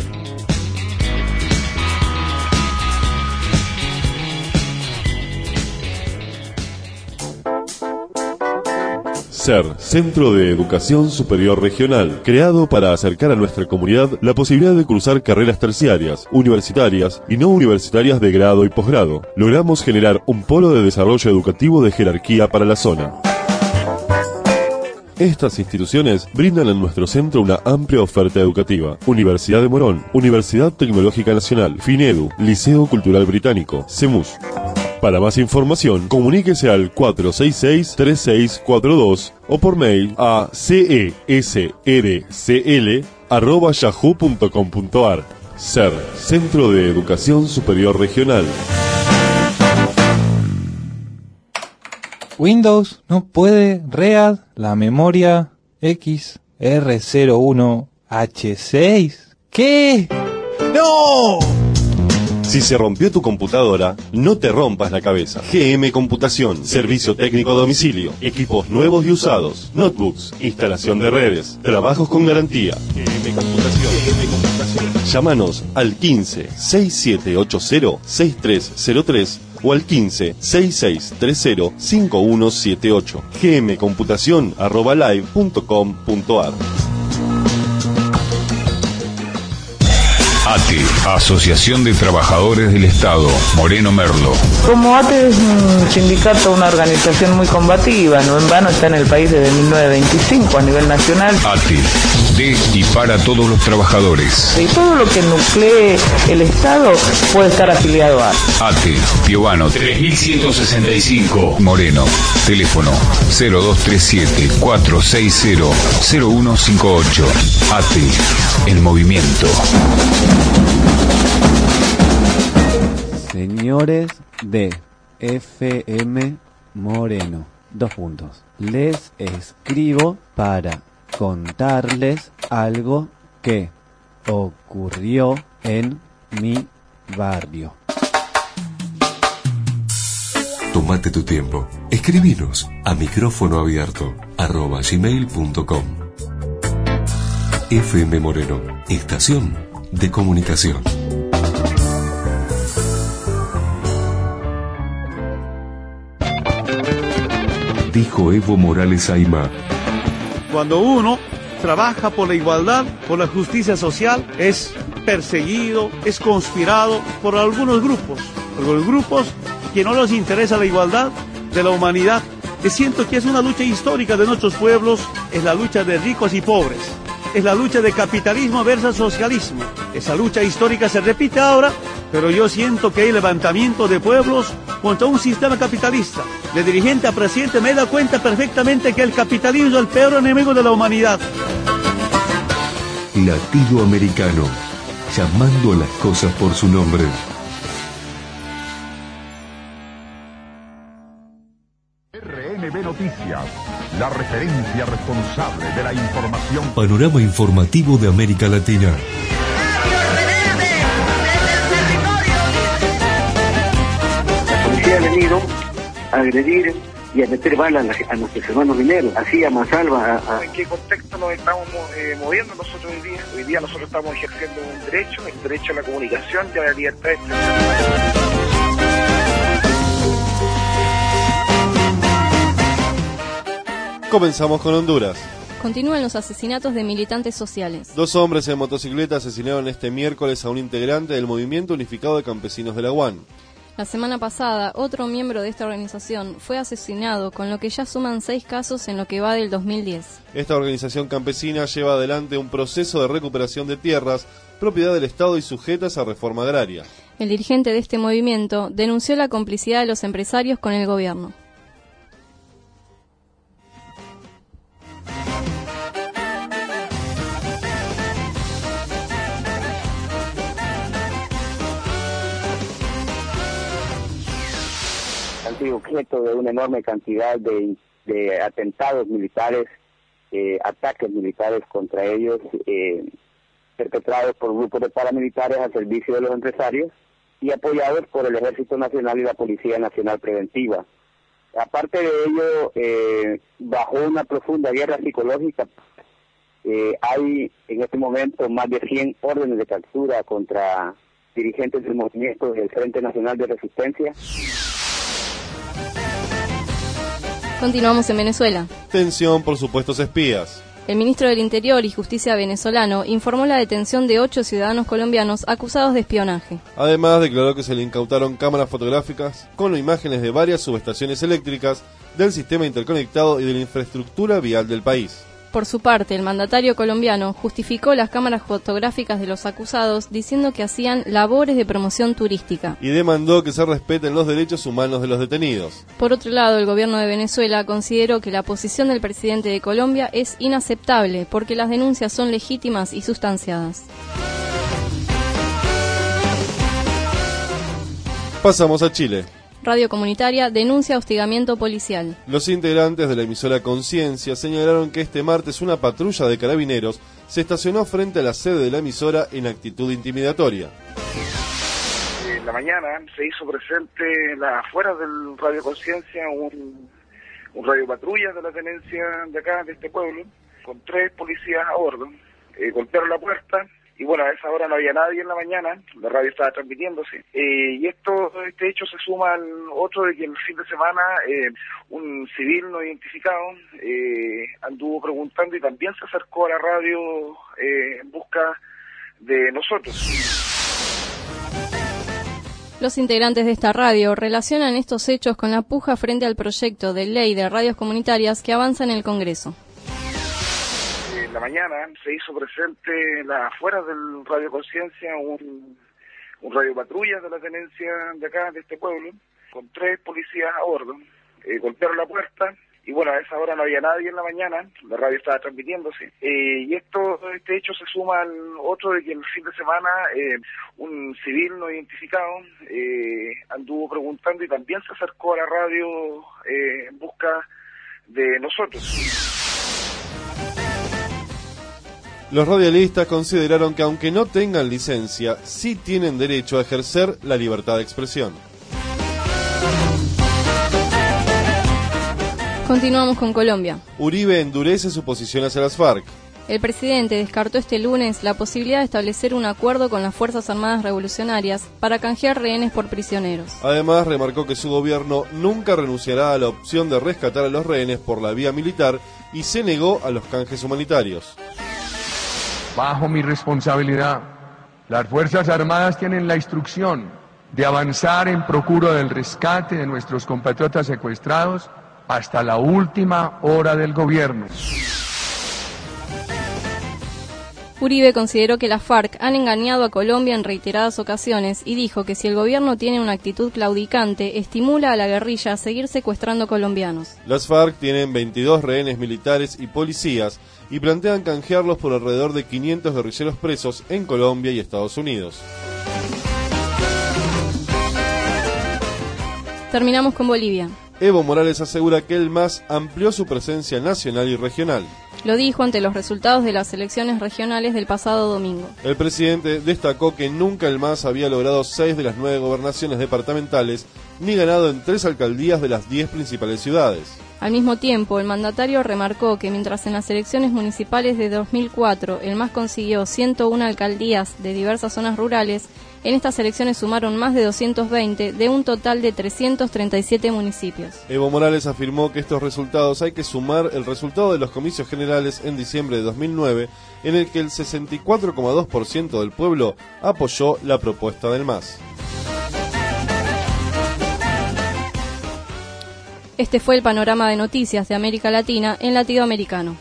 SER, Centro de Educación Superior Regional, creado para acercar a nuestra comunidad la posibilidad de cursar carreras terciarias, universitarias y no universitarias de grado y posgrado. Logramos generar un polo de desarrollo educativo de jerarquía para la zona. Estas instituciones brindan en nuestro centro una amplia oferta educativa: Universidad de Morón, Universidad Tecnológica Nacional, FINEDU, Liceo Cultural Británico, CEMUS. Para más información, comuníquese al 466-3642 o por mail a cesrcl@yahoo.com.ar. SER, Centro de Educación Superior Regional. Windows no puede READ la memoria XR01H6. ¿Qué? ¡No! Si se rompió tu computadora, no te rompas la cabeza. GM Computación, servicio técnico a domicilio, equipos nuevos y usados, notebooks, instalación de redes, trabajos con garantía. GM Computación. Llámanos al 15 6780 6303 o al 15 6630 5178 gmcomputacion@live.com.ar. ATE, Asociación de Trabajadores del Estado, Moreno Merlo. Como ATE es un sindicato, una organización muy combativa, no en vano está en el país desde 1925 a nivel nacional. ATE, de y para todos los trabajadores. Y todo lo que nuclee el Estado puede estar afiliado a ATE, Piovano 3165, Moreno, teléfono 0237 460 0158. ATE, el movimiento. Señores de FM Moreno, les escribo para contarles algo que ocurrió en mi barrio. Tómate tu tiempo. Escribinos a micrófonoabierto@gmail.com. FM Moreno, estación de comunicación. Dijo Evo Morales Aymá. Cuando uno trabaja por la igualdad, por la justicia social, es perseguido, es conspirado por algunos grupos que no les interesa la igualdad de la humanidad. Que siento que es una lucha histórica de nuestros pueblos, es la lucha de ricos y pobres, es la lucha de capitalismo versus socialismo. Esa lucha histórica se repite ahora, pero yo siento que hay levantamiento de pueblos contra un sistema capitalista. De dirigente a presidente me he dado cuenta perfectamente que el capitalismo es el peor enemigo de la humanidad. Latido americano, llamando a las cosas por su nombre. RNB Noticias, la referencia responsable de la información. Panorama informativo de América Latina. La policía ha venido a agredir y a meter balas a nuestros hermanos mineros, así a mansalva. ¿En qué contexto nos estamos moviendo nosotros hoy día? Hoy día nosotros estamos ejerciendo un derecho, el derecho a la comunicación y a la libertad de expresión. Comenzamos con Honduras. Continúan los asesinatos de militantes sociales. 2 hombres en motocicleta asesinaron este miércoles a un integrante del Movimiento Unificado de Campesinos de la UAN. La semana pasada, otro miembro de esta organización fue asesinado, con lo que ya suman 6 casos en lo que va del 2010. Esta organización campesina lleva adelante un proceso de recuperación de tierras, propiedad del Estado y sujetas a reforma agraria. El dirigente de este movimiento denunció la complicidad de los empresarios con el gobierno. Han sido objeto de una enorme cantidad de atentados militares, ataques militares contra ellos, perpetrados por grupos de paramilitares al servicio de los empresarios y apoyados por el Ejército Nacional y la Policía Nacional Preventiva. Aparte de ello, bajo una profunda guerra psicológica, hay en este momento más de 100 órdenes de captura contra dirigentes del movimiento del Frente Nacional de Resistencia. Continuamos en Venezuela. Tensión por supuestos espías. El ministro del Interior y Justicia venezolano informó la detención de 8 ciudadanos colombianos acusados de espionaje. Además, declaró que se le incautaron cámaras fotográficas con imágenes de varias subestaciones eléctricas, del sistema interconectado y de la infraestructura vial del país. Por su parte, el mandatario colombiano justificó las cámaras fotográficas de los acusados diciendo que hacían labores de promoción turística. Y demandó que se respeten los derechos humanos de los detenidos. Por otro lado, el gobierno de Venezuela consideró que la posición del presidente de Colombia es inaceptable porque las denuncias son legítimas y sustanciadas. Pasamos a Chile. Radio Comunitaria denuncia hostigamiento policial. Los integrantes de la emisora Conciencia señalaron que este martes una patrulla de carabineros se estacionó frente a la sede de la emisora en actitud intimidatoria. En la mañana se hizo presente afuera del Radio Conciencia un radio patrulla de la tenencia de acá, de este pueblo, con 3 policías a bordo. Golpearon la puerta Y bueno, a esa hora no había nadie en la mañana, la radio estaba transmitiéndose. Y este hecho se suma al otro de que el fin de semana un civil no identificado anduvo preguntando y también se acercó a la radio en busca de nosotros. Los integrantes de esta radio relacionan estos hechos con la puja frente al proyecto de ley de radios comunitarias que avanza en el Congreso. En la mañana se hizo presente en las afueras del Radio Conciencia un radio patrulla de la tenencia de acá, de este pueblo, con 3 policías a bordo. Golpearon la puerta y bueno, a esa hora no había nadie en la mañana, la radio estaba transmitiéndose. Y este hecho se suma al otro de que el fin de semana un civil no identificado anduvo preguntando y también se acercó a la radio en busca de nosotros. Los radialistas consideraron que aunque no tengan licencia, sí tienen derecho a ejercer la libertad de expresión. Continuamos con Colombia. Uribe endurece su posición hacia las FARC. El presidente descartó este lunes la posibilidad de establecer un acuerdo con las Fuerzas Armadas Revolucionarias para canjear rehenes por prisioneros. Además, remarcó que su gobierno nunca renunciará a la opción de rescatar a los rehenes por la vía militar y se negó a los canjes humanitarios. Bajo mi responsabilidad, las Fuerzas Armadas tienen la instrucción de avanzar en procura del rescate de nuestros compatriotas secuestrados hasta la última hora del gobierno. Uribe consideró que las FARC han engañado a Colombia en reiteradas ocasiones y dijo que si el gobierno tiene una actitud claudicante, estimula a la guerrilla a seguir secuestrando colombianos. Las FARC tienen 22 rehenes militares y policías y plantean canjearlos por alrededor de 500 guerrilleros presos en Colombia y Estados Unidos. Terminamos con Bolivia. Evo Morales asegura que el MAS amplió su presencia nacional y regional. Lo dijo ante los resultados de las elecciones regionales del pasado domingo. El presidente destacó que nunca el MAS había logrado 6 de las 9 gobernaciones departamentales ni ganado en 3 alcaldías de las 10 principales ciudades. Al mismo tiempo, el mandatario remarcó que mientras en las elecciones municipales de 2004 el MAS consiguió 101 alcaldías de diversas zonas rurales, en estas elecciones sumaron más de 220 de un total de 337 municipios. Evo Morales afirmó que estos resultados hay que sumar el resultado de los comicios generales en diciembre de 2009, en el que el 64,2% del pueblo apoyó la propuesta del MAS. Este fue el panorama de noticias de América Latina en Latinoamericano.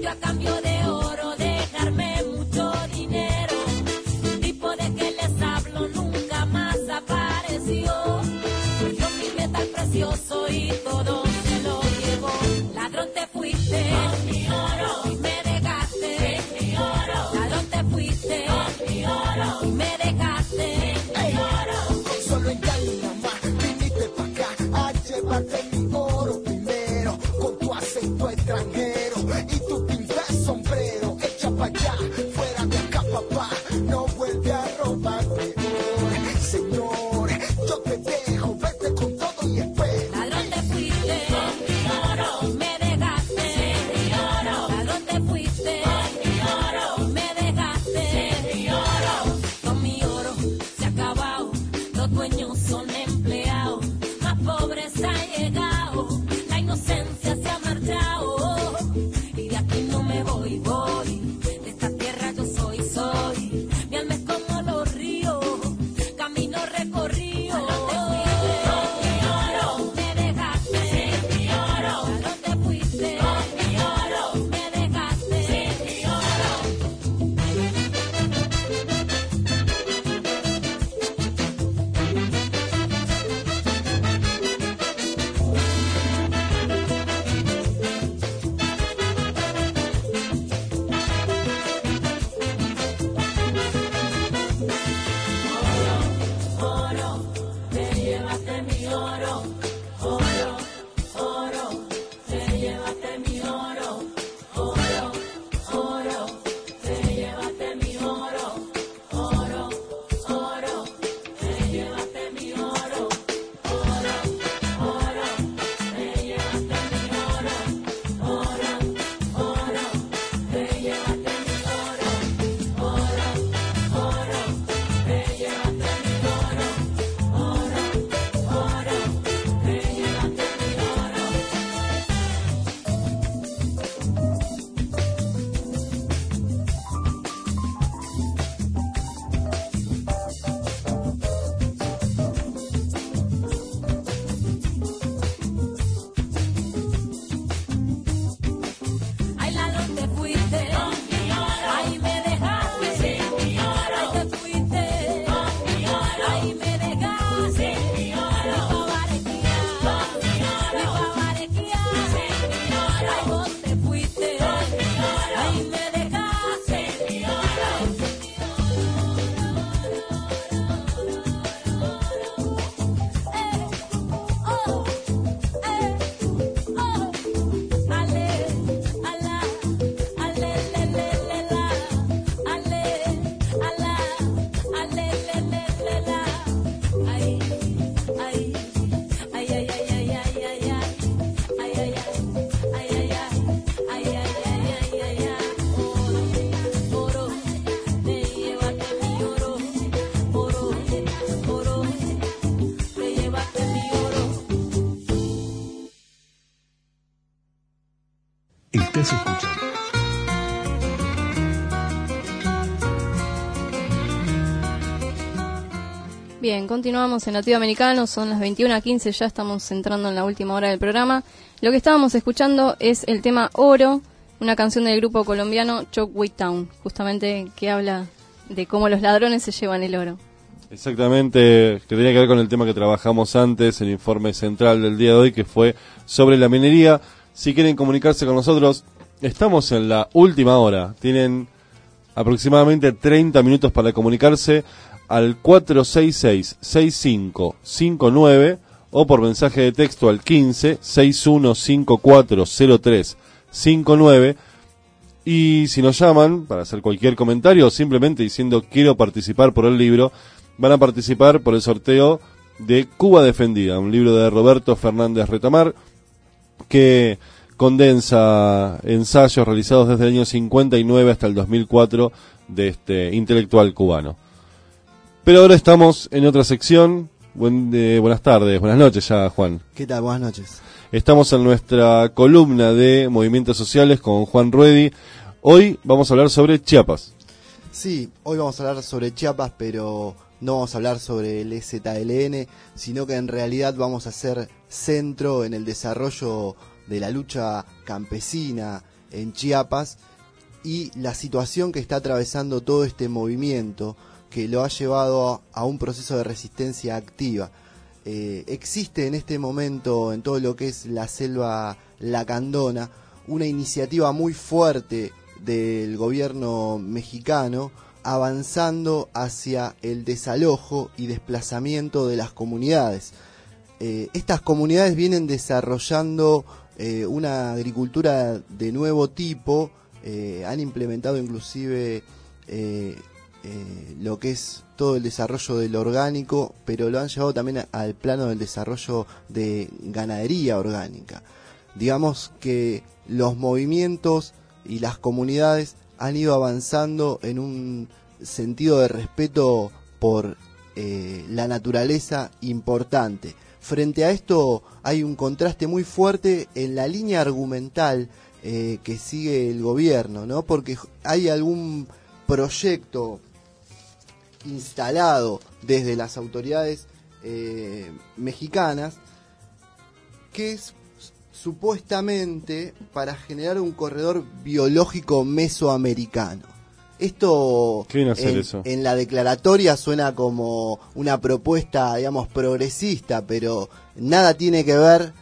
Cambio de oro, dejarme mucho dinero, tipo de que les hablo. Ustedes escuchan. Bien, continuamos en Latinoamericano, son las 21:15, ya estamos entrando en la última hora del programa. Lo que estábamos escuchando es el tema Oro, una canción del grupo colombiano Choctaw Town, justamente que habla de cómo los ladrones se llevan el oro. Exactamente, que tenía que ver con el tema que trabajamos antes, el informe central del día de hoy, que fue sobre la minería. Si quieren comunicarse con nosotros, estamos en la última hora, tienen aproximadamente 30 minutos para comunicarse al 466-6559 o por mensaje de texto al 15-61540359. Y si nos llaman para hacer cualquier comentario o simplemente diciendo quiero participar por el libro, van a participar por el sorteo de Cuba Defendida, un libro de Roberto Fernández Retamar que condensa ensayos realizados desde el año 59 hasta el 2004 de este intelectual cubano. Pero ahora estamos en otra sección. Buenas tardes, buenas noches ya, Juan. ¿Qué tal? Buenas noches. Estamos en nuestra columna de movimientos sociales con Juan Ruedi. Hoy vamos a hablar sobre Chiapas. Sí, hoy vamos a hablar sobre Chiapas, pero no vamos a hablar sobre el EZLN, sino que en realidad vamos a hacer centro en el desarrollo de la lucha campesina en Chiapas y la situación que está atravesando todo este movimiento que lo ha llevado a un proceso de resistencia activa. Existe en este momento en todo lo que es la selva lacandona una iniciativa muy fuerte del gobierno mexicano avanzando hacia el desalojo y desplazamiento de las comunidades. Estas comunidades vienen desarrollando una agricultura de nuevo tipo, han implementado inclusive lo que es todo el desarrollo del orgánico, pero lo han llevado también al plano del desarrollo de ganadería orgánica. Digamos que los movimientos y las comunidades han ido avanzando en un sentido de respeto por la naturaleza importante. Frente a esto hay un contraste muy fuerte en la línea argumental que sigue el gobierno, ¿no? Porque hay algún proyecto instalado desde las autoridades mexicanas que es supuestamente para generar un corredor biológico mesoamericano. Esto en la declaratoria suena como una propuesta, digamos, progresista, pero nada tiene que ver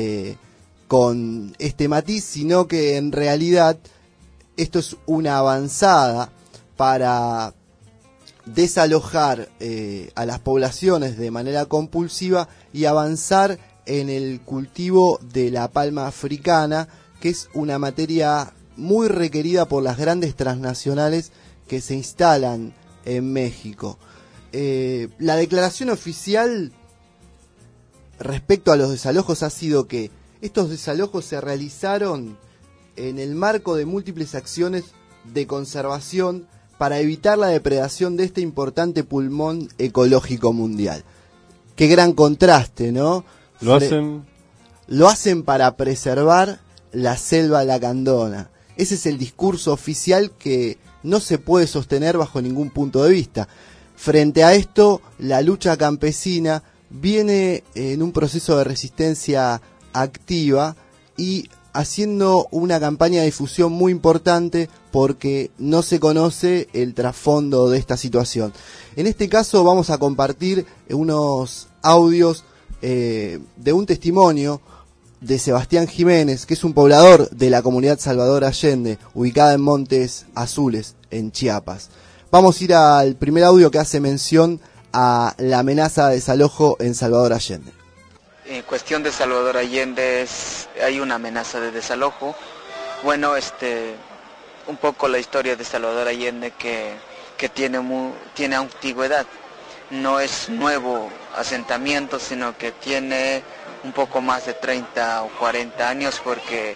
con este matiz, sino que en realidad esto es una avanzada para desalojar a las poblaciones de manera compulsiva y avanzar en el cultivo de la palma africana, que es una materia muy requerida por las grandes transnacionales que se instalan en México. La declaración oficial respecto a los desalojos ha sido que estos desalojos se realizaron en el marco de múltiples acciones de conservación para evitar la depredación de este importante pulmón ecológico mundial. Qué gran contraste, ¿no? Lo hacen para preservar la selva lacandona. Ese es el discurso oficial que no se puede sostener bajo ningún punto de vista. Frente a esto, la lucha campesina viene en un proceso de resistencia activa y haciendo una campaña de difusión muy importante porque no se conoce el trasfondo de esta situación. En este caso vamos a compartir unos audios de un testimonio de Sebastián Jiménez, que es un poblador de la comunidad Salvador Allende, ubicada en Montes Azules, en Chiapas. Vamos a ir al primer audio que hace mención a la amenaza de desalojo en Salvador Allende. En cuestión de Salvador Allende hay una amenaza de desalojo. Bueno, un poco la historia de Salvador Allende que tiene antigüedad. No es nuevo asentamiento, sino que tiene un poco más de 30 o 40 años porque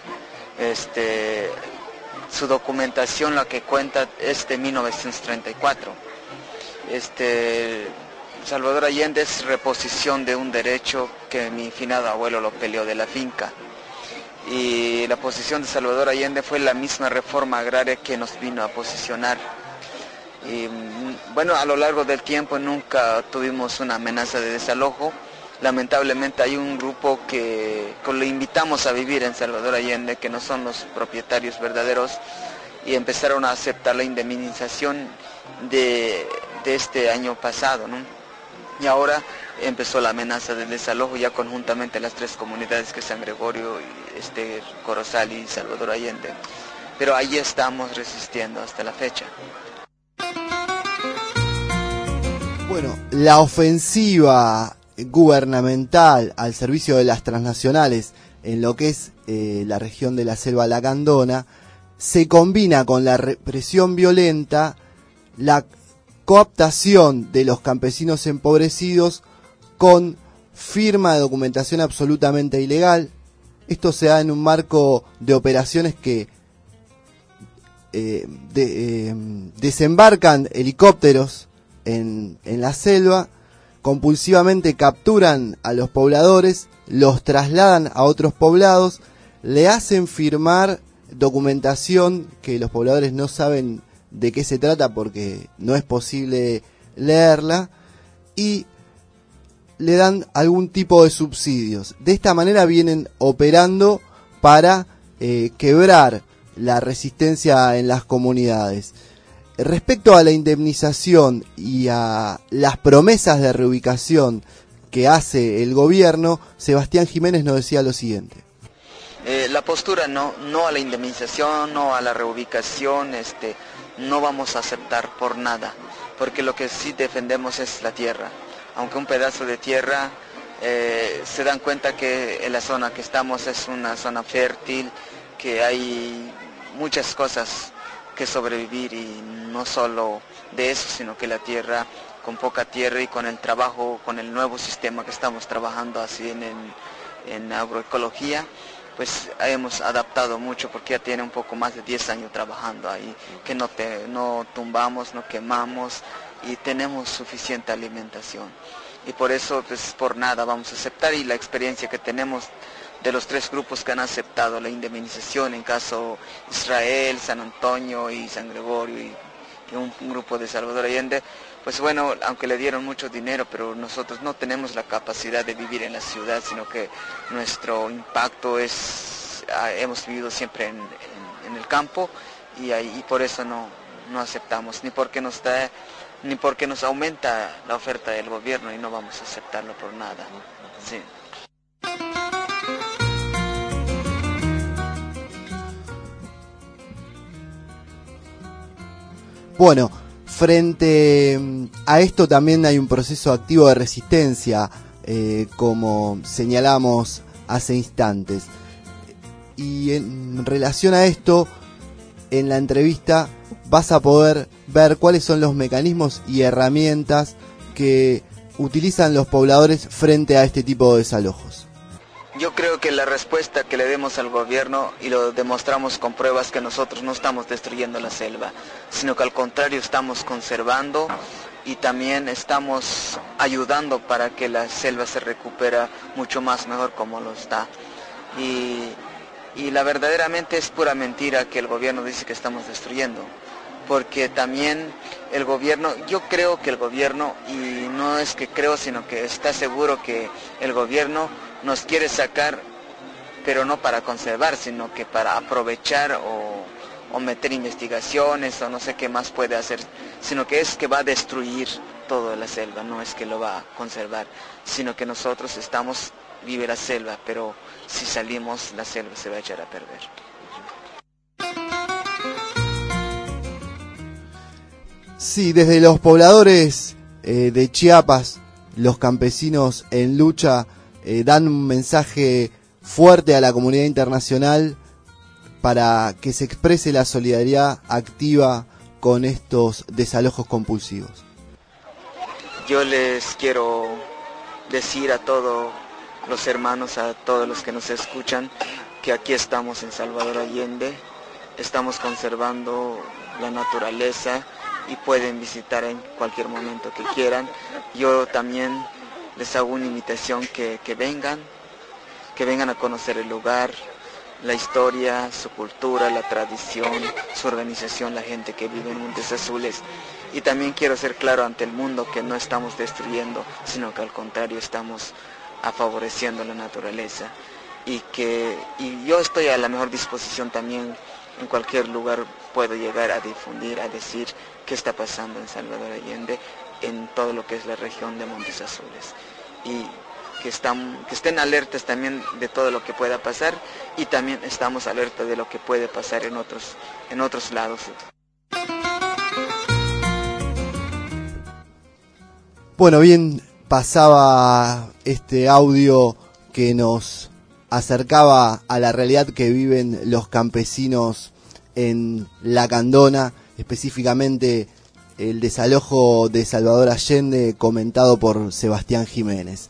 su documentación la que cuenta es de 1934. Salvador Allende es reposición de un derecho que mi finado abuelo lo peleó de la finca. y la posición de Salvador Allende fue la misma reforma agraria que nos vino a posicionar. Y bueno, a lo largo del tiempo nunca tuvimos una amenaza de desalojo. Lamentablemente hay un grupo que lo invitamos a vivir en Salvador Allende, que no son los propietarios verdaderos, y empezaron a aceptar la indemnización de este año pasado, ¿no? Y ahora empezó la amenaza del desalojo ya conjuntamente las tres comunidades, que es San Gregorio, Corozal y Salvador Allende. Pero ahí estamos resistiendo hasta la fecha. Bueno, la ofensiva gubernamental al servicio de las transnacionales en lo que es la región de la Selva Lacandona se combina con la represión violenta, la cooptación de los campesinos empobrecidos con firma de documentación absolutamente ilegal. Esto se da en un marco de operaciones que desembarcan helicópteros en la selva, compulsivamente capturan a los pobladores, los trasladan a otros poblados, le hacen firmar documentación que los pobladores no saben de qué se trata porque no es posible leerla, y le dan algún tipo de subsidios. De esta manera vienen operando para quebrar la resistencia en las comunidades. Respecto a la indemnización y a las promesas de reubicación que hace el gobierno, Sebastián Jiménez nos decía lo siguiente. La postura no a la indemnización, no a la reubicación, no vamos a aceptar por nada, porque lo que sí defendemos es la tierra. Aunque un pedazo de tierra, se dan cuenta que en la zona que estamos es una zona fértil, que hay muchas cosas que sobrevivir, y no solo de eso, sino que la tierra, con poca tierra y con el trabajo, con el nuevo sistema que estamos trabajando así en agroecología, pues hemos adaptado mucho, porque ya tiene un poco más de 10 años trabajando ahí, que no tumbamos, no quemamos y tenemos suficiente alimentación. Y por eso, pues por nada vamos a aceptar, y la experiencia que tenemos de los tres grupos que han aceptado la indemnización, en caso Israel, San Antonio y San Gregorio, y un grupo de Salvador Allende, pues bueno, aunque le dieron mucho dinero, pero nosotros no tenemos la capacidad de vivir en la ciudad, sino que nuestro impacto hemos vivido siempre en el campo, y por eso no aceptamos, ni porque nos aumenta la oferta del gobierno, y no vamos a aceptarlo por nada. Sí. Bueno, frente a esto también hay un proceso activo de resistencia, como señalamos hace instantes. Y en relación a esto, en la entrevista vas a poder ver cuáles son los mecanismos y herramientas que utilizan los pobladores frente a este tipo de desalojos. Yo creo que la respuesta que le demos al gobierno, y lo demostramos con pruebas, que nosotros no estamos destruyendo la selva, sino que al contrario estamos conservando, y también estamos ayudando para que la selva se recupere mucho más mejor como lo está. Y la verdaderamente es pura mentira que el gobierno dice que estamos destruyendo, porque también el gobierno, yo creo que el gobierno, y no es que creo, sino que está seguro que el gobierno nos quiere sacar, pero no para conservar, sino que para aprovechar o meter investigaciones, o no sé qué más puede hacer, sino que es que va a destruir toda la selva, no es que lo va a conservar, sino que nosotros vive la selva, pero si salimos, la selva se va a echar a perder. Sí, desde los pobladores de Chiapas, los campesinos en lucha dan un mensaje fuerte a la comunidad internacional para que se exprese la solidaridad activa con estos desalojos compulsivos. Yo les quiero decir a todos los hermanos, a todos los que nos escuchan, que aquí estamos en Salvador Allende, estamos conservando la naturaleza, y pueden visitar en cualquier momento que quieran. Yo también les hago una invitación que vengan a conocer el lugar, la historia, su cultura, la tradición, su organización, la gente que vive en Montes Azules. Y también quiero ser claro ante el mundo que no estamos destruyendo, sino que al contrario estamos favoreciendo la naturaleza. Y yo estoy a la mejor disposición también, en cualquier lugar puedo llegar a difundir, a decir qué está pasando en Salvador Allende, en todo lo que es la región de Montes Azules. Y que estén alertas también de todo lo que pueda pasar, y también estamos alertas de lo que puede pasar en otros lados. Bueno, bien, pasaba este audio que nos acercaba a la realidad que viven los campesinos en La Candona, específicamente el desalojo de Salvador Allende comentado por Sebastián Jiménez.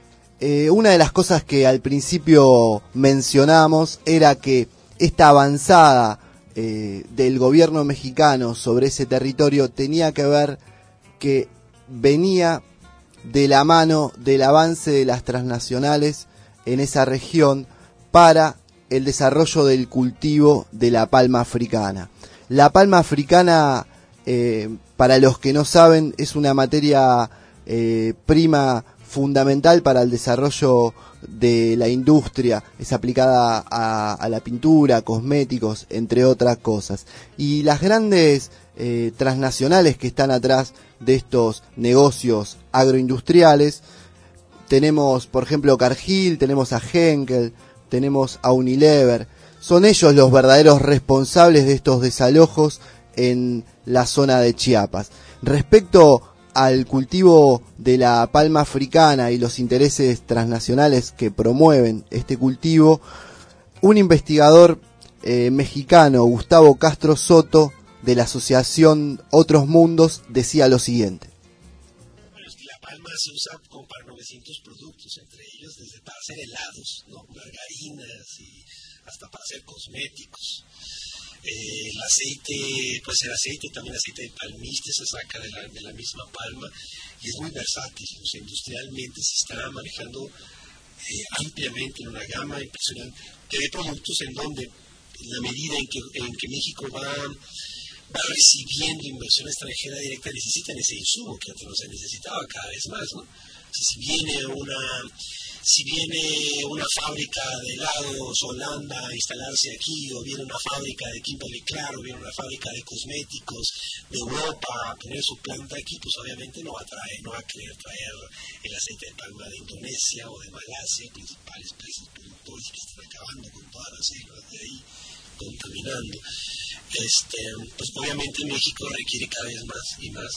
Una de las cosas que al principio mencionamos era que esta avanzada del gobierno mexicano sobre ese territorio tenía que ver que venía de la mano del avance de las transnacionales en esa región para el desarrollo del cultivo de la palma africana. La palma africana, para los que no saben, es una materia prima fundamental para el desarrollo de la industria, es aplicada a la pintura, cosméticos, entre otras cosas. Y las grandes transnacionales que están atrás de estos negocios agroindustriales, tenemos por ejemplo Cargill, tenemos a Henkel, tenemos a Unilever, son ellos los verdaderos responsables de estos desalojos en la zona de Chiapas. Respecto al cultivo de la palma africana y los intereses transnacionales que promueven este cultivo, un investigador mexicano, Gustavo Castro Soto, de la asociación Otros Mundos, decía lo siguiente. Bueno, es que la palma se usa como para 900 productos, entre ellos desde para hacer helados, ¿no? Margarinas y hasta para hacer cosméticos. El aceite, pues el aceite, también aceite de palmiste se saca de la misma palma y es muy versátil. O sea, industrialmente se está manejando ampliamente en una gama impresionante de productos en donde, en la medida en que México va recibiendo inversión extranjera directa, necesitan ese insumo que antes no se necesitaba cada vez más, ¿no? O sea, si viene una fábrica de helados Holanda a instalarse aquí, o viene una fábrica de Kimberly Clark, o viene una fábrica de cosméticos de Europa a poner su planta aquí, pues obviamente no va a querer traer el aceite de palma de Indonesia o de Malasia, principales países productores que están acabando con todas las selvas de ahí, contaminando. Pues obviamente México requiere cada vez más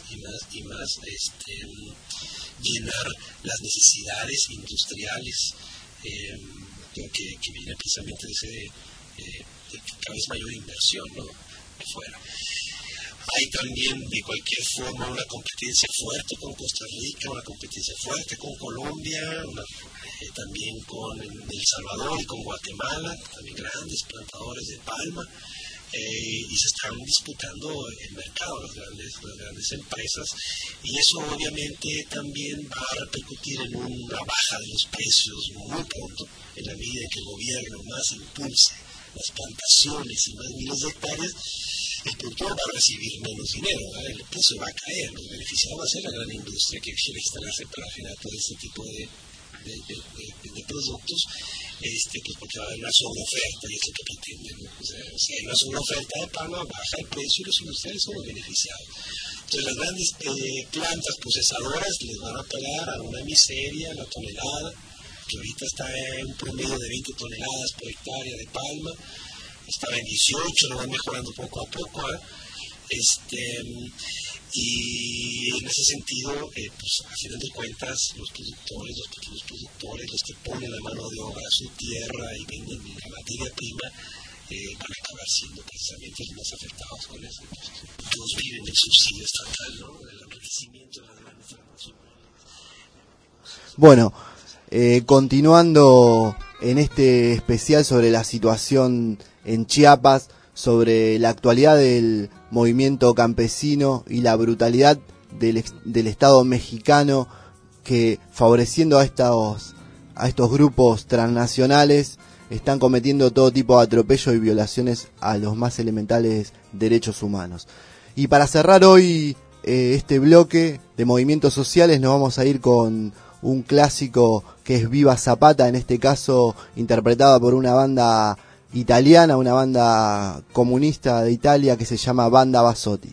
llenar las necesidades industriales que viene precisamente de cada vez mayor inversión, ¿no? Afuera. Hay también de cualquier forma una competencia fuerte con Costa Rica, una competencia fuerte con Colombia, también con El Salvador y con Guatemala, también grandes plantadores de palma. Y se están disputando el mercado, las grandes empresas, y eso obviamente también va a repercutir en una baja de los precios muy pronto, en la medida en que el gobierno más impulse las plantaciones y más miles de hectáreas. El productor va a recibir menos dinero, ¿vale? El precio va a caer, los beneficiados va a ser la gran industria que quiere instalarse para generar todo este tipo de productos. Pues porque va a haber una sobreoferta, y es lo que pretenden, ¿no? O sea, si hay una sobreoferta de palma, baja el precio y los industriales son los beneficiados. Entonces las grandes plantas procesadoras les van a pagar a una miseria la tonelada, que ahorita está en un promedio de 20 toneladas por hectárea de palma, estaba en 18, lo van mejorando poco a poco, y en ese sentido, pues a final de cuentas, los productores, los pequeños productores, los que ponen la mano de obra a su tierra y venden la materia prima, van a acabar siendo precisamente los más afectados con eso. Todos viven del subsidio estatal, ¿no? Del enriquecimiento de las grandes transnacionales. Bueno, continuando en este especial sobre la situación en Chiapas, sobre la actualidad del movimiento campesino y la brutalidad del Estado mexicano que, favoreciendo a estos grupos transnacionales, están cometiendo todo tipo de atropellos y violaciones a los más elementales derechos humanos. Y para cerrar hoy este bloque de movimientos sociales, nos vamos a ir con un clásico que es Viva Zapata, en este caso interpretada por una banda italiana, una banda comunista de Italia que se llama Banda Basotti.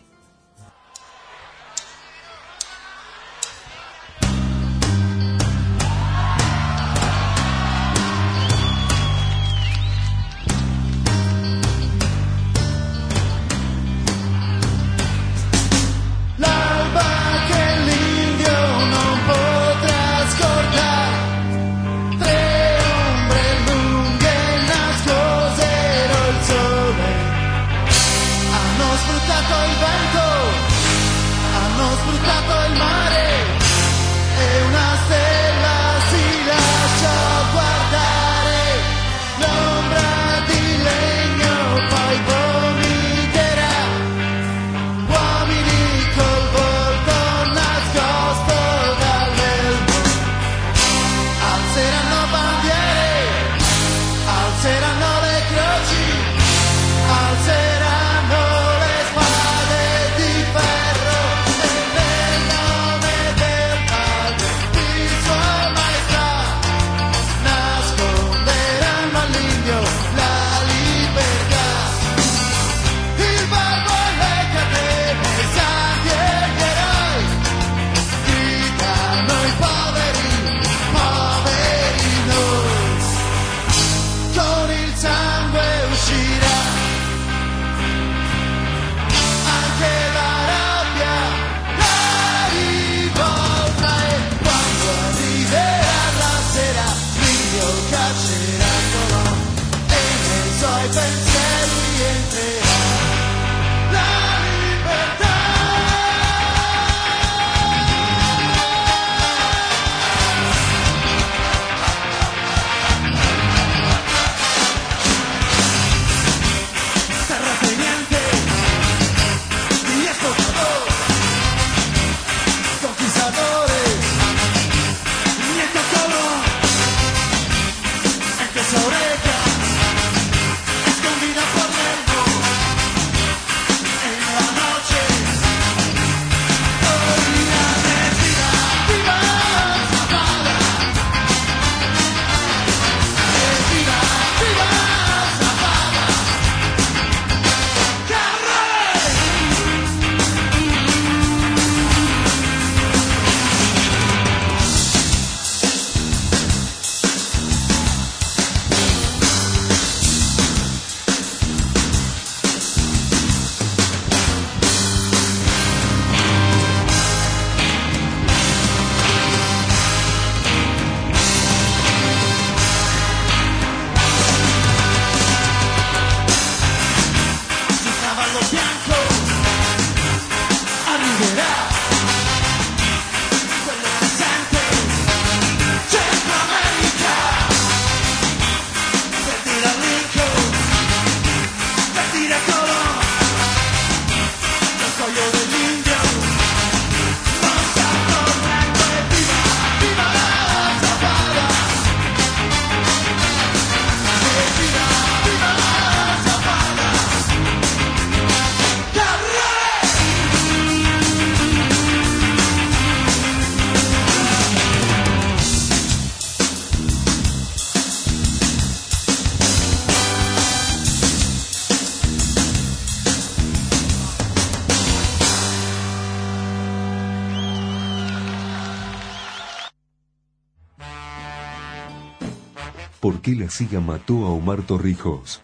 ¿Por qué la CIA mató a Omar Torrijos?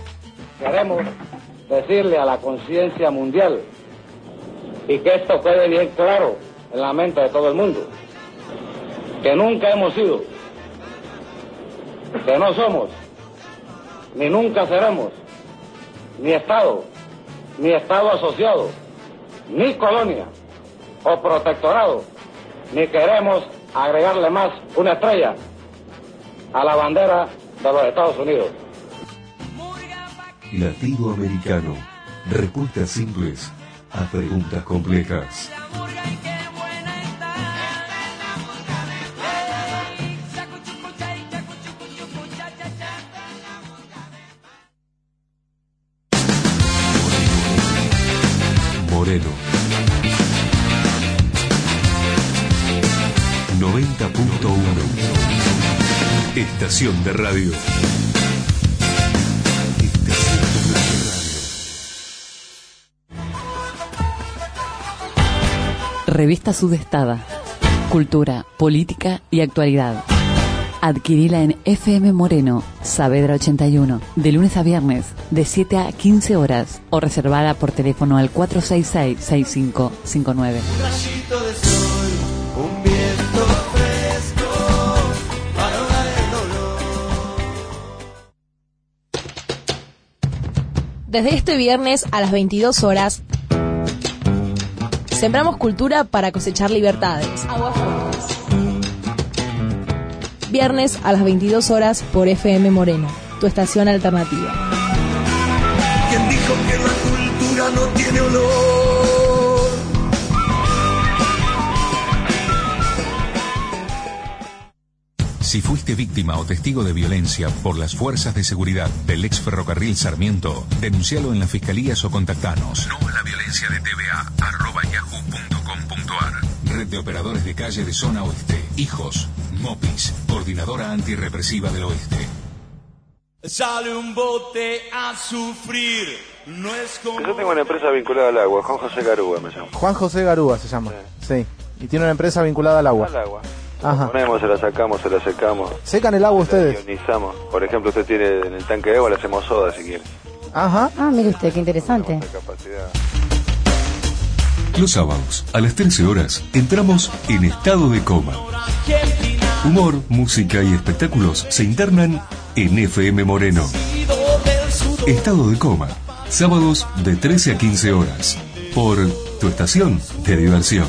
Queremos decirle a la conciencia mundial y que esto quede bien claro en la mente de todo el mundo, que nunca hemos sido, que no somos, ni nunca seremos, ni Estado asociado, ni colonia o protectorado, ni queremos agregarle más una estrella a la bandera de los Estados Unidos. Latido americano. Respuestas simples a preguntas complejas. Moreno. 90.1 Estación de radio. Revista Sudestada. Cultura, política y actualidad. Adquirila en FM Moreno, Saavedra 81, de lunes a viernes, de 7 a 15 horas, o reservada por teléfono al 466-6559. Un rayito de sol, un viento fresco, para ahogar el dolor. Desde este viernes a las 22 horas, sembramos cultura para cosechar libertades. Viernes a las 22 horas por FM Moreno, tu estación alternativa. ¿Quién dijo que la cultura no tiene olor? Si fuiste víctima o testigo de violencia por las fuerzas de seguridad del ex ferrocarril Sarmiento, denuncialo en las fiscalías o contactanos. No a la violencia de TVA, @yahoo.com.ar. Red de Operadores de Calle de Zona Oeste. Hijos. MOPIS, Coordinadora Antirrepresiva del Oeste. Sale un bote a sufrir, no es como... Yo tengo una empresa vinculada al agua, Juan José Garúa me llamo. Juan José Garúa se llama, sí. Y tiene una empresa vinculada al agua. Al agua. Ajá. La ponemos, se la sacamos, se la secamos. ¿Secan el agua ustedes? Ionizamos. Por ejemplo, usted tiene en el tanque de agua, le hacemos soda si quiere. Ajá. Ah, mire usted, qué interesante. Los sábados, a las 13 horas, entramos en estado de coma. Humor, música y espectáculos se internan en FM Moreno. Estado de coma, sábados de 13 a 15 horas, por tu estación de diversión.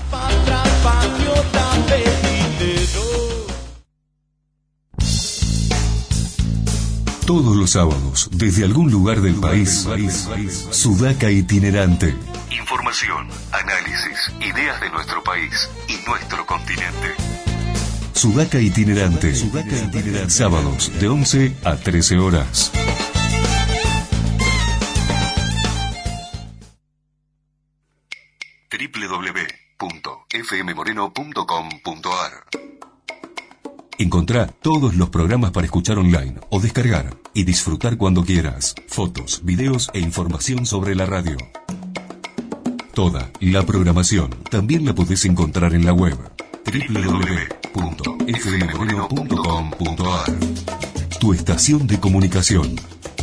Todos los sábados, desde algún lugar del país, Sudaca Itinerante. Información, análisis, ideas de nuestro país y nuestro continente. Sudaca Itinerante. Sábados de 11 a 13 horas. www.fmmoreno.com.ar. Encontrá todos los programas para escuchar online o descargar y disfrutar cuando quieras. Fotos, videos e información sobre la radio. Toda la programación también la podés encontrar en la web www.fmmoreno.com.ar. Tu estación de comunicación.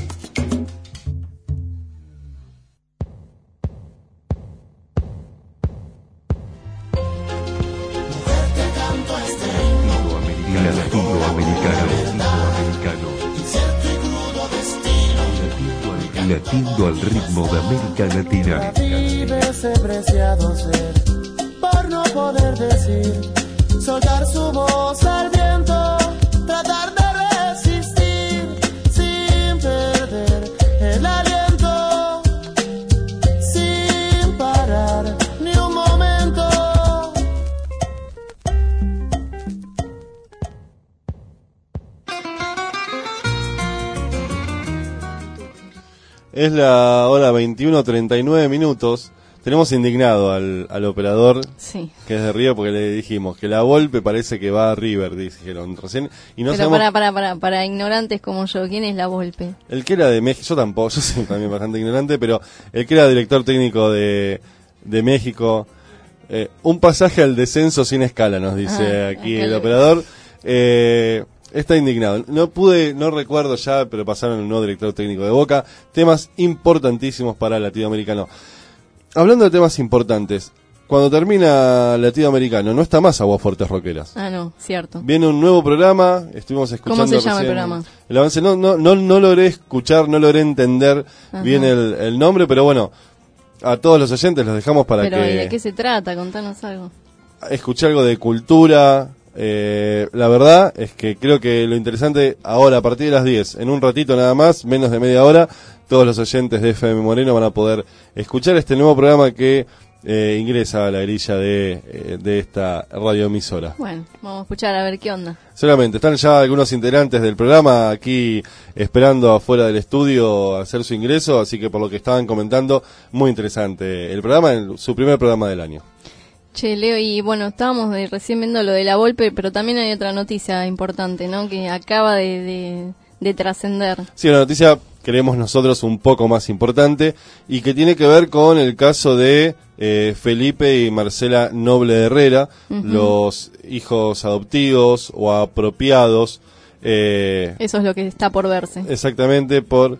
Latiendo al ritmo de América Latina. Vive ese preciado ser, por no poder decir, soltar su voz al viento, tratar de resistir, sin perder el aliento, sin parar ni un momento. Es la hora 21:39 minutos. Tenemos indignado al operador, sí, que es de Río, porque le dijimos que la Volpe parece que va a River, dijeron recién. Y no pero sabemos... para ignorantes como yo, ¿quién es la Volpe? El que era de México, yo tampoco, yo soy también bastante ignorante, pero el que era director técnico de México, un pasaje al descenso sin escala, nos dice aquí el operador. Está indignado. No recuerdo ya, pero pasaron el nuevo director técnico de Boca. Temas importantísimos para el latinoamericano. Hablando de temas importantes, cuando termina Latinoamericano, no está más Aguafuertes Rockeras. Ah, no, cierto. Viene un nuevo programa, estuvimos escuchando. ¿Cómo se llama el programa? El avance, no logré escuchar, no logré entender bien el nombre, pero bueno, a todos los oyentes los dejamos para pero, que... ¿y de qué se trata? Contanos algo. Escuché algo de cultura. La verdad es que creo que lo interesante ahora, a partir de las 10, en un ratito nada más, menos de media hora, todos los oyentes de FM Moreno van a poder escuchar este nuevo programa que ingresa a la grilla de esta radioemisora. Bueno, vamos a escuchar a ver qué onda. Solamente, están ya algunos integrantes del programa aquí esperando afuera del estudio a hacer su ingreso, así que por lo que estaban comentando, muy interesante el programa, su primer programa del año. Che, Leo, y bueno, estábamos recién viendo lo de la Volpe, pero también hay otra noticia importante, ¿no? Que acaba de trascender. Sí, una noticia, creemos nosotros, un poco más importante, y que tiene que ver con el caso de Felipe y Marcela Noble de Herrera, los hijos adoptivos o apropiados. Eso es lo que está por verse. Exactamente, por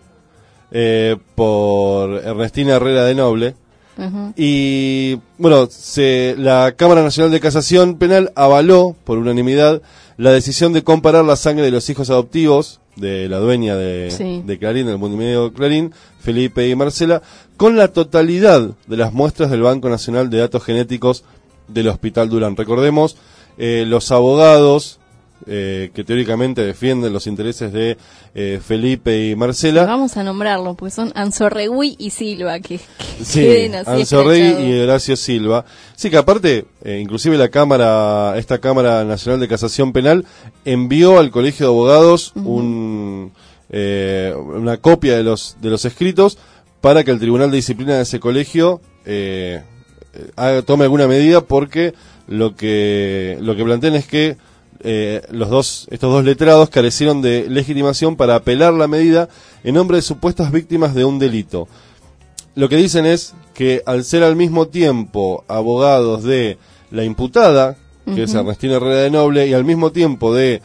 Ernestina Herrera de Noble. Y bueno, la Cámara Nacional de Casación Penal avaló por unanimidad la decisión de comparar la sangre de los hijos adoptivos de la dueña de Clarín, del multimedio Clarín, Felipe y Marcela, con la totalidad de las muestras del Banco Nacional de Datos Genéticos del Hospital Durán. Recordemos, los abogados que teóricamente defienden los intereses de Felipe y Marcela. Vamos a nombrarlo, porque son Anzorregui y Silva, que sí, queden así Anzorregui y Horacio Silva. Sí, que aparte, inclusive esta Cámara Nacional de Casación Penal envió al Colegio de Abogados una copia de los escritos para que el Tribunal de Disciplina de ese colegio tome alguna medida, porque lo que plantean es que estos dos letrados carecieron de legitimación para apelar la medida en nombre de supuestas víctimas de un delito. Lo que dicen es que al ser al mismo tiempo abogados de la imputada, que es Ernestina Herrera de Noble, y al mismo tiempo de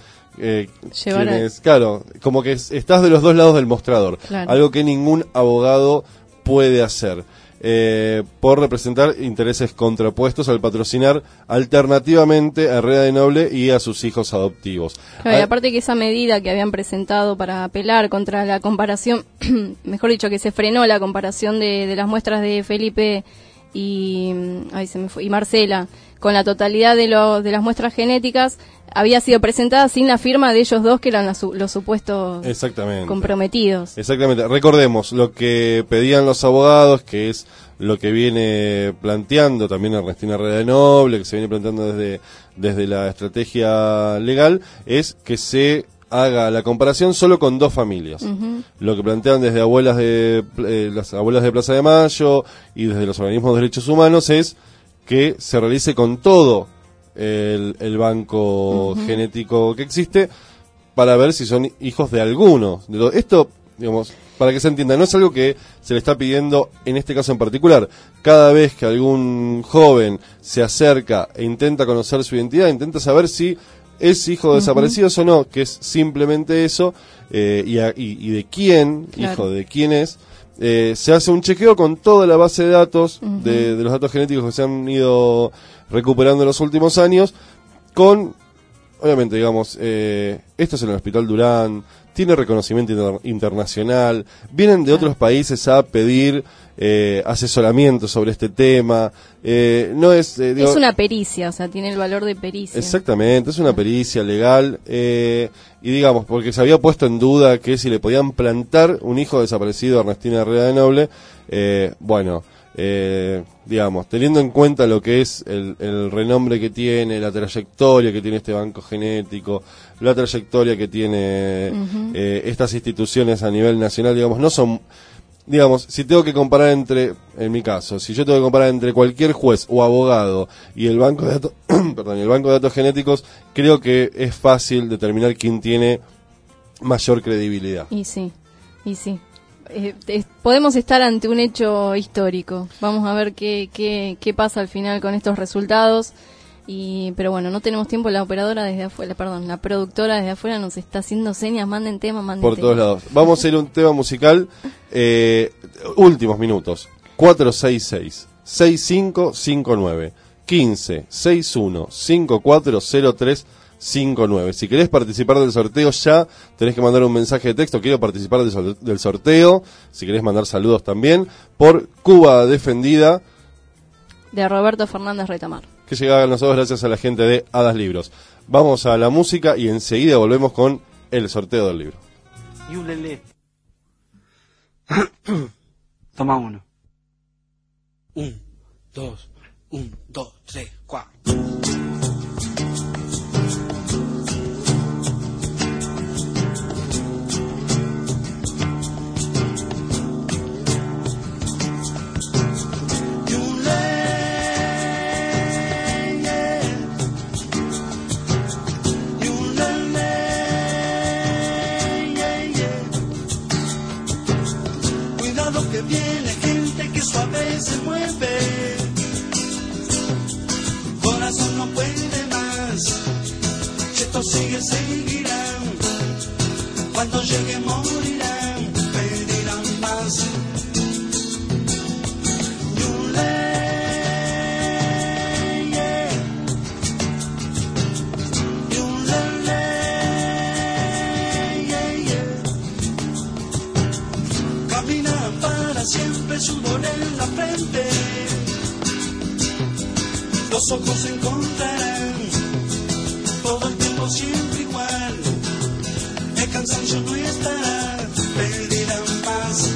claro, como que estás de los dos lados del mostrador, claro. Algo que ningún abogado puede hacer. Por representar intereses contrapuestos al patrocinar alternativamente a Herrera de Noble y a sus hijos adoptivos. Claro, y aparte que esa medida que habían presentado para apelar contra la comparación, mejor dicho, que se frenó la comparación de las muestras de Felipe y Marcela con la totalidad de las muestras genéticas, había sido presentada sin la firma de ellos dos, que eran los supuestos comprometidos. Exactamente. Recordemos lo que pedían los abogados, que es lo que viene planteando también Ernestina Herrera de Noble, que se viene planteando desde la estrategia legal, es que se haga la comparación solo con dos familias. Lo que plantean desde las abuelas de Plaza de Mayo y desde los organismos de derechos humanos es que se realice con todo el banco genético que existe, para ver si son hijos de alguno. Esto, digamos, para que se entienda, no es algo que se le está pidiendo en este caso en particular. Cada vez que algún joven se acerca e intenta conocer su identidad, intenta saber si es hijo de desaparecidos o no, que es simplemente eso, y de quién, claro, hijo de quién es. Se hace un chequeo con toda la base de datos de los datos genéticos que se han ido recuperando en los últimos años, con, obviamente, digamos, esto es en el Hospital Durán, tiene reconocimiento internacional, vienen de otros países a pedir asesoramiento sobre este tema, no es... es una pericia, o sea, tiene el valor de pericia. Exactamente, es una pericia legal, y digamos, porque se había puesto en duda que si le podían plantar un hijo desaparecido a Ernestina Herrera de Noble, digamos, teniendo en cuenta lo que es el renombre que tiene, la trayectoria que tiene este banco genético, la trayectoria que tiene estas instituciones a nivel nacional, digamos, no son... Digamos, si tengo que comparar en mi caso, si yo tengo que comparar entre cualquier juez o abogado y el banco de datos, el banco de datos genéticos, creo que es fácil determinar quién tiene mayor credibilidad. Y sí. Podemos estar ante un hecho histórico. Vamos a ver qué pasa al final con estos resultados. Pero bueno, no tenemos tiempo. La operadora desde afuera, la productora desde afuera nos está haciendo señas, manden tema. Por todos lados. Vamos a ir a un tema musical, últimos minutos. 466-6559 1561-540359. Si querés participar del sorteo ya, tenés que mandar un mensaje de texto, quiero participar del sorteo. Si querés mandar saludos también, por Cuba Defendida, de Roberto Fernández Retamar, que llegaba a nosotros gracias a la gente de Hadas Libros. Vamos a la música y enseguida volvemos con el sorteo del libro. Y un lele. Toma uno. 1, 2, 1, 2, 3, 4. Se mueve, corazón no puede más, si esto sigue seguirán, cuando llegue morirán, pedirán más. Caminan para siempre, sudor en la frente, los ojos se encontrarán, todo el tiempo siempre igual, el cansancio no estará, pedirán más.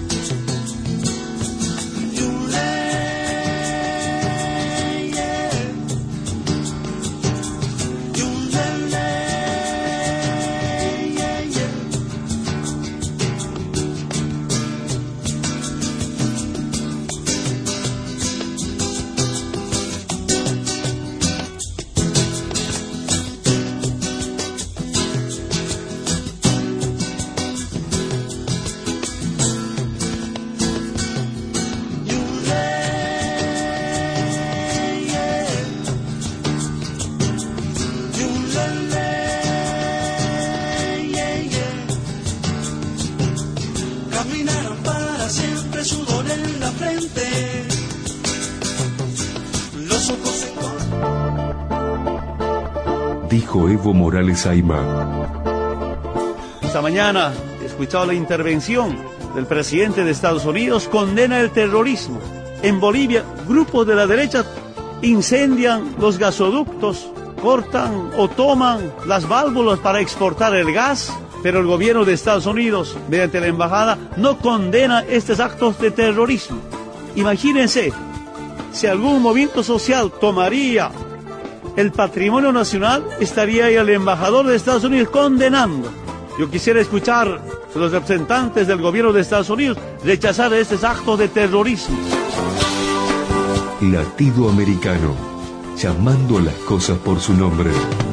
Caminaron para siempre, sudor en la frente, los ojos se dijo Evo Morales Ayma. Esta mañana he escuchado la intervención del presidente de Estados Unidos, condena el terrorismo. En Bolivia, grupos de la derecha incendian los gasoductos, cortan o toman las válvulas para exportar el gas, pero el gobierno de Estados Unidos, mediante la embajada, no condena estos actos de terrorismo. Imagínense, si algún movimiento social tomaría el patrimonio nacional, estaría ahí el embajador de Estados Unidos condenando. Yo quisiera escuchar a los representantes del gobierno de Estados Unidos rechazar estos actos de terrorismo. Latido americano, llamando a las cosas por su nombre.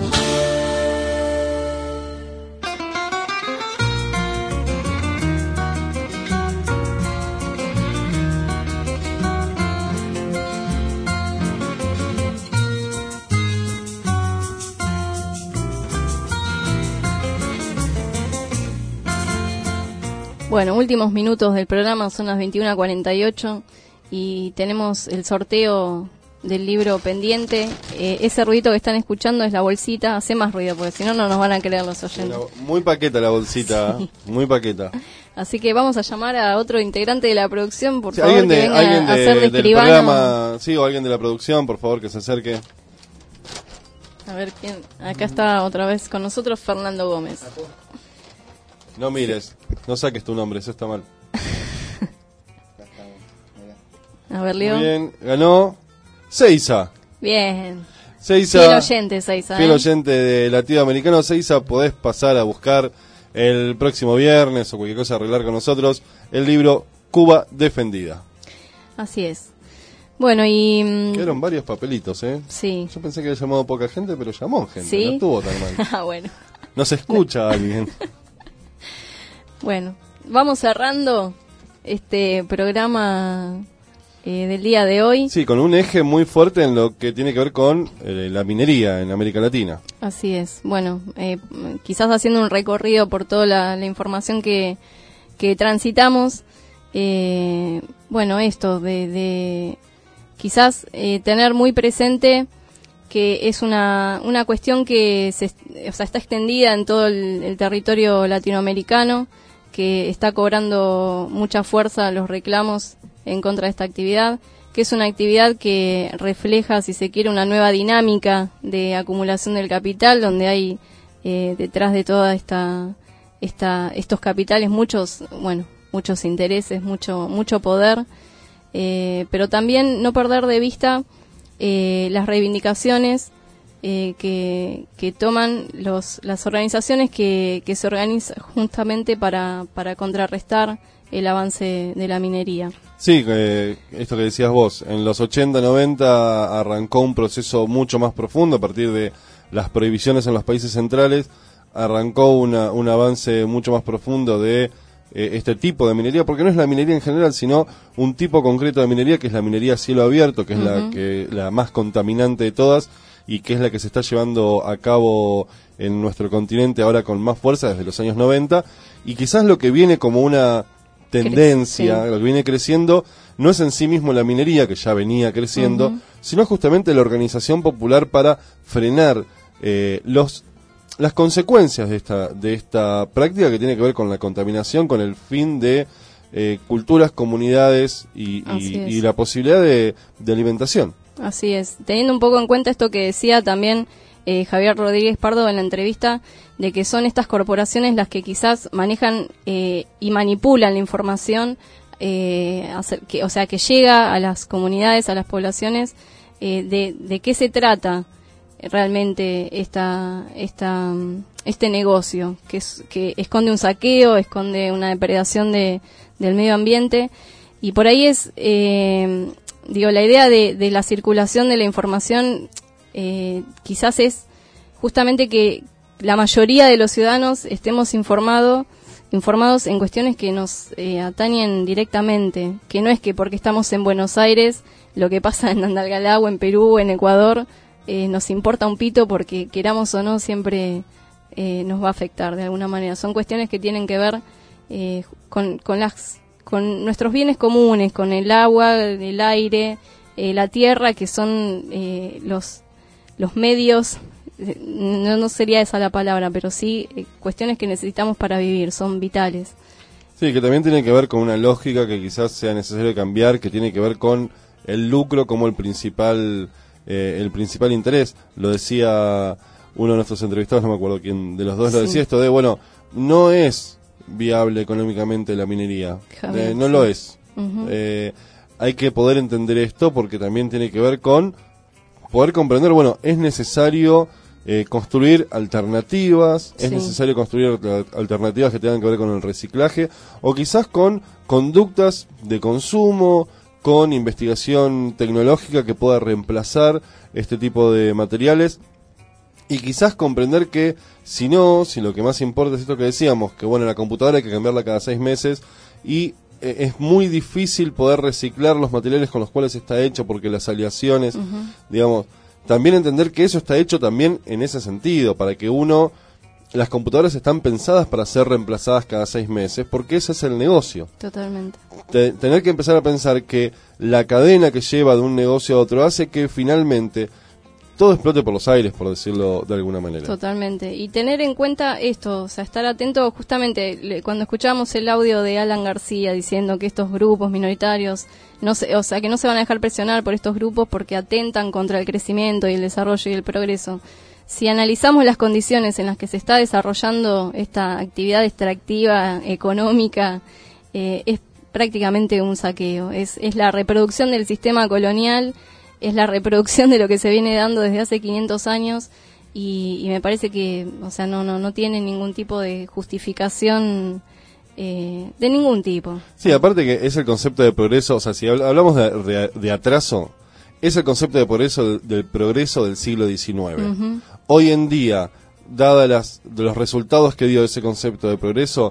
Bueno, últimos minutos del programa, son las 21:48 y tenemos el sorteo del libro pendiente. Ese ruidito que están escuchando es la bolsita. Hace más ruido porque si no, no nos van a creer los oyentes. Muy paqueta la bolsita, sí. Muy paqueta. Así que vamos a llamar a otro integrante de la producción, por favor, que venga a hacer de escribano. Programa, sí, o alguien de la producción, por favor, que se acerque. A ver quién. Acá está otra vez con nosotros Fernando Gómez. No mires, no saques tu nombre, eso está mal. A ver, Leo. Muy bien, ganó Seiza. Bien. Seiza. Fiel oyente, Seiza. Fiel oyente de Latido Americano. Seiza, podés pasar a buscar el próximo viernes o cualquier cosa, arreglar con nosotros el libro Cuba Defendida. Así es. Bueno, y... Quedaron varios papelitos, ¿eh? Sí. Yo pensé que había llamado poca gente, pero llamó gente. ¿Sí? No estuvo tan mal. Ah, bueno. No se escucha a alguien. Bueno, vamos cerrando este programa del día de hoy. Sí, con un eje muy fuerte en lo que tiene que ver con la minería en América Latina. Así es. Bueno, quizás haciendo un recorrido por toda la información que transitamos. Bueno, esto de quizás tener muy presente que es una cuestión que está extendida en todo el territorio latinoamericano, que está cobrando mucha fuerza los reclamos en contra de esta actividad, que es una actividad que refleja, si se quiere, una nueva dinámica de acumulación del capital, donde hay detrás de toda estos capitales muchos intereses, mucho poder, pero también no perder de vista las reivindicaciones que toman las organizaciones que se organizan justamente para contrarrestar el avance de la minería. Sí, esto que decías vos, en los 80, 90 arrancó un proceso mucho más profundo a partir de las prohibiciones en los países centrales, arrancó un avance mucho más profundo de este tipo de minería, porque no es la minería en general, sino un tipo concreto de minería, que es la minería a cielo abierto, que es la más contaminante de todas, y que es la que se está llevando a cabo en nuestro continente ahora con más fuerza desde los años 90, y quizás lo que viene como una tendencia, lo que viene creciendo, no es en sí mismo la minería, que ya venía creciendo, sino justamente la organización popular para frenar las consecuencias de esta práctica que tiene que ver con la contaminación, con el fin de culturas, comunidades y la posibilidad de alimentación. Así es, teniendo un poco en cuenta esto que decía también Javier Rodríguez Pardo en la entrevista, de que son estas corporaciones las que quizás manejan y manipulan la información, o sea, que llega a las comunidades, a las poblaciones, de qué se trata realmente este negocio, que esconde un saqueo, esconde una depredación del medio ambiente, y por ahí es, la idea de la circulación de la información, quizás es justamente que la mayoría de los ciudadanos estemos informados en cuestiones que nos atañen directamente, que no es que porque estamos en Buenos Aires, lo que pasa en Andalgalá, en Perú, en Ecuador, nos importa un pito, porque queramos o no siempre nos va a afectar de alguna manera. Son cuestiones que tienen que ver con nuestros bienes comunes, con el agua, el aire, la tierra, que son los medios, no sería esa la palabra, pero sí cuestiones que necesitamos para vivir, son vitales. Sí, que también tiene que ver con una lógica que quizás sea necesario cambiar, que tiene que ver con el lucro como el principal interés. Lo decía uno de nuestros entrevistados, no me acuerdo quién de los dos, lo decía esto de, bueno, no es viable económicamente la minería, no lo es. Hay que poder entender esto, porque también tiene que ver con poder comprender, bueno, es necesario construir alternativas, es necesario construir alternativas que tengan que ver con el reciclaje, o quizás con conductas de consumo, con investigación tecnológica que pueda reemplazar este tipo de materiales, y quizás comprender que si lo que más importa es esto que decíamos, que bueno, la computadora hay que cambiarla cada 6 meses, y es muy difícil poder reciclar los materiales con los cuales está hecho, porque las aleaciones, digamos, también entender que eso está hecho también en ese sentido, para que las computadoras están pensadas para ser reemplazadas cada 6 meses, porque ese es el negocio. Totalmente. Tener que empezar a pensar que la cadena que lleva de un negocio a otro hace que finalmente todo explote por los aires, por decirlo de alguna manera. Totalmente. Y tener en cuenta esto, o sea, estar atento justamente cuando escuchamos el audio de Alan García diciendo que estos grupos minoritarios, que no se van a dejar presionar por estos grupos porque atentan contra el crecimiento y el desarrollo y el progreso. Si analizamos las condiciones en las que se está desarrollando esta actividad extractiva económica, es prácticamente un saqueo. Es la reproducción del sistema colonial, es la reproducción de lo que se viene dando desde hace 500 años, y me parece que, o sea, no tiene ningún tipo de justificación de ningún tipo. Sí, aparte que es el concepto de progreso, o sea, si hablamos de atraso, es el concepto de progreso del progreso del siglo XIX. Hoy en día, dadas los resultados que dio ese concepto de progreso,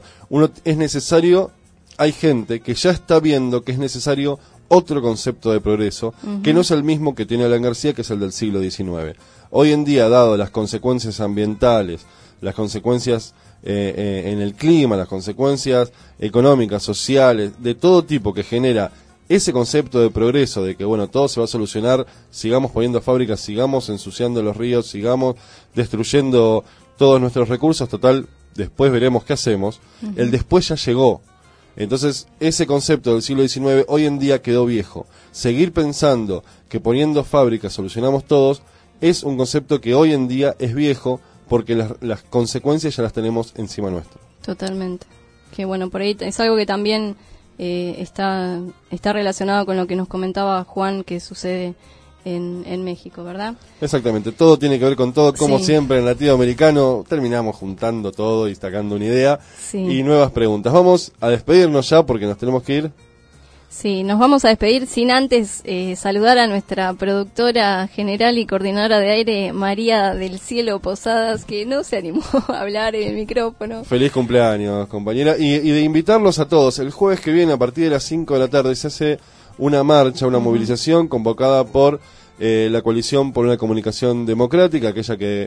hay gente que ya está viendo que es necesario otro concepto de progreso, que no es el mismo que tiene Alan García, que es el del siglo XIX. Hoy en día, dado las consecuencias ambientales, las consecuencias en el clima, las consecuencias económicas, sociales, de todo tipo que genera ese concepto de progreso, de que bueno, todo se va a solucionar, sigamos poniendo fábricas, sigamos ensuciando los ríos, sigamos destruyendo todos nuestros recursos, total, después veremos qué hacemos. El después ya llegó. Entonces, ese concepto del siglo XIX hoy en día quedó viejo. Seguir pensando que poniendo fábricas solucionamos todos es un concepto que hoy en día es viejo, porque las consecuencias ya las tenemos encima nuestro. Totalmente. Que bueno, por ahí es algo que también está relacionado con lo que nos comentaba Juan que sucede en México, ¿verdad? Exactamente, todo tiene que ver con todo, como siempre en Latinoamericano terminamos juntando todo y sacando una idea y nuevas preguntas. Vamos a despedirnos ya porque nos tenemos que ir. Sí, nos vamos a despedir sin antes saludar a nuestra productora general y coordinadora de aire, María del Cielo Posadas, que no se animó a hablar en el micrófono. Feliz cumpleaños, compañera, y de invitarlos a todos. El jueves que viene a partir de las 5 de la tarde se hace una marcha, una movilización convocada por la Coalición por una Comunicación Democrática, aquella que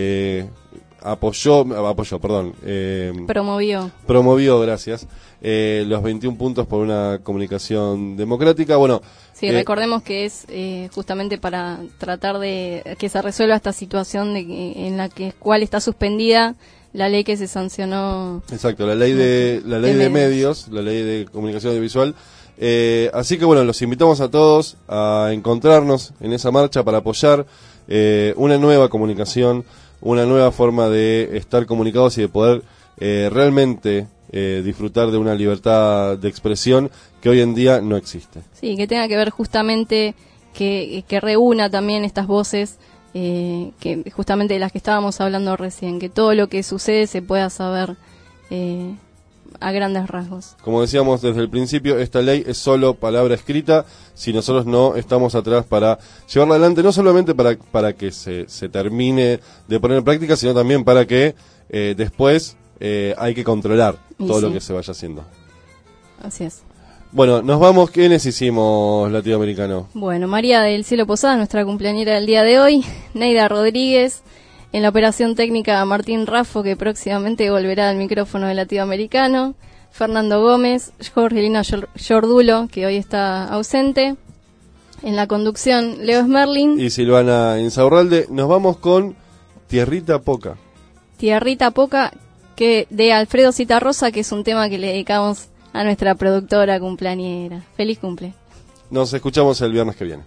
promovió, gracias, los 21 puntos por una comunicación democrática. Bueno, sí, recordemos que es justamente para tratar de que se resuelva esta situación en la cual está suspendida la ley que se sancionó. Exacto, la ley de medios, la ley de comunicación audiovisual. Así que bueno, los invitamos a todos a encontrarnos en esa marcha para apoyar una nueva comunicación, una nueva forma de estar comunicados y de poder realmente disfrutar de una libertad de expresión que hoy en día no existe. Sí, que tenga que ver justamente que reúna también estas voces que justamente de las que estábamos hablando recién, que todo lo que sucede se pueda saber a grandes rasgos. Como decíamos desde el principio, esta ley es solo palabra escrita, si nosotros no estamos atrás para llevarla adelante, no solamente para que se termine de poner en práctica, sino también para que después hay que controlar todo lo que se vaya haciendo. Así es. Bueno, nos vamos. ¿Quiénes hicimos Latinoamericano? Bueno, María del Cielo Posada, nuestra cumpleañera del día de hoy, Neida Rodríguez, en la operación técnica Martín Raffo, que próximamente volverá al micrófono de Latinoamericano, Fernando Gómez, Jorgelina Jordulo, que hoy está ausente, en la conducción Leo Smerling y Silvana Insaurralde. Nos vamos con Tierrita Poca. Tierrita Poca, que de Alfredo Citarrosa, que es un tema que le dedicamos a nuestra productora cumpleañera. Feliz cumple. Nos escuchamos el viernes que viene.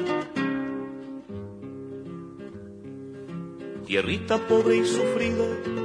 Tierrita pobre y sufrida,